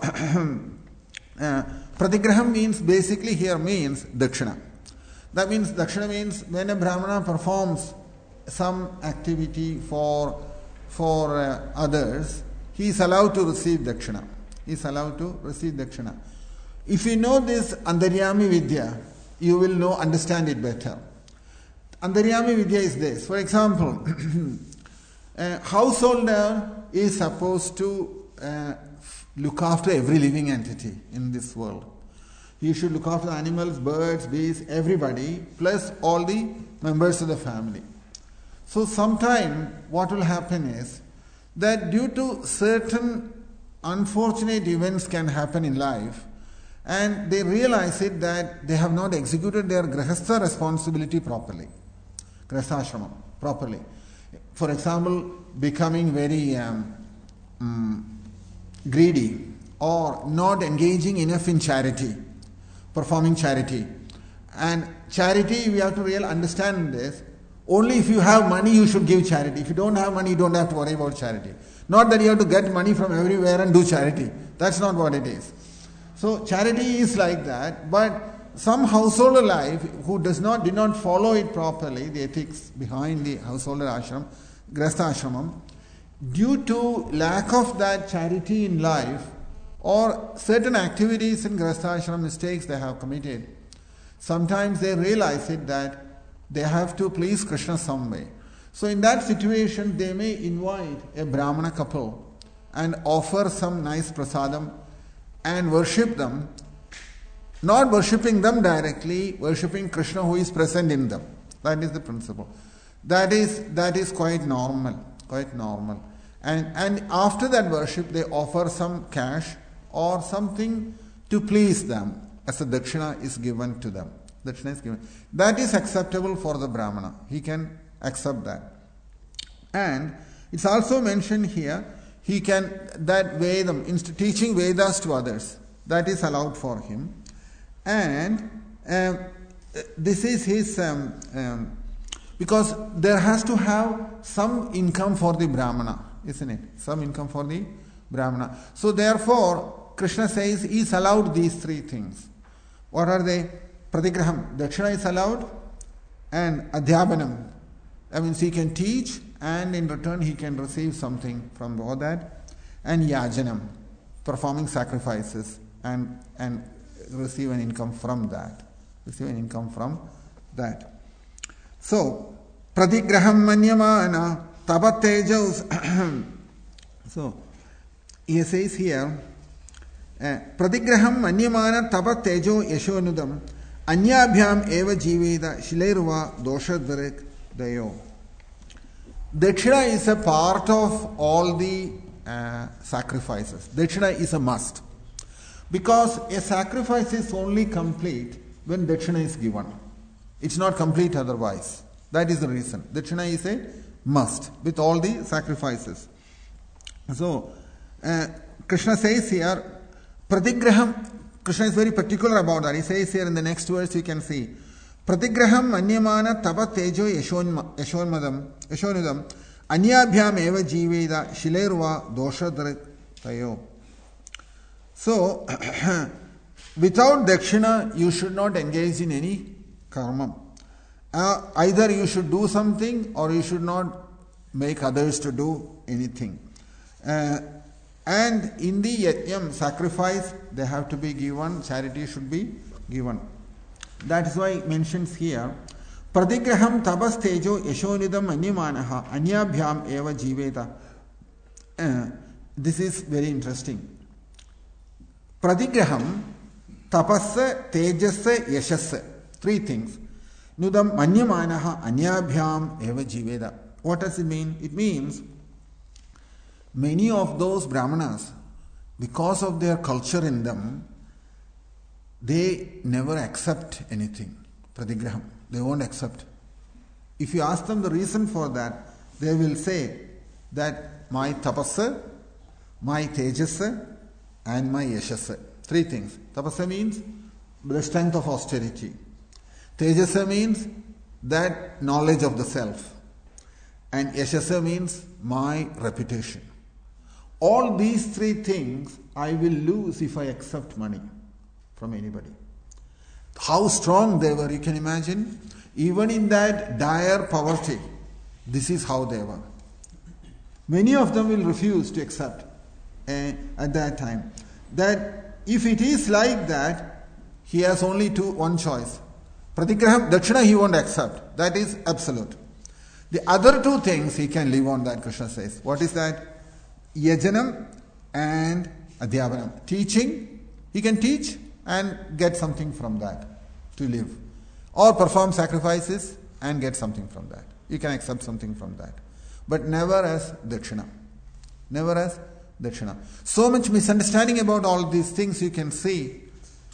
uh, pratigraham means, basically here means dakshina. That means, dakshina means when a Brahmana performs some activity for, for uh, others, he is allowed to receive dakshina. He is allowed to receive dakshina. If you know this Antaryami Vidya, you will know, understand it better. Antaryami Vidya is this. For example, a householder is supposed to uh, look after every living entity in this world. He should look after animals, birds, bees, everybody, plus all the members of the family. So sometime what will happen is that due to certain unfortunate events can happen in life, and they realize it that they have not executed their grahastha responsibility properly, grahasthashrama properly. For example, becoming very um, um, greedy, or not engaging enough in charity, performing charity. And charity, we have to really understand this. Only if you have money, you should give charity. If you don't have money, you don't have to worry about charity. Not that you have to get money from everywhere and do charity. That's not what it is. So charity is like that, but some householder life who does not did not follow it properly, the ethics behind the householder ashram, grahastha ashramam, due to lack of that charity in life or certain activities in grahastha ashram, mistakes they have committed, sometimes they realize it that they have to please Krishna some way. So in that situation, they may invite a Brahmana couple and offer some nice prasadam and worship them, not worshipping them directly, worshipping Krishna who is present in them. That is the principle. That is that is quite normal, quite normal. And and after that worship, they offer some cash or something to please them, as a dakshina is given to them. Dakshina is given. That is acceptable for the Brahmana. He can accept that. And it's also mentioned here, he can, that Vedam, inst- teaching Vedas to others, that is allowed for him. And um, this is his, um, um, because there has to have some income for the Brahmana, isn't it? Some income for the Brahmana. So therefore, Krishna says he is allowed these three things. What are they? Pratigraham, dakshina is allowed, and adhyapanam. That means he can teach, and in return he can receive something from all that. And yajanam, performing sacrifices and and receive an income from that. Receive an income from that. So, pratigraham manyamana tapatejaus. So, he says here, pratigraham manyamana tapatejo yashonudam anyabhyam eva jiveda shileruva doshadvarik dayo. Dakshina is a part of all the uh, sacrifices. Dakshina is a must. Because a sacrifice is only complete when dakshina is given. It's not complete otherwise. That is the reason. Dakshina is a must with all the sacrifices. So, uh, Krishna says here, pratigraham, Krishna is very particular about that. He says here in the next verse, you can see, pratigraham anyamana tapa tejo yashonmadam yashonudam anyabhyam eva jiveda shileruva doshadrik tayo. So, without dakshina, you should not engage in any karma. Uh, either you should do something or you should not make others to do anything. Uh, and in the yajnam, sacrifice, they have to be given, charity should be given. That is why it mentions here, pratigraham tabas tejo yashonidam anyamanaha anyabhyam eva jiveta. Uh, this is very interesting. Pratigraham, tapassa, tejassa, yashassa. Three things. Nudam manyamanaha anyabhyam eva jiveda. What does it mean? It means many of those Brahmanas, because of their culture in them, they never accept anything. Pratigraham. They won't accept. If you ask them the reason for that, they will say that my tapassa, my tejassa, and my yashassa. Three things. Tapassa means the strength of austerity. Tejasa means that knowledge of the self. And Yashasa means my reputation. All these three things I will lose if I accept money from anybody. How strong they were, you can imagine. Even in that dire poverty, this is how they were. Many of them will refuse to accept uh, at that time. That if it is like that, he has only two, one choice. Pratigraham, Dakshina he won't accept. That is absolute. The other two things he can live on, that Krishna says. What is that? Yajanam and Adhyavanam. Teaching, he can teach and get something from that to live. Or perform sacrifices and get something from that. You can accept something from that. But never as Dakshina. Never as Dakshina. So much misunderstanding about all these things you can see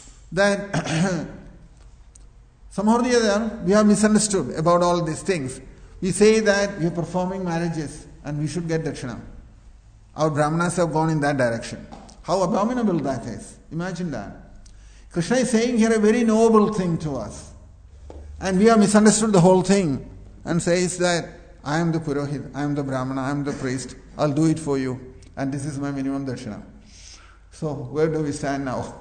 that somehow or the other we have misunderstood about all these things. We say that we are performing marriages and we should get Dakshina. Our Brahmanas have gone in that direction. How abominable that is. Imagine that. Krishna is saying here a very noble thing to us. And we have misunderstood the whole thing and says that I am the Purohit, I am the Brahmana, I am the priest, I'll do it for you. And this is my minimum Dakshina. So where do we stand now?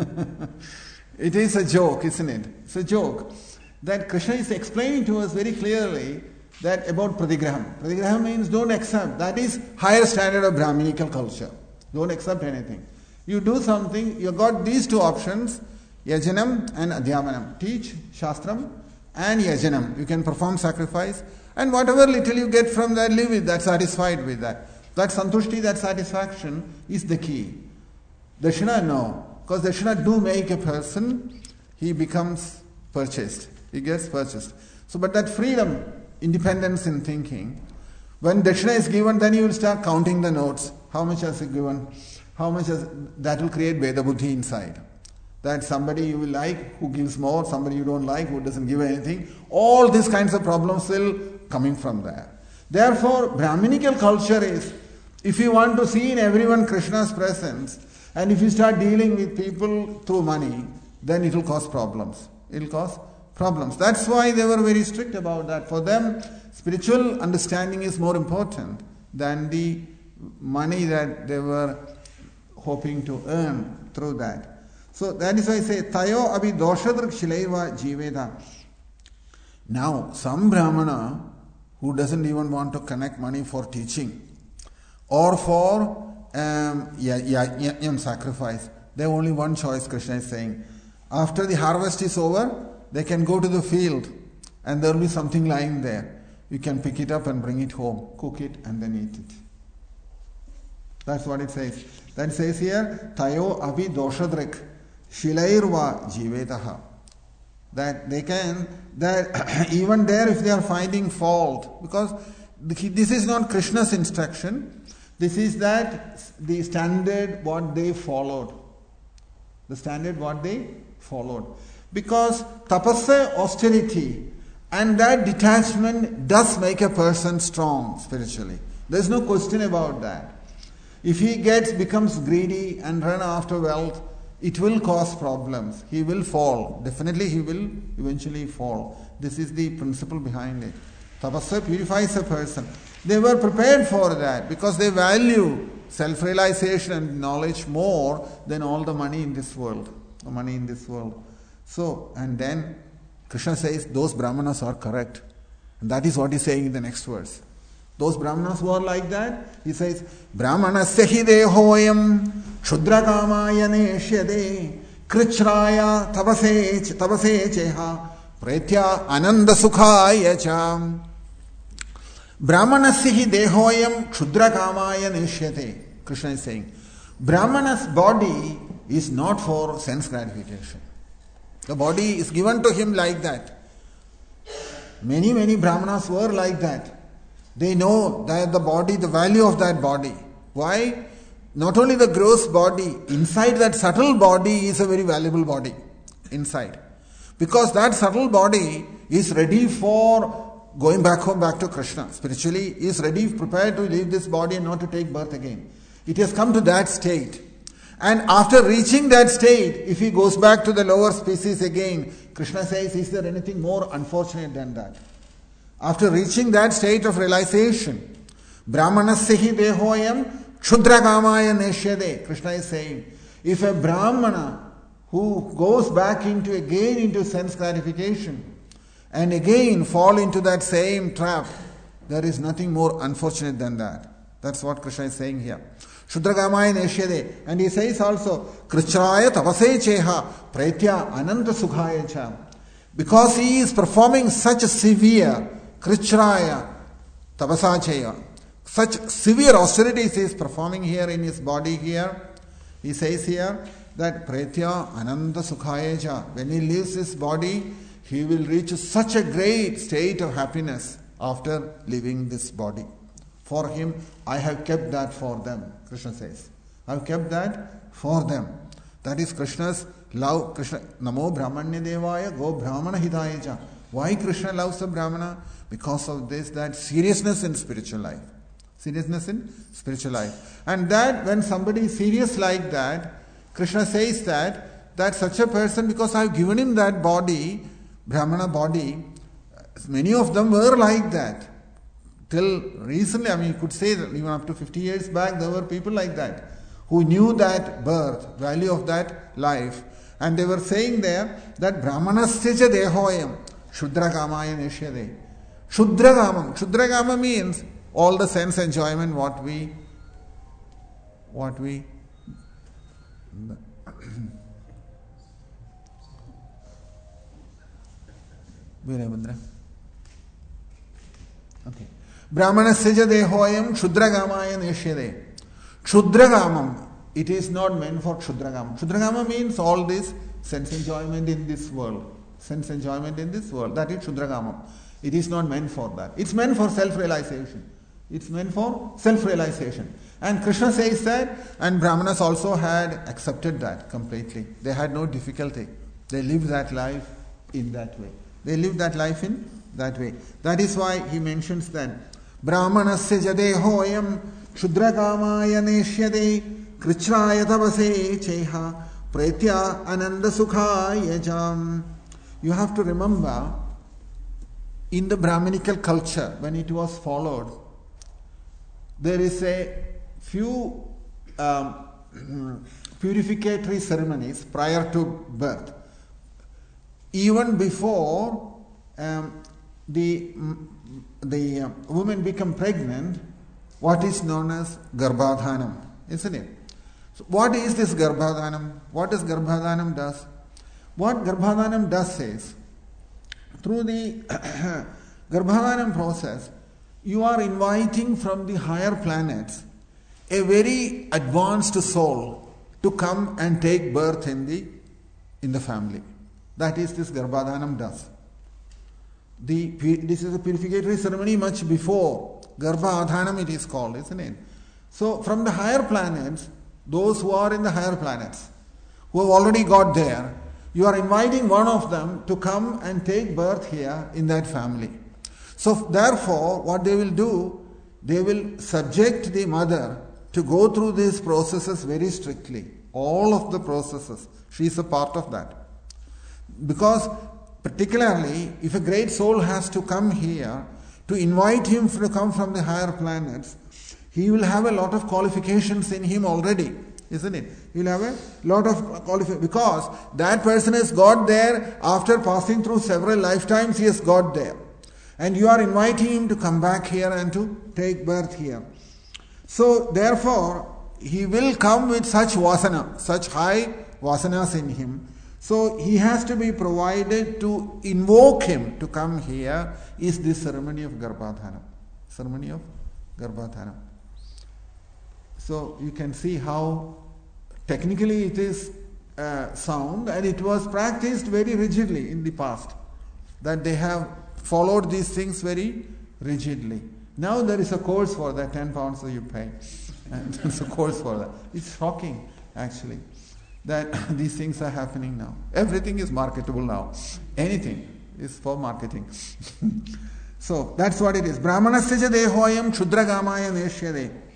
It is a joke, isn't it? It's a joke. That Krishna is explaining to us very clearly that about Pratigraham. Pratigraham means don't accept. That is higher standard of Brahminical culture. Don't accept anything. You do something, you got these two options, Yajanam and Adhyavanam. Teach Shastram and Yajanam. You can perform sacrifice and whatever little you get from that, live with that, satisfied with that. That santushti, that satisfaction is the key. Dakshina, no. Because Dakshina do make a person, he becomes purchased. He gets purchased. So, but that freedom, independence in thinking, when Dakshina is given, then you will start counting the notes. How much has he given? How much has, that will create Veda Buddhi inside. That somebody you will like who gives more, somebody you don't like who doesn't give anything. All these kinds of problems will coming from there. Therefore, Brahminical culture is, if you want to see in everyone Krishna's presence, and if you start dealing with people through money, then it will cause problems. It will cause problems. That's why they were very strict about that. For them, spiritual understanding is more important than the money that they were hoping to earn through that. So that is why I say, Tayo abhi doshadrak shilaiva jiveda. Now, some Brahmana who doesn't even want to connect money for teaching or for um, yajna sacrifice, they have only one choice, Krishna is saying. After the harvest is over, they can go to the field and there will be something lying there. You can pick it up and bring it home, cook it and then eat it. That's what it says. That says here, Tayo abhi doshadrik shilairva jivetaha. That they can, that even there if they are finding fault, because this is not Krishna's instruction, this is that the standard what they followed. The standard what they followed. Because tapasya, austerity, and that detachment does make a person strong spiritually. There is no question about that. If he gets, becomes greedy and run after wealth, it will cause problems. He will fall. Definitely he will eventually fall. This is the principle behind it. Tapasya purifies a person. They were prepared for that because they value self-realization and knowledge more than all the money in this world. The money in this world. So, and then Krishna says those Brahmanas are correct. And that is what he's saying in the next verse. Those Brahmanas who are like that, he says, Brahmanasya hi dehoyam kshudrakamaya neshyade krichraya tavase cheha pretya ananda sukhaya cha. Brahmanasya hi dehoyam kshudrakamaya neshyate. Krishna is saying, Brahmana's body is not for sense gratification. The body is given to him like that. Many, many Brahmanas were like that. They know that the body, the value of that body. Why? Not only the gross body, inside that subtle body is a very valuable body. Inside. Because that subtle body is ready for going back home, back to Krishna. Spiritually, is ready, prepared to leave this body and not to take birth again. It has come to that state. And after reaching that state, if he goes back to the lower species again, Krishna says, is there anything more unfortunate than that? After reaching that state of realization, Brahmanasya hi dehoyam kshudragamaya neshyade. Krishna is saying, if a Brahmana who goes back into again into sense gratification and again fall into that same trap, there is nothing more unfortunate than that. That's what Krishna is saying here. Shudragamaya neshyade. And he says also, Krichraya tapase cheha praitya ananta sukhaya cha. Because he is performing such a severe Krichraya tapasa cheha, such severe austerities he is performing here in his body here. He says here that praitya ananta sukhaya cha. When he leaves his body, he will reach such a great state of happiness after leaving this body. For him, I have kept that for them, Krishna says. I have kept that for them. That is Krishna's love. Krishna, Namo Brahmanya Devaya Go Brahmana Hidaya Cha. Why Krishna loves the Brahmana? Because of this, that seriousness in spiritual life. Seriousness in spiritual life. And that when somebody is serious like that, Krishna says that, that such a person, because I have given him that body, Brahmana body, many of them were like that. Till recently, I mean, you could say that even up to fifty years back, there were people like that who knew that birth, value of that life. And they were saying there that Brahmanasya dehoyam Shudragamaya neshyade. Shudragamam. Shudragama means all the sense enjoyment what we what we Virabandra. Okay. Brahmanasya dehoyam Shudragamaya neshyade. Kshudragamam. It is not meant for Kshudragamam. Kshudragamam means all this sense enjoyment in this world. Sense enjoyment in this world. That is Kshudragamam. It is not meant for that. It's meant for self-realization. It's meant for self-realization. And Krishna says that, and Brahmanas also had accepted that completely. They had no difficulty. They lived that life in that way. They lived that life in that way. That is why he mentions that Brahmanasya jadehoyam Shudragamaya neshyade Krichraya tavase cheha Praitya ananda sukhaya jam. You have to remember, in the Brahminical culture, when it was followed, there is a few um, purificatory ceremonies prior to birth. Even before um, the, the uh, woman become pregnant, what is known as Garbhadhanam, isn't it? So what is this Garbhadhanam? What does Garbhadhanam does? What Garbhadhanam does is, through the Garbhadhanam process, you are inviting from the higher planets a very advanced soul to come and take birth in the in the family. That is this Garbhadhanam does. The, this is a purificatory ceremony much before Garbhadhanam it is called, isn't it? So from the higher planets, those who are in the higher planets, who have already got there, you are inviting one of them to come and take birth here in that family. So therefore, what they will do, they will subject the mother to go through these processes very strictly. All of the processes. She is a part of that. Because particularly, if a great soul has to come here, to invite him to come from the higher planets, he will have a lot of qualifications in him already, isn't it? He will have a lot of qualifications, because that person has got there after passing through several lifetimes, he has got there. And you are inviting him to come back here and to take birth here. So therefore, he will come with such vasana, such high vasanas in him. So he has to be provided to invoke him to come here is this ceremony of Garbhadhanam. Ceremony of Garbhadhanam. So you can see how technically it is uh, sound, and it was practiced very rigidly in the past. That they have followed these things very rigidly. Now there is a course for that, ten pounds so you pay. And there's a course for that. It's shocking actually that these things are happening now. Everything is marketable now. Anything is for marketing. So that's what it is. Brahmanasya dehoyam Shudragamaya neshyade.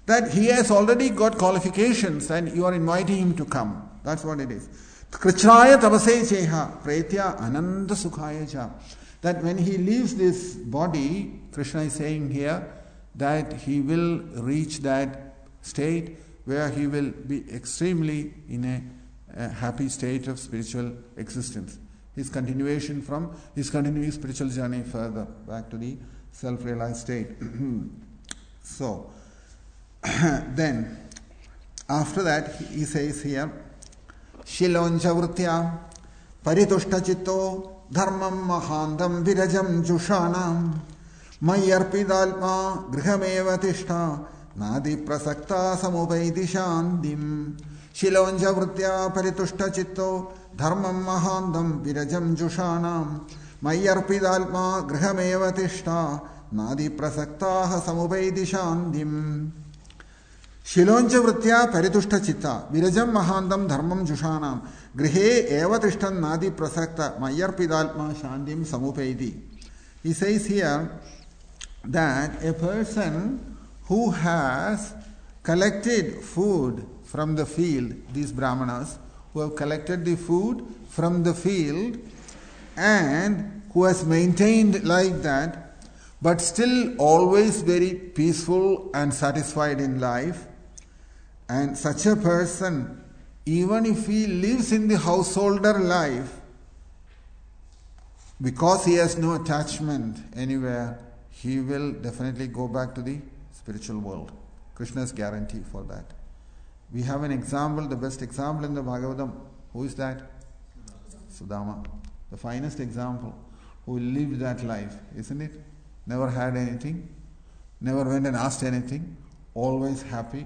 that he has already got qualifications and you are inviting him to come. That's what it is. Krichraya tapase cheha pretya ananda sukhaya cha. That when he leaves this body, Krishna is saying here that he will reach that state where he will be extremely in a, a happy state of spiritual existence. His continuation from his continuing spiritual journey further back to the self-realized state. So, then, after that, he says here, Shilonja vritya paritushta chitto dharmam mahandam virajam jushanam mayarpidalma grihameva tishta nadi prasakta samupaiti shandim. Shilonja vritya paritushta chitto dharmam mahandam virajam jushanam mayarpidalma grihameva tishta nadi prasakta samupaiti shandim. Shiloncha vritya paritushta chitta virajam mahandam dharmam jushanam grihe eva tishtan nadi prasakta mayarpidalma shandim samupaiti. He says here that a person who has collected food from the field, these brahmanas who have collected the food from the field and who has maintained like that, but still always very peaceful and satisfied in life, and such a person, even if he lives in the householder life, because he has no attachment anywhere, he will definitely go back to the spiritual world. Krishna's guarantee for that. We have an example, the best example in the Bhagavatam. Who is that? Sudama. The finest example. Who lived that life, isn't it? Never had anything, never went and asked anything, always happy.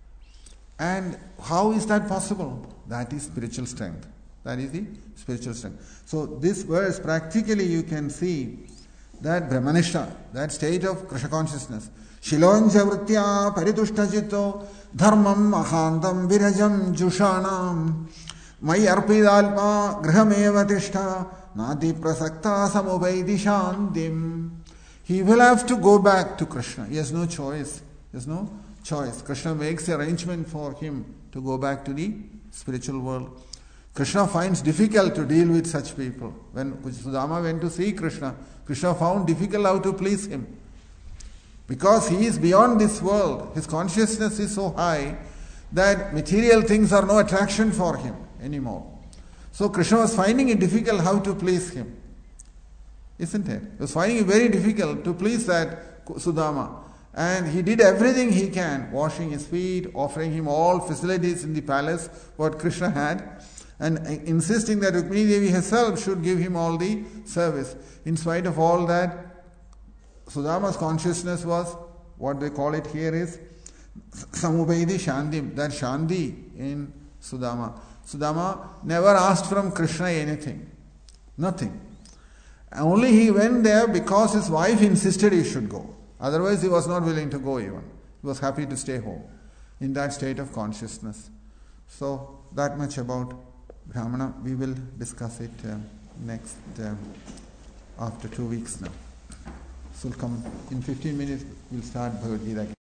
And how is that possible? That is spiritual strength. That is the spiritual strength. So this verse, practically you can see that Brahmanishta, that state of Krishna consciousness, Shilonja vritya paritushta jito dharmam mahandam virajam jushanam mai arpidalma grihameva tishta nadi prasakta samupaiti shantim. He will have to go back to Krishna. He has no choice. He has no choice. Krishna makes the arrangement for him to go back to the spiritual world. Krishna finds difficult to deal with such people. When Sudama went to see Krishna, Krishna found difficult how to please him. Because he is beyond this world. His consciousness is so high that material things are no attraction for him anymore. So Krishna was finding it difficult how to please him. Isn't it? He was finding it very difficult to please that Sudama. And he did everything he can, washing his feet, offering him all facilities in the palace, what Krishna had, and insisting that Rukmini Devi herself should give him all the service. In spite of all that, Sudama's consciousness was, what they call it here is, Samupaiti Shandim, that Shandi in Sudama. Sudama never asked from Krishna anything. Nothing. Only he went there because his wife insisted he should go. Otherwise he was not willing to go even. He was happy to stay home in that state of consciousness. So that much about Brahmana. We will discuss it uh, next uh, after two weeks now. So we'll come in fifteen minutes. We'll start Bhagavad Gita.